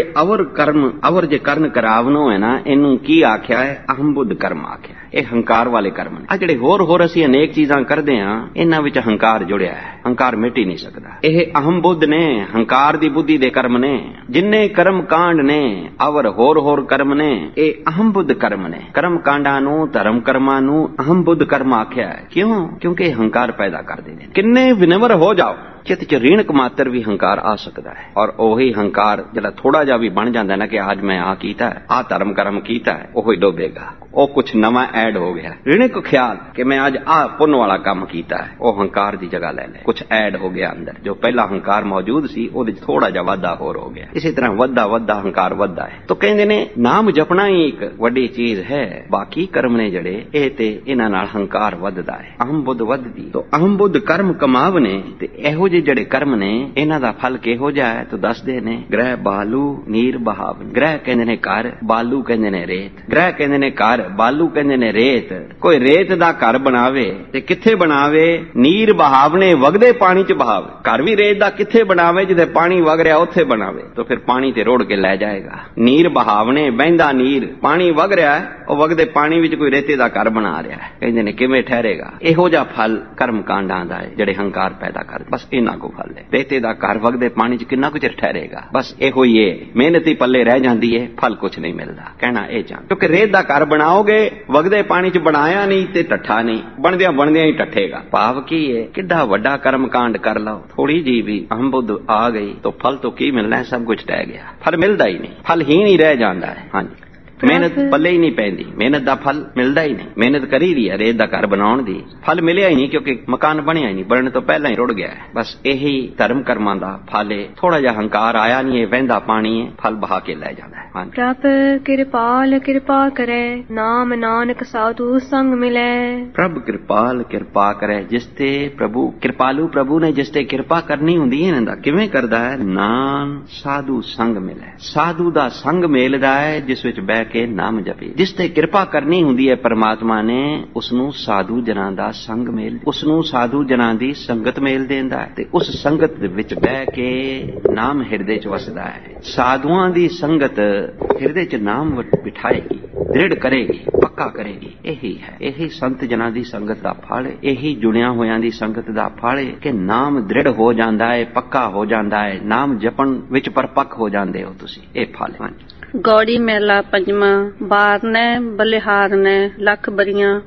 ਅਵਰ ਜੇ ਕਰਨ ਕਰਾਵਨੋ ਹੈ ਨਾ, ਇਹਨੂੰ ਕੀ ਆਖਿਆ ਹੈ? ਅਹਮ ਬੁੱਧ ਕਰਮ ਆਖਿਆ। ਇਹ ਹੰਕਾਰ ਵਾਲੇ ਕਰਮ ਨੇ। ਆ ਜਿਹੜੇ ਹੋਰ ਅਸੀਂ ਅਨੇਕ ਚੀਜ਼ਾਂ ਕਰਦੇ ਆ, ਇਹਨਾਂ ਵਿੱਚ ਹੰਕਾਰ ਜੁੜਿਆ ਹੈ। ਹੰਕਾਰ ਮਿਟ ਹੀ ਨਹੀਂ ਸਕਦਾ। ਇਹ ਅਹਮ ਬੁੱਧ ਨੇ, ਹੰਕਾਰ ਦੀ ਬੁੱਧੀ ਦੇ ਕਰਮ ਨੇ। ਜਿੰਨੇ ਕਰਮ ਕਾਂਡ ਨੇ, ਅਵਰ ਹੋਰ ਕਰਮ ਨੇ, ਇਹ ਅਹਮ ਬੁੱਧ ਕਰਮ ਨੇ। ਕਰਮ ਕਾਂਡਾਂ ਨੂੰ, ਧਰਮ ਕਰਮਾਂ ਨੂੰ ਅਹਮ ਬੁੱਧ ਕਰਮ ਆਖਿਆ ਹੈ। ਕਿਉਂ? ਕਿਉਂਕਿ ਇਹ ਹੰਕਾਰ ਪੈਦਾ ਕਰਦੇ ਨੇ। ਕਿੰਨੇ ਵਿਨਵਰ ਹੋ ਜਾਓ, ਚਿੱਤ ਚ ਰੀਣਕ ਮਾਤਰ ਵੀ ਹੰਕਾਰ ਆ ਸਕਦਾ ਹੈ। ਔਰ ਉਹੀ ਹੰਕਾਰ ਜਿਹੜਾ ਥੋੜਾ ਜਿਹਾ ਵੀ ਬਣ ਜਾਂਦਾ ਨਾ ਕਿ ਅੱਜ ਮੈਂ ਆ ਕੀਤਾ ਹੈ, ਆ ਧਰਮ ਕਰਮ ਕੀਤਾ ਹੈ, ਉਹ ਹੀ ਡੋਬੇਗਾ। ਉਹ ਕੁਛ ਨਵਾਂ ਐਡ ਹੋ ਗਿਆ। ਰੀਣਕ ਖਿਆਲ ਕਿ ਮੈਂ ਅੱਜ ਆ ਪੁੰਨ ਵਾਲਾ ਕੰਮ ਕੀਤਾ ਹੈ, ਉਹ ਹੰਕਾਰ ਦੀ ਜਗ੍ਹਾ ਲੈ ਕੁਛ ਐਡ ਹੋ ਗਿਆ ਅੰਦਰ। ਜੋ ਪਹਿਲਾ ਹੰਕਾਰ ਮੌਜੂਦ ਸੀ, ਉਹਦੇ ਚ ਥੋੜਾ ਜਿਹਾ ਵਾਧਾ ਹੋਰ ਹੋ ਗਿਆ। ਇਸੇ ਤਰ੍ਹਾਂ ਵੱਧਦਾ ਹੰਕਾਰ ਵੱਧਦਾ ਹੈ। ਤਾਂ ਕਹਿੰਦੇ ਨੇ ਨਾਮ ਜਪਣਾ ਹੀ ਇੱਕ ਵੱਡੀ ਚੀਜ਼ ਹੈ। ਬਾਕੀ ਕਰਮ ਨੇ ਜਿਹੜੇ, ਇਹ ਤੇ ਇਹਨਾਂ ਨਾਲ ਹੰਕਾਰ ਵੱਧਦਾ ਹੈ। ਅਹਮ ਬੁੱਧ ਵੱਧਦੀ। ਤਾਂ ਅਹਮ ਬੁੱਧ ਕਰਮ ਕਮਾਵਨੇ। ਤੇ ਇਹੋ ਜਿਹੜੇ ਕਰਮ ਨੇ, ਇਹਨਾਂ ਦਾ ਫਲ ਕਿਹੋ ਜਿਹਾ ਹੈ? ਤਾਂ ਦੱਸਦੇ ਨੇ, ਗ੍ਰਹਿ ਬਾਲੂ ਨੀਰ ਬਹਾਵਨ। ਗ੍ਰਹਿ ਕਹਿੰਦੇ ਨੇ ਘਰ, ਬਾਲੂ ਕਹਿੰਦੇ ਨੇ ਰੇਤ। ਗ੍ਰਹਿ ਕਹਿੰਦੇ ਨੇ ਘਰ, ਬਾਲੂ ਕਹਿੰਦੇ ਨੇ ਰੇਤ। ਕੋਈ ਰੇਤ ਦਾ ਘਰ ਬਣਾਵੇ ਤੇ ਕਿੱਥੇ ਬਣਾਵੇ? ਨੀਰ ਬਹਾਵਨੇ, ਵਗਦੇ ਪਾਣੀ ਚ ਬਹਾਵੇ। ਘਰ ਵੀ ਰੇਤ ਦਾ ਕਿੱਥੇ ਬਣਾਵੇ? ਜਿੱਥੇ ਪਾਣੀ ਵਗ ਰਿਹਾ ਉੱਥੇ ਬਣਾਵੇ। ਤਾਂ ਫਿਰ ਪਾਣੀ ਤੇ ਰੋੜ ਕੇ ਲੈ ਜਾਏਗਾ। ਨੀਰ ਬਹਾਵਨੇ, ਬਹਿੰਦਾ ਨੀਰ, ਪਾਣੀ ਵਗ ਰਿਹਾ, ਉਹ ਵਗਦੇ ਪਾਣੀ ਵਿੱਚ ਕੋਈ ਰੇਤੇ ਦਾ ਘਰ ਬਣਾ ਰਿਹਾ ਹੈ। ਕਹਿੰਦੇ ਨੇ ਕਿਵੇਂ ਠਹਿਰੇਗਾ? ਇਹੋ ਜਿਹਾ ਫਲ ਕਰਮ ਕਾਂਡਾਂ ਦਾ ਹੈ ਜਿਹੜੇ ਹੰਕਾਰ ਪੈਦਾ ਕਰਦੇ। ਬਸ ਇਹਨਾਂ ਕੋ ਫਲ ਹੈ। ਰੇਤੇ ਦਾ ਘਰ ਵਗਦੇ ਪਾਣੀ ਚ ਕਿੰਨਾ ਕੁ ਚਿਰ ਠਹਿਰੇਗਾ? ਬਸ ਇਹੋ ਹੀ ਹੈ। ਮਿਹਨਤ ਹੀ ਪੱਲੇ ਰਹਿ ਜਾਂਦੀ ਹੈ, ਫਲ ਕੁਛ ਨਹੀਂ ਮਿਲਦਾ। ਕਹਿਣਾ ਇਹ ਚਾਹ, ਕਿਉਂਕਿ ਰੇਤ ਦਾ ਘਰ ਬਣਾਓਗੇ, ਵਗਦੇ ਪਾਣੀ ਚ ਬਣਾਇਆ ਨਹੀਂ ਤੇ ਟੱਠਾ ਨਹੀਂ, ਬਣਦਿਆਂ ਹੀ ਟੱਠੇਗਾ। ਭਾਵ ਕੀ ਹੈ? ਕਿੱਡਾ ਵੱਡਾ ਕਰਮ ਕਾਂਡ ਕਰ ਲਓ, ਥੋੜੀ ਜੀ ਵੀ ਅਹਮ ਬੁੱਧ ਆ ਗਈ ਤਾਂ ਫਲ ਤੋਂ ਕੀ ਮਿਲਣਾ ਹੈ? ਸਭ ਕੁਝ ਟਹਿ ਗਿਆ। ਫਲ ਮਿਲਦਾ ਹੀ ਨਹੀਂ, ਫਲ ਹੀ ਨਹੀਂ ਰਹਿ ਜਾਂਦਾ ਹੈ। ਹਾਂਜੀ, ਮਿਹਨਤ ਪੱਲੇ ਹੀ ਨਹੀਂ ਪੈਂਦੀ, ਮਿਹਨਤ ਦਾ ਫਲ ਮਿਲਦਾ ਹੀ ਨਹੀਂ। ਮਿਹਨਤ ਕਰੀ ਦੀ ਹੈ ਰੇਤ ਦਾ ਘਰ ਬਣਾਉਣ ਦੀ, ਫਲ ਮਿਲਿਆ ਹੀ ਨਹੀਂ, ਕਿਉਂਕਿ ਮਕਾਨ ਬਣਿਆ ਹੀ ਨਹੀਂ, ਬਣਨ ਤੋਂ ਪਹਿਲਾਂ ਹੀ ਰੁੜ ਗਿਆ ਹੈ। ਬਸ ਇਹੀ ਧਰਮ ਕਰਮਾਂ ਦਾ ਫਲ ਹੈ। ਥੋੜਾ ਜਿਹਾ ਹੰਕਾਰ ਆਇਆ ਨਹੀਂ, ਇਹ ਵਹਿੰਦਾ ਪਾਣੀ ਹੈ, ਫਲ ਬਹਾ ਕੇ ਲੈ ਜਾਂਦਾ ਹੈ। ਪ੍ਰਭ ਕਿਰਪਾਲ ਕਿਰਪਾ ਕਰੇ, ਨਾਮ ਨਾਨਕ ਸਾਧੂ ਸੰਗ ਮਿਲੇ। ਪ੍ਰਭ ਕਿਰਪਾਲ ਕਿਰਪਾ ਕਰੇ, ਜਿਸ ਤੇ ਪ੍ਰਭੂ ਕਿਰਪਾਲੂ ਪ੍ਰਭੂ ਨੇ ਜਿਸ ਤੇ ਕਿਰਪਾ ਕਰਨੀ ਹੁੰਦੀ ਹੈ ਨਾ, ਕਿਵੇਂ ਕਰਦਾ ਹੈ? ਨਾਮ ਸਾਧੂ ਸੰਗ ਮਿਲੇ। ਸਾਧੂ ਦਾ ਸੰਗ ਮਿਲਦਾ ਹੈ, ਜਿਸ ਵਿੱਚ ਬਹਿ ਕੇ ਨਾਮ ਜਪੇ। ਜਿਸ ਤੇ ਕਿਰਪਾ ਕਰਨੀ ਹੁੰਦੀ ਹੈ ਪਰਮਾਤਮਾ ਨੇ, ਉਸ ਨੂੰ ਸਾਧੂ ਜਨਾਂ ਦਾ ਸੰਗ ਮੇਲ, ਉਸ ਨੂੰ ਸਾਧੂ ਜਨਾਂ ਦੀ ਸੰਗਤ ਮੇਲ ਦਿੰਦਾ ਹੈ। ਤੇ ਉਸ ਸੰਗਤ ਦੇ ਵਿੱਚ ਬਹਿ ਕੇ ਨਾਮ ਹਿਰਦੇ ਚ ਵਸਦਾ ਹੈ। ਸਾਧੂਆਂ ਦੀ ਸੰਗਤ ਹਿਰਦੇ ਚ ਨਾਮ ਬਿਠਾਏਗੀ, ਦ੍ਰਿੜ ਕਰੇਗੀ, ਪੱਕਾ ਕਰੇਗੀ। ਇਹੀ ਹੈ, ਇਹੀ ਸੰਤ ਜਨਾਂ ਦੀ ਸੰਗਤ ਦਾ ਫਲ, ਇਹੀ ਜੁੜਿਆ ਹੋਇਆਂ ਦੀ ਸੰਗਤ ਦਾ ਫਲ ਕਿ ਨਾਮ ਦ੍ਰਿੜ ਹੋ ਜਾਂਦਾ ਹੈ, ਪੱਕਾ ਹੋ ਜਾਂਦਾ ਹੈ। ਨਾਮ ਜਪਣ ਵਿੱਚ ਪਰਪੱਕ ਹੋ ਜਾਂਦੇ ਹੋ ਤੁਸੀਂ। ਇਹ ਫਲ ਹੈ। ਗੌੜੀ ਮਹਿਲਾ ਪੰਜਵਾਂ। ਬਾਰਨੈ ਬਲਿਹਾਰਨੈ ਲੱਖ ਬਰੀਆਂ।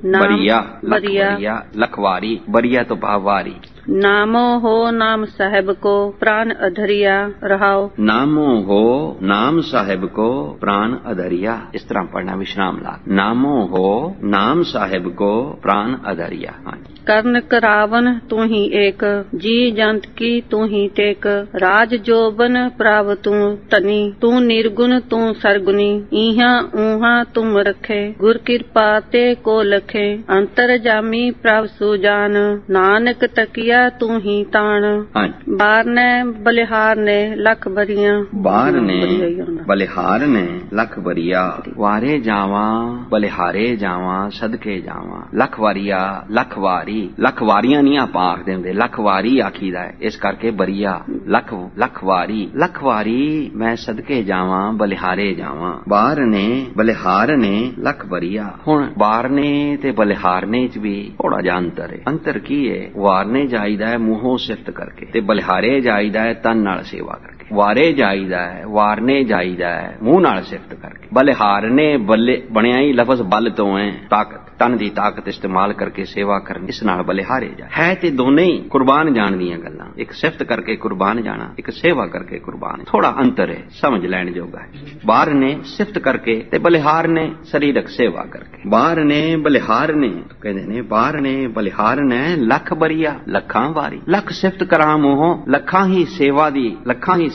ਬਰੀਆ ਲਖਵਾਰੀ, ਬਰੀਆ ਤੋਂ ਭਾਵ ਵਾਰੀ। ਨਾਮੋ ਹੋ ਨਾਮ ਸਾਹਿਬ ਕੋ ਪ੍ਰਾਨ ਅਧਰਿਆ। ਰਹਾਓ, ਨਾਮੋ ਹੋ ਨਾਮ ਸਾਹਿਬ ਕੋ ਪ੍ਰਾਨ ਅਧਰਿਆ। ਇਸ ਤਰ੍ਹਾਂ ਪੜਨਾ ਵਿਸ਼ਰਾਮ ਲਾ। ਨਾਮੋ ਹੋ ਨਾਮ ਸਾਹਿਬ ਕੋ ਪ੍ਰਾਨ ਅਧਰਿਆ। ਕਰਨ ਕਰਾਵਨ ਤੂੰ ਹੀ ਏਕ, ਜੀ ਜੰਤ ਕੀ ਤੂੰ ਹੀ ਟੇਕ। ਰਾਜ ਜੋਬਨ ਪ੍ਰਭ ਤੂੰ ਧਨੀ, ਤੂੰ ਨਿਰਗੁਣ ਤੂੰ ਸਰਗੁਣੀ। ਇਹਾਂ ਊਹਾਂ ਤੁਮ ਰਖੇ, ਗੁਰ ਕਿਰਪਾ ਤੇ ਕੋ ਲਖੇ। ਅੰਤਰ ਜਾਮੀ ਪ੍ਰਭ ਸੁਜਾਨ, ਨਾਨਕ ਤਕੀਆ ਤੂੰ ਹੀ ਤਾਣ। ਬਾਰਨੈ ਬਲਿਹਾਰਨੈ ਲੱਖ ਬਰੀਆਂ। ਬਾਰਨੇ ਬਲਿਹਾਰਨੈ ਲੱਖ ਬਰੀਆ। ਵਾਰੇ ਜਾਵਾਂ ਬਲਿਹਾਰੇ ਜਾਵਾਂ, ਸਦਕੇ ਜਾਵਾਂ। ਲੱਖ ਵਾਰੀਆ, ਲੱਖ ਵਾਰੀ। ਲੱਖ ਵਾਰੀਆਂ ਨਹੀਂ ਆਪਾਂ ਆਖਦੇ ਹੁੰਦੇ, ਲੱਖ ਵਾਰੀ ਆਖੀਦਾ ਹੈ। ਇਸ ਕਰਕੇ ਬਰੀਆ ਲੱਖ ਵਾਰੀ ਮੈਂ ਸਦਕੇ ਜਾਵਾਂ, ਬਲਿਹਾਰੇ ਜਾਵਾਂ। ਬਾਰਨੇ ਬਲਿਹਾਰਨੇ ਲੱਖ ਬਰੀਆ। ਹੁਣ ਬਾਰਨੇ ਤੇ ਬਲਿਹਾਰਨੇ ਚ ਵੀ ਥੋੜਾ ਜਿਹਾ ਅੰਤਰ ਹੈ। ਅੰਤਰ ਕੀ ਹੈ? ਵਾਰਨੇ ਜਾਈਦਾ ਹੈ ਮੂੰਹੋਂ ਸਿਫਤ ਕਰਕੇ, ਤੇ ਬਲਿਹਾਰੇ ਜਾਈਦਾ ਹੈ ਤਨ ਨਾਲ ਸੇਵਾ ਕਰਕੇ। ਵਾਰੇ ਜਾਈਦਾ ਹੈ, ਵਾਰਨੇ ਜਾਈਦਾ ਹੈ ਮੂੰਹ ਨਾਲ ਸਿਫਤ ਕਰਕੇ। ਬਲਿਹਾਰਨੇ ਬਣਿਆ ਹੀ ਲਫ਼ਜ਼ ਬਲ ਤੋਂ ਹੈ, ਤਾਕਤ, ਤਨ ਦੀ ਤਾਕਤ ਇਸਤੇਮਾਲ ਕਰਕੇ ਸੇਵਾ ਕਰਨ, ਇਸ ਨਾਲ ਬਲਿਹਾਰੇ ਜਾ ਹੈ। ਤੇ ਦੋਨੇ ਹੀ ਕੁਰਬਾਨ ਜਾਣ ਦੀਆਂ ਗੱਲਾਂ। ਇੱਕ ਸਿਫਤ ਕਰਕੇ ਕੁਰਬਾਨ ਜਾਣਾ, ਇੱਕ ਸੇਵਾ ਕਰਕੇ ਕੁਰਬਾਨ। ਥੋੜਾ ਅੰਤਰ ਹੈ, ਸਮਝ ਲੈਣ ਜੋਗਾ ਹੈ। ਬਾਹਰ ਨੇ ਸਿਫਤ ਕਰਕੇ ਤੇ ਬਲਿਹਾਰ ਨੇ ਸਰੀਰਕ ਸੇਵਾ ਕਰਕੇ। ਬਾਹਰ ਨੇ ਬਲਿਹਾਰ ਨੇ ਕਹਿੰਦੇ ਨੇ, ਬਾਹਰ ਨੇ ਬਲਿਹਾਰ ਨੇ ਲੱਖ ਬਰੀਆ, ਲੱਖਾਂ ਵਾਰੀ। ਲੱਖ ਸਿਫਤ ਕਰਾਂ ਮੂੰਹੋਂ, ਲੱਖਾਂ ਹੀ ਸੇਵਾ ਦੀ, ਲੱਖਾਂ ਹੀ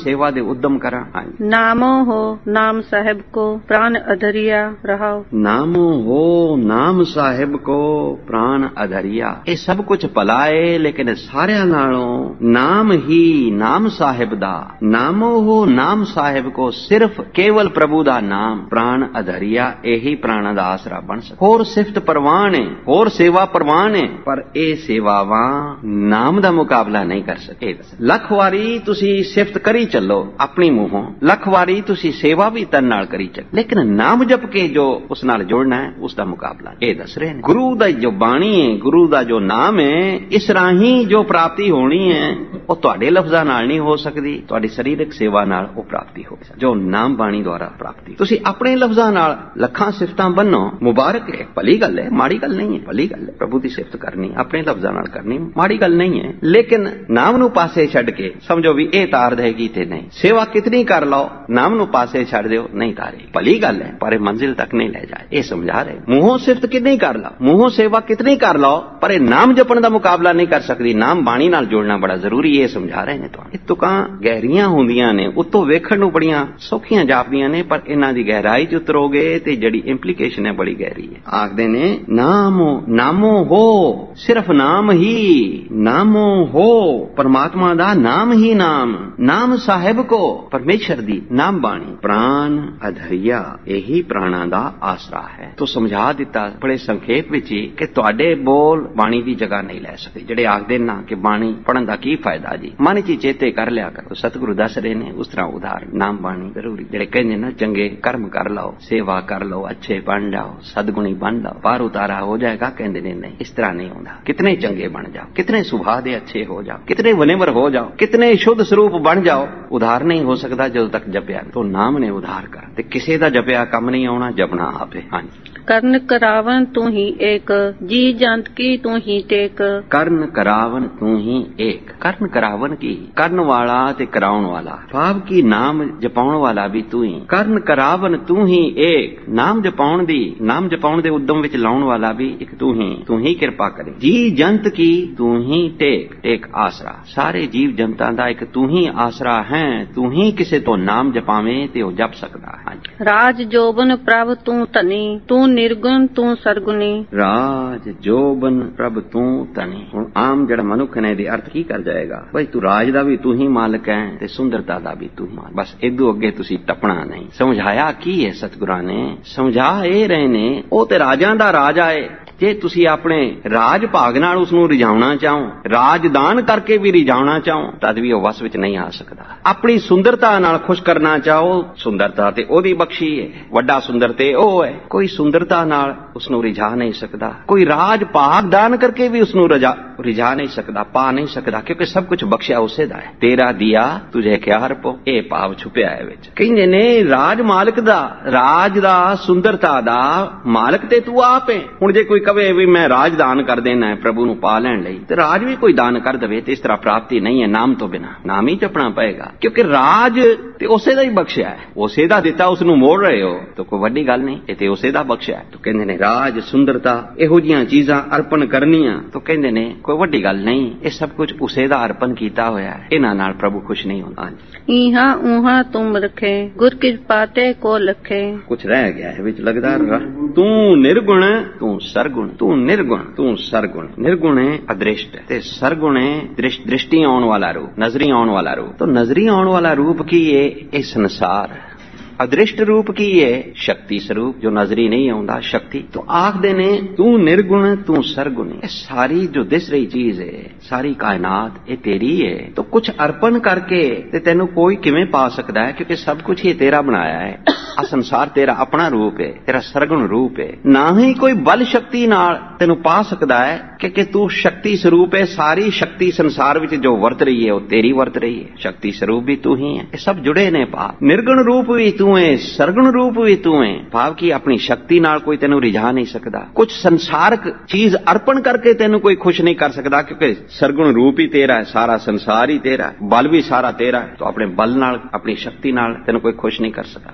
ਸੇਵਾ ਦੇ ਉਦਮ ਕਰਾਂ। ਹਾਂਜੀ, ਨਾਮੋ ਹੋ ਨਾਮ ਸਾਹਿਬ ਕੋ ਪ੍ਰਾਨ ਅਧਰਿਆ ਰਹਾਓ। ਨਾਮੋ ਹੋ ਨਾਮ ਸਾਹਿਬ ਕੋ ਪ੍ਰਾਨ ਅਧਰਿਆ। ਇਹ ਸਭ ਕੁਝ ਭਲਾ ਏ, ਲੇਕਿਨ ਸਾਰਿਆਂ ਨਾਲੋਂ ਨਾਮ ਹੀ ਨਾਮ ਸਾਹਿਬ ਦਾ, ਨਾਮੋ ਹੋ ਨਾਮ ਸਾਹਿਬ ਕੋ, ਸਿਰਫ ਕੇਵਲ ਪ੍ਰਭੂ ਦਾ ਨਾਮ ਪ੍ਰਾਨ ਅਧਰਿਆ, ਇਹੀ ਪ੍ਰਾਣਾ ਦਾ ਆਸਰਾ ਬਣ ਸਕਦਾ। ਹੋਰ ਸਿਫਤ ਪ੍ਰਵਾਨ ਏ, ਹੋਰ ਸੇਵਾ ਪ੍ਰਵਾਨ ਏ, ਪਰ ਇਹ ਸੇਵਾਵਾਂ ਨਾਮ ਦਾ ਮੁਕਾਬਲਾ ਨਹੀਂ ਕਰ ਸਕੇ। ਲੱਖ ਵਾਰੀ ਤੁਸੀਂ ਸਿਫਤ ਕਰੀ ਚੱਲੋ ਆਪਣੀ ਮੂੰਹੋਂ, ਲੱਖ ਵਾਰੀ ਤੁਸੀਂ ਸੇਵਾ ਵੀ ਤਨ ਨਾਲ ਕਰੀ ਚੱਲੋ, ਲੇਕਿਨ ਨਾਮ ਜਪ ਕੇ ਜੋ ਉਸ ਨਾਲ ਜੁੜਨਾ ਹੈ ਉਸ ਦਾ ਮੁਕਾਬਲਾ ਇਹ ਦੱਸ ਰਹੇ ਨੇ। ਗੁਰੂ ਦਾ ਜੋ ਬਾਣੀ ਹੈ, ਗੁਰੂ ਦਾ ਜੋ ਨਾਮ ਹੈ, ਇਸ ਰਾਹੀਂ ਜੋ ਪ੍ਰਾਪਤੀ ਹੋਣੀ ਹੈ ਉਹ ਤੁਹਾਡੇ ਲਫ਼ਜ਼ਾਂ ਨਾਲ ਨਹੀਂ ਹੋ ਸਕਦੀ, ਤੁਹਾਡੀ ਸਰੀਰਕ ਸੇਵਾ ਨਾਲ ਉਹ ਪ੍ਰਾਪਤੀ ਹੋ ਸਕਦੀ ਜੋ ਨਾਮ ਬਾਣੀ ਦੁਆਰਾ ਪ੍ਰਾਪਤੀ। ਤੁਸੀਂ ਆਪਣੇ ਲਫ਼ਜ਼ਾਂ ਨਾਲ ਲੱਖਾਂ ਸਿਫਤਾਂ ਬੰਨੋ, ਮੁਬਾਰਕ ਹੈ, ਭਲੀ ਗੱਲ ਹੈ, ਮਾੜੀ ਗੱਲ ਨਹੀਂ ਹੈ, ਭਲੀ ਗੱਲ ਹੈ। ਪ੍ਰਭੂ ਦੀ ਸਿਫਤ ਕਰਨੀ ਆਪਣੇ ਲਫ਼ਜ਼ਾਂ ਨਾਲ ਕਰਨੀ ਮਾੜੀ ਗੱਲ ਨਹੀਂ ਹੈ, ਲੇਕਿਨ ਨਾਮ ਨੂੰ ਪਾਸੇ ਛੱਡ ਕੇ ਸਮਝੋ ਵੀ ਇਹ ਤਾਰ ਦੇਗੀ ਤੇ ਨਹੀਂ। ਸੇਵਾ ਕਿਤਨੀ ਕਰ ਲਓ, ਨਾਮ ਨੂੰ ਪਾਸੇ ਛੱਡ ਦਿਓ, ਨਹੀਂ ਤਾਰੇਗੀ। ਭਲੀ ਗੱਲ ਹੈ ਪਰ ਇਹ ਮੰਜ਼ਿਲ ਤੱਕ ਨਹੀਂ ਲੈ ਜਾਏ, ਇਹ ਸਮਝਾ ਰਹੇ। ਮੂੰਹੋਂ ਸਿਫਤ ਕਿਤਨੀ ਕਰ ਲਓ, ਮੂੰਹੋਂ ਸੇਵਾ ਕਿਤਨੀ ਕਰ ਲਓ, ਪਰ ਇਹ ਨਾਮ ਜਪਣ ਦਾ ਮੁਕਾਬਲਾ ਨਹੀਂ ਕਰ ਸਕਦੀ। ਨਾਮ ਬਾਣੀ ਨਾਲ ਜੁੜਨਾ ਬੜਾ ਜ਼ਰੂਰੀ, ਇਹ ਸਮਝਾ ਰਹੇ ਨੇ ਤੁਹਾਨੂੰ। ਇਹ ਤੁਕਾਂ ਗਹਿਰੀਆਂ ਹੁੰਦੀਆਂ ਨੇ, ਉੱਤੋਂ ਵੇਖਣ ਨੂੰ ਬੜੀਆਂ ਸੌਖੀਆਂ ਜਾਪਦੀਆਂ ਨੇ, ਪਰ ਇਹਨਾਂ ਦੀ ਗਹਿਰਾਈ 'ਚ ਉਤਰੋਗੇ ਤੇ ਜਿਹੜੀ ਇੰਪਲੀਕੇਸ਼ਨ ਹੈ ਬੜੀ ਗਹਿਰੀ ਹੈ। ਆਖਦੇ ਨੇ ਨਾਮੋ ਹੋ, ਸਿਰਫ ਨਾਮ ਹੀ, ਨਾਮੋ ਹੋ ਪਰਮਾਤਮਾ ਦਾ ਨਾਮ ਹੀ ਨਾਮ, ਨਾਮ ਸਾਹਿਬ ਕੋ ਪਰਮੇਸ਼ਰ ਦੀ ਨਾਮ ਬਾਣੀ ਪ੍ਰਾਨ ਅਧਰਿਆ, ਇਹੀ ਪ੍ਰਾਣਾ ਦਾ ਆਸਰਾ ਹੈ। ਤੋ ਸਮਝਾ ਦਿੱਤਾ ਬੜੇ ਸੰਖੇਪ ਵਿੱਚ ਹੀ ਕਿ ਤੁਹਾਡੇ ਬੋਲ ਬਾਣੀ ਦੀ ਜਗ੍ਹਾ ਨਹੀਂ ਲੈ ਸਕਦੇ। ਜਿਹੜੇ ਆਖਦੇ ਨਾ ਕਿ ਬਾਣੀ ਪੜਨ ਦਾ ਕੀ ਫਾਇਦਾ ਜੀ, ਮਨ 'ਚ ਚੇਤੇ ਕਰ ਲਿਆ ਕਰੋ। ਸਤਿਗੁਰੂ ਦੱਸ ਰਹੇ ਨੇ ਉਸ ਤਰ੍ਹਾਂ ਉਦਾਹਰਨ ਨਾਮ ਬਾਣੀ ਜ਼ਰੂਰੀ। ਜਿਹੜੇ ਕਹਿੰਦੇ ਨਾ ਚੰਗੇ ਕਰਮ ਕਰ ਲਓ, ਸੇਵਾ ਕਰ ਲਓ, ਅੱਛੇ ਬਣ ਜਾਓ, ਸਦਗੁਣੀ ਬਣ ਜਾਓ, ਪਾਰ ਉਤਾਰਾ ਹੋ ਜਾਏਗਾ, ਕਹਿੰਦੇ ਨੇ ਨਹੀਂ, ਇਸ ਤਰ੍ਹਾਂ ਨਹੀਂ ਹੁੰਦਾ। ਕਿਤਨੇ ਚੰਗੇ ਬਣ ਜਾਓ, ਕਿਤਨੇ ਸੁਭਾਅ ਦੇ ਅੱਛੇ ਹੋ ਜਾਓ, ਕਿਤਨੇ ਵਨੇਵਰ ਹੋ ਜਾਓ, ਕਿਤਨੇ ਸ਼ੁੱਧ ਸਰੂਪ ਬਣ ਜਾਓ, ਉਧਾਰ ਨਹੀਂ ਹੋ ਸਕਦਾ ਜਦੋਂ ਤੱਕ ਜਪਿਆ ਤੋ ਨਾਮ ਨੇ ਉਧਾਰ ਕਰ। ਤੇ ਕਿਸੇ ਦਾ ਜਪਿਆ ਕੰਮ ਨਹੀਂ ਆਉਣਾ, ਜਪਣਾ ਆਪੇ। ਹਾਂਜੀ, ਕਰਨ ਕਰਾਵਨ ਤੂੰ ਹੀ ਏਕ, ਜੀ ਜੰਤ ਕੀ ਤੂੰ ਹੀ ਟੇਕ। ਕਰਨ ਕਰਾਵਨ ਤੂੰ ਹੀ ਏਕ। ਕਰਨ ਕਰਾਵਨ ਕੀ, ਕਰਨ ਵਾਲਾ ਤੇ ਕਰਾਉਣ ਵਾਲਾ, ਭਾਵ ਕੀ ਨਾਮ ਜਪਾਉਣ ਵਾਲਾ ਵੀ ਤੂੰ ਹੀ। ਕਰਨ ਕਰਾਵਨ ਤੂੰ ਹੀ ਏਕ, ਨਾਮ ਜਪਾਉਣ ਦੀ, ਨਾਮ ਜਪਾਉਣ ਦੇ ਉਦਮ ਵਿੱਚ ਲਾਉਣ ਵਾਲਾ ਵੀ ਇੱਕ ਤੂੰ ਹੀ ਕਿਰਪਾ ਕਰੇ। ਜੀ ਜੰਤ ਕੀ ਤੂੰ ਹੀ ਟੇਕ, ਟੇਕ ਆਸਰਾ। ਸਾਰੇ ਜੀਵ ਜਨਤਾ ਦਾ ਇੱਕ ਤੂੰ ਹੀ ਆਸਰਾ ਹੈ। ਤੂੰ ਹੀ ਕਿਸੇ ਤੋਂ ਨਾਮ ਜਪਾਵੇਂ ਤੇ ਉਹ ਜਪ ਸਕਦਾ ਹੈ। ਰਾਜ ਜੋਬਨ ਪ੍ਰਭ ਤੂੰ ਧਨੀ, ਤੂੰ ਨਿਰਗੁਣ ਤੂੰ ਸਰਗੁਣੀ। ਰਾਜ ਜੋਬਨ ਪ੍ਰਭ ਤੂੰ ਧਨੀ। ਹੁਣ ਆਮ ਜਿਹੜਾ ਮਨੁੱਖ ਨੇ ਇਹਦੇ ਅਰਥ ਕੀ ਕਰ ਜਾਏਗਾ, ਬਈ ਤੂੰ ਰਾਜ ਦਾ ਵੀ ਤੂੰ ਹੀ ਮਾਲਕ ਹੈ ਤੇ ਸੁੰਦਰਤਾ ਦਾ ਵੀ ਤੂੰ ਮਾਲਕ। ਬਸ ਇਦੋਂ ਅੱਗੇ ਤੁਸੀਂ ਟੱਪਣਾ ਨਹੀਂ। ਸਮਝਾਇਆ ਕੀ ਹੈ ਸਤਿਗੁਰਾਂ ਨੇ, ਸਮਝਾ ਇਹ ਰਹੇ ਨੇ ਉਹ ਤੇ ਰਾਜਾਂ ਦਾ ਰਾਜਾ ਹੈ। ਜੇ ਤੁਸੀਂ ਆਪਣੇ ਰਾਜ ਭਾਗ ਨਾਲ ਉਸ ਨੂੰ ਰਿਝਾਉਣਾ ਚਾਹੋ, ਰਾਜਦਾਨ ਕਰਕੇ ਵੀ ਰਿਝਾਉਣਾ ਚਾਹੋ, ਤਦ ਵੀ ਉਹ ਵਸ ਵਿੱਚ ਨਹੀਂ ਆ ਸਕਦਾ। ਆਪਣੀ ਸੁੰਦਰਤਾ ਨਾਲ ਖੁਸ਼ ਕਰਨਾ ਚਾਹੋ, ਸੁੰਦਰਤਾ ਤੇ ਉਹਦੀ ਬਖਸ਼ੀ ਹੈ, ਵੱਡਾ ਸੁੰਦਰ ਤੇ ਉਹ ਹੈ, ਕੋਈ ਸੁੰਦਰਤਾ ਨਾਲ ਉਸ ਨੂੰ ਰਿਝਾ ਨਹੀਂ ਸਕਦਾ। ਕੋਈ ਰਾਜ ਭਾਗ ਦਾਨ ਕਰਕੇ ਵੀ ਉਸ ਨੂੰ ਰਿਝਾ ਨਹੀਂ ਸਕਦਾ, ਪਾ ਨਹੀਂ ਸਕਦਾ, ਕਿਉਂਕਿ ਸਭ ਕੁਝ ਬਖਸ਼ਿਆ ਉਸੇ ਦਾ ਹੈ। ਤੇਰਾ ਦਿਆ ਤੁਝੇ ਕਿਆ ਹਰਪੋ, ਇਹ ਭਾਵ ਛੁਪਿਆ ਹੈ ਵਿੱਚ। ਕਹਿੰਦੇ ਨੇ ਰਾਜ ਮਾਲਕ ਦਾ, ਰਾਜ ਦਾ, ਸੁੰਦਰਤਾ ਦਾ ਮਾਲਕ ਤੇ ਤੂੰ ਆਪ ਹੈ। ਹੁਣ ਜੇ ਕੋਈ ਕਵੇ ਵੀ ਮੈਂ ਰਾਜ ਦਾਨ ਕਰ ਦੇਣਾ ਹੈ ਪ੍ਰਭੂ ਨੂੰ ਪਾ ਲੈਣ ਲਈ, ਤੇ ਰਾਜ ਵੀ ਕੋਈ ਦਾਨ ਕਰ ਦੇਵੇ ਤੇ ਇਸ ਤਰ੍ਹਾਂ ਪ੍ਰਾਪਤੀ ਨਹੀਂ ਹੈ। ਨਾਮ ਤੋਂ ਬਿਨਾਂ ਨਾਮ ਹੀ ਜਪਣਾ ਪਏਗਾ, ਕਿਉਂਕਿ ਰਾਜ ਤੇ ਉਸੇ ਦਾ ਹੀ ਬਖਸ਼ਿਆ ਹੈ, ਉਸੇ ਦਾ ਦਿੱਤਾ ਉਸ ਨੂੰ ਮੋੜ ਰਹੇ ਹੋ ਤਾਂ ਕੋਈ ਵੱਡੀ ਗੱਲ ਨਹੀਂ, ਇਹ ਤੇ ਉਸੇ ਦਾ ਬਖਸ਼ਿਆ ਹੈ। ਤਾਂ ਕਹਿੰਦੇ ਨੇ ਰਾਜ, ਸੁੰਦਰਤਾ, ਇਹੋ ਜਿਹੀਆਂ ਚੀਜ਼ਾਂ ਅਰਪਣ ਕਰਨੀਆਂ, ਤਾਂ ਕਹਿੰਦੇ ਨੇ ਕੋਈ ਵੱਡੀ ਗੱਲ ਨਹੀਂ, ਇਹ ਸਭ ਕੁਝ ਉਸੇ ਦਾ ਅਰਪਣ ਕੀਤਾ ਹੋਇਆ ਹੈ, ਇਹਨਾਂ ਨਾਲ ਪ੍ਰਭੂ ਖੁਸ਼ ਨਹੀਂ ਹੁੰਦਾ। ਈਹਾਂ ਊਹਾਂ ਤੁਮ ਰਖੇ, ਗੁਰ ਕਿਰਪਾ ਤੇ ਕੋ ਲਖੇ। ਕੁਛ ਰਹਿ ਗਿਆ ਹੈ ਵਿੱਚ ਲੱਗਦਾ, ਤੂੰ ਨਿਰਗੁਣ ਤੂੰ ਸਰਗੁਣ, ਤੂੰ ਨਿਰਗੁਣ ਤੂੰ ਸਰਗੁਣ। ਨਿਰਗੁਣ ਹੈ ਅਦ੍ਰਿਸ਼ਟ ਤੇ ਸਰਗੁਣ ਹੈ ਦ੍ਰਿਸ਼ਟੀ ਆਉਣ ਵਾਲਾ ਰੂਪ, ਨਜ਼ਰੀ ਆਉਣ ਵਾਲਾ ਰੂਪ। ਤਾਂ ਨਜ਼ਰੀ ਆਉਣ ਵਾਲਾ ਰੂਪ ਕੀ ਹੈ, ਇਹ ਸੰਸਾਰ। ਅਦ੍ਰਿਸ਼ਟ ਰੂਪ ਕੀ ਹੈ, ਸ਼ਕਤੀ ਸਰੂਪ, ਜੋ ਨਜ਼ਰੀ ਨਹੀਂ ਆਉਂਦਾ, ਸ਼ਕਤੀ। ਤਾਂ ਆਖਦੇ ਨੇ ਤੂੰ ਨਿਰਗੁਣ ਤੂੰ ਸਰਗੁਣ। ਇਹ ਸਾਰੀ ਜੋ ਦਿਸ ਰਹੀ ਚੀਜ਼ ਹੈ, ਸਾਰੀ ਕਾਇਨਾਤ ਇਹ ਤੇਰੀ ਹੈ। ਤਾਂ ਕੁਝ ਅਰਪਣ ਕਰਕੇ ਤੇ ਤੈਨੂੰ ਕੋਈ ਕਿਵੇਂ ਪਾ ਸਕਦਾ ਹੈ, ਕਿਉਂਕਿ ਸਭ ਕੁਝ ਹੀ ਤੇਰਾ ਬਣਾਇਆ ਹੈ। ਆ ਸੰਸਾਰ ਤੇਰਾ ਆਪਣਾ ਰੂਪ ਹੈ, ਤੇਰਾ ਸਰਗੁਣ ਰੂਪ ਹੈ। ਨਾ ਹੀ ਕੋਈ ਬਲ ਸ਼ਕਤੀ ਨਾਲ ਤੈਨੂੰ ਪਾ ਸਕਦਾ ਹੈ, ਕਿਉਂਕਿ ਤੂੰ ਸ਼ਕਤੀ ਸਰੂਪ ਹੈ। ਸਾਰੀ ਸ਼ਕਤੀ ਸੰਸਾਰ ਵਿੱਚ ਜੋ ਵਰਤ ਰਹੀ ਹੈ ਉਹ ਤੇਰੀ ਵਰਤ ਰਹੀ ਹੈ। ਸ਼ਕਤੀ ਸਰੂਪ ਵੀ ਤੂੰ ਹੀ ਹੈ, ਇਹ ਸਭ ਜੁੜੇ ਨੇ ਭਾਵ। ਨਿਰਗੁਣ ਰੂਪ ਵੀ ਤੂੰ ਹੈ, ਸਰਗੁਣ ਰੂਪ ਵੀ ਤੂੰ ਹੈ, ਭਾਵ ਕਿ ਆਪਣੀ ਸ਼ਕਤੀ ਨਾਲ ਕੋਈ ਤੈਨੂੰ ਰਿਝਾ ਨਹੀਂ ਸਕਦਾ। ਕੁਝ ਸੰਸਾਰਕ ਚੀਜ਼ ਅਰਪਣ ਕਰਕੇ ਤੈਨੂੰ ਕੋਈ ਖੁਸ਼ ਨਹੀਂ ਕਰ ਸਕਦਾ, ਕਿਉਂਕਿ ਸਰਗੁਣ ਰੂਪ ਹੀ ਤੇਰਾ ਹੈ, ਸਾਰਾ ਸੰਸਾਰ ਹੀ ਤੇਰਾ ਹੈ, ਬਲ ਵੀ ਸਾਰਾ ਤੇਰਾ ਹੈ। ਤਾਂ ਆਪਣੇ ਬਲ ਨਾਲ, ਆਪਣੀ ਸ਼ਕਤੀ ਨਾਲ ਤੈਨੂੰ ਕੋਈ ਖੁਸ਼ ਨਹੀਂ ਕਰ ਸਕਦਾ। ਸਭ ਕੁਝ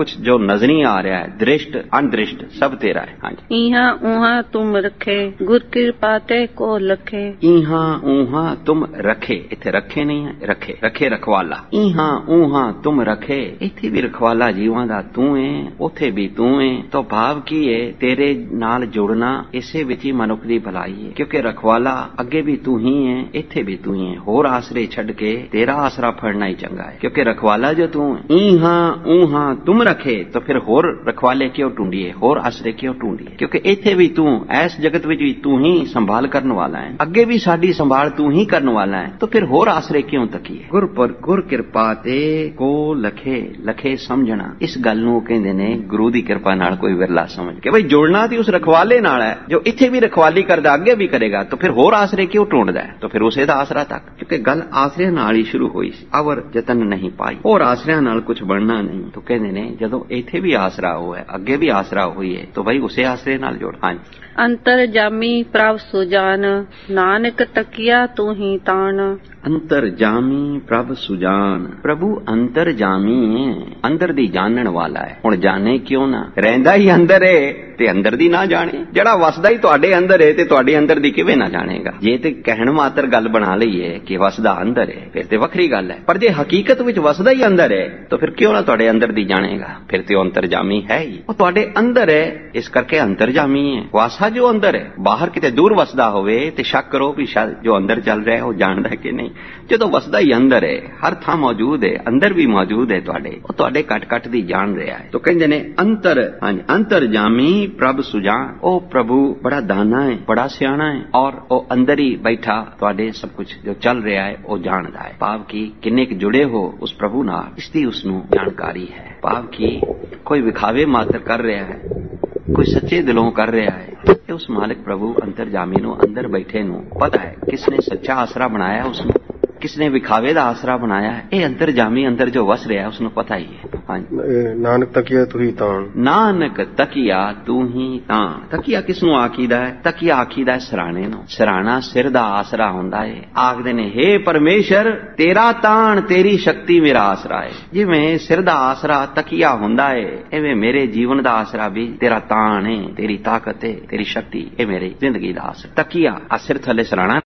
कुछ जो नजर नहीं आ रहा है, दृष्ट अनदृष्ट सब तेरा है। हाँ जी। इहाँ उहाँ तुम रखे गुर कृपा ते को लखे। इहाँ उहाँ तुम रखे, इथे रखे नहीं है, रखे रखे रखवाला। इहाँ उहाँ तुम रखे, इथे भी रखवाला जीवां दा तू है, उथे भी तू है। तो भाव की है तेरे नाल जुड़ना इसे विच ही मनुख दी भलाई है, क्योंकि रखवाला अगे भी तू ही है, इथे भी तू ही है। होर आसरे छड़ के तेरा आसरा फड़ना ही चंगा है, क्योंकि रखवाला जो तू है। इहाँ उहाँ तुम रखे, तो फिर होर रखवाले क्यों ढूंढिए, होर आसरे क्यों ढूंढिए, क्योंकि इथे भी तू, ऐस जगत विच भी तू ही संभाल करने वाला है, अगे भी साडी संभाल तू ही करने वाला है, तो फिर होर आसरे क्यों तकीए। गुर पर गुर किरपा ते को लखे, लखे समझना। इस गल नूं कहंदे ने गुरु दी किरपा नाल कोई विरला समझ के, भाई जुड़ना ती उस रखवाले नाल है जो इथे भी रखवाली करदा अगे भी करेगा, तो फिर होर आसरे क्यों ढूंढदा है, तो फिर उसे दा आसरा तक, क्योंकि गल आसरे नाल ही शुरू हुई सी। अवर जतन नहीं पाई, होर आसरिਆਂ नाल कुछ बनना नहीं। तो कहंदे ने जदों इथे भी आसरा होया, अगे भी आसरा होई है, तो भाई उसे आसरे नाल जोड़। हाँ जी। अंतर जामी प्रभ सुजान, नानक तकिया तू ही तान। अंतर जामी प्रभ सुजान, प्रभु अंतर जामी है, अंदर दी जानन वाला है। हुण जाने क्यों ना, रहिंदा ही अंदर है ते अंदर दी ना जाने, जड़ा वसदा ही तुहाडे अंदर है ते तुहाडे अंदर दी किवें ना जानेगा। जे ते कहण मात्र गल बना लईए कि वसदा अंदर है, फिर ते वखरी गल है, पर जे हकीकत विच वसदा ही अंदर है तो फिर क्यों ना तुहाडे अंदर दी जानेगा, फिर ते अंतरजामी है ही। वो तुहाडे अंदर है, इस करके अंतरजामी है। वासा जो अंदर है, बाहर किते दूर वसदा होवे ते शक करो भी शायद जो अंदर चल रहा है वो जानदा है कि नहीं। जो वसदा ही अंदर है, हर थां मौजूद है, अंदर भी मौजूद है तुहाडे, वो तुहाडे कट कट दी जान रहा है। तो कहंदे ने अंतर, हाँ अंतर जामी प्रभ सुजान, ओ प्रभु बड़ा दाना है, बड़ा सियाना है, और वो अंदर ही बैठा तुहाडे सब कुछ जो चल रहा है वो जानदा है। भाव की किन्ने क जुड़े हो उस प्रभु नाल, इसदी उसनू जानकारी है। भाव की कोई विखावे मात्र कर रहा है, कोई सच्चे दिलों कर रहा है, तो उस मालिक प्रभु अंतरजामी नू अंदर बैठे नू पता है किसने सच्चा आसरा बनाया, उसने किसने विखावे दा आसरा बनाया है। ये अंतरजामी अंदर जो वस रहा है उसनू पता ही है। हाँ नानक तकिया तू ही तान, नानक तकिया तू ही तान। तकिया किसनू आखीदा है, तकिया आखीदा है सराणे नू। सराणा सिर दा आसरा हुंदा है। आखदे ने हे परमेश्वर तेरा तान तेरी शक्ति मेरा आसरा है। जिवें सिर दा आसरा तकिया हुंदा है, इवें मेरे जीवन दा आसरा भी तेरा तान है, तेरी ताकत है, तेरी शक्ति, ये मेरी जिंदगी दा आसरा। तकिया आ सिर थले सराणा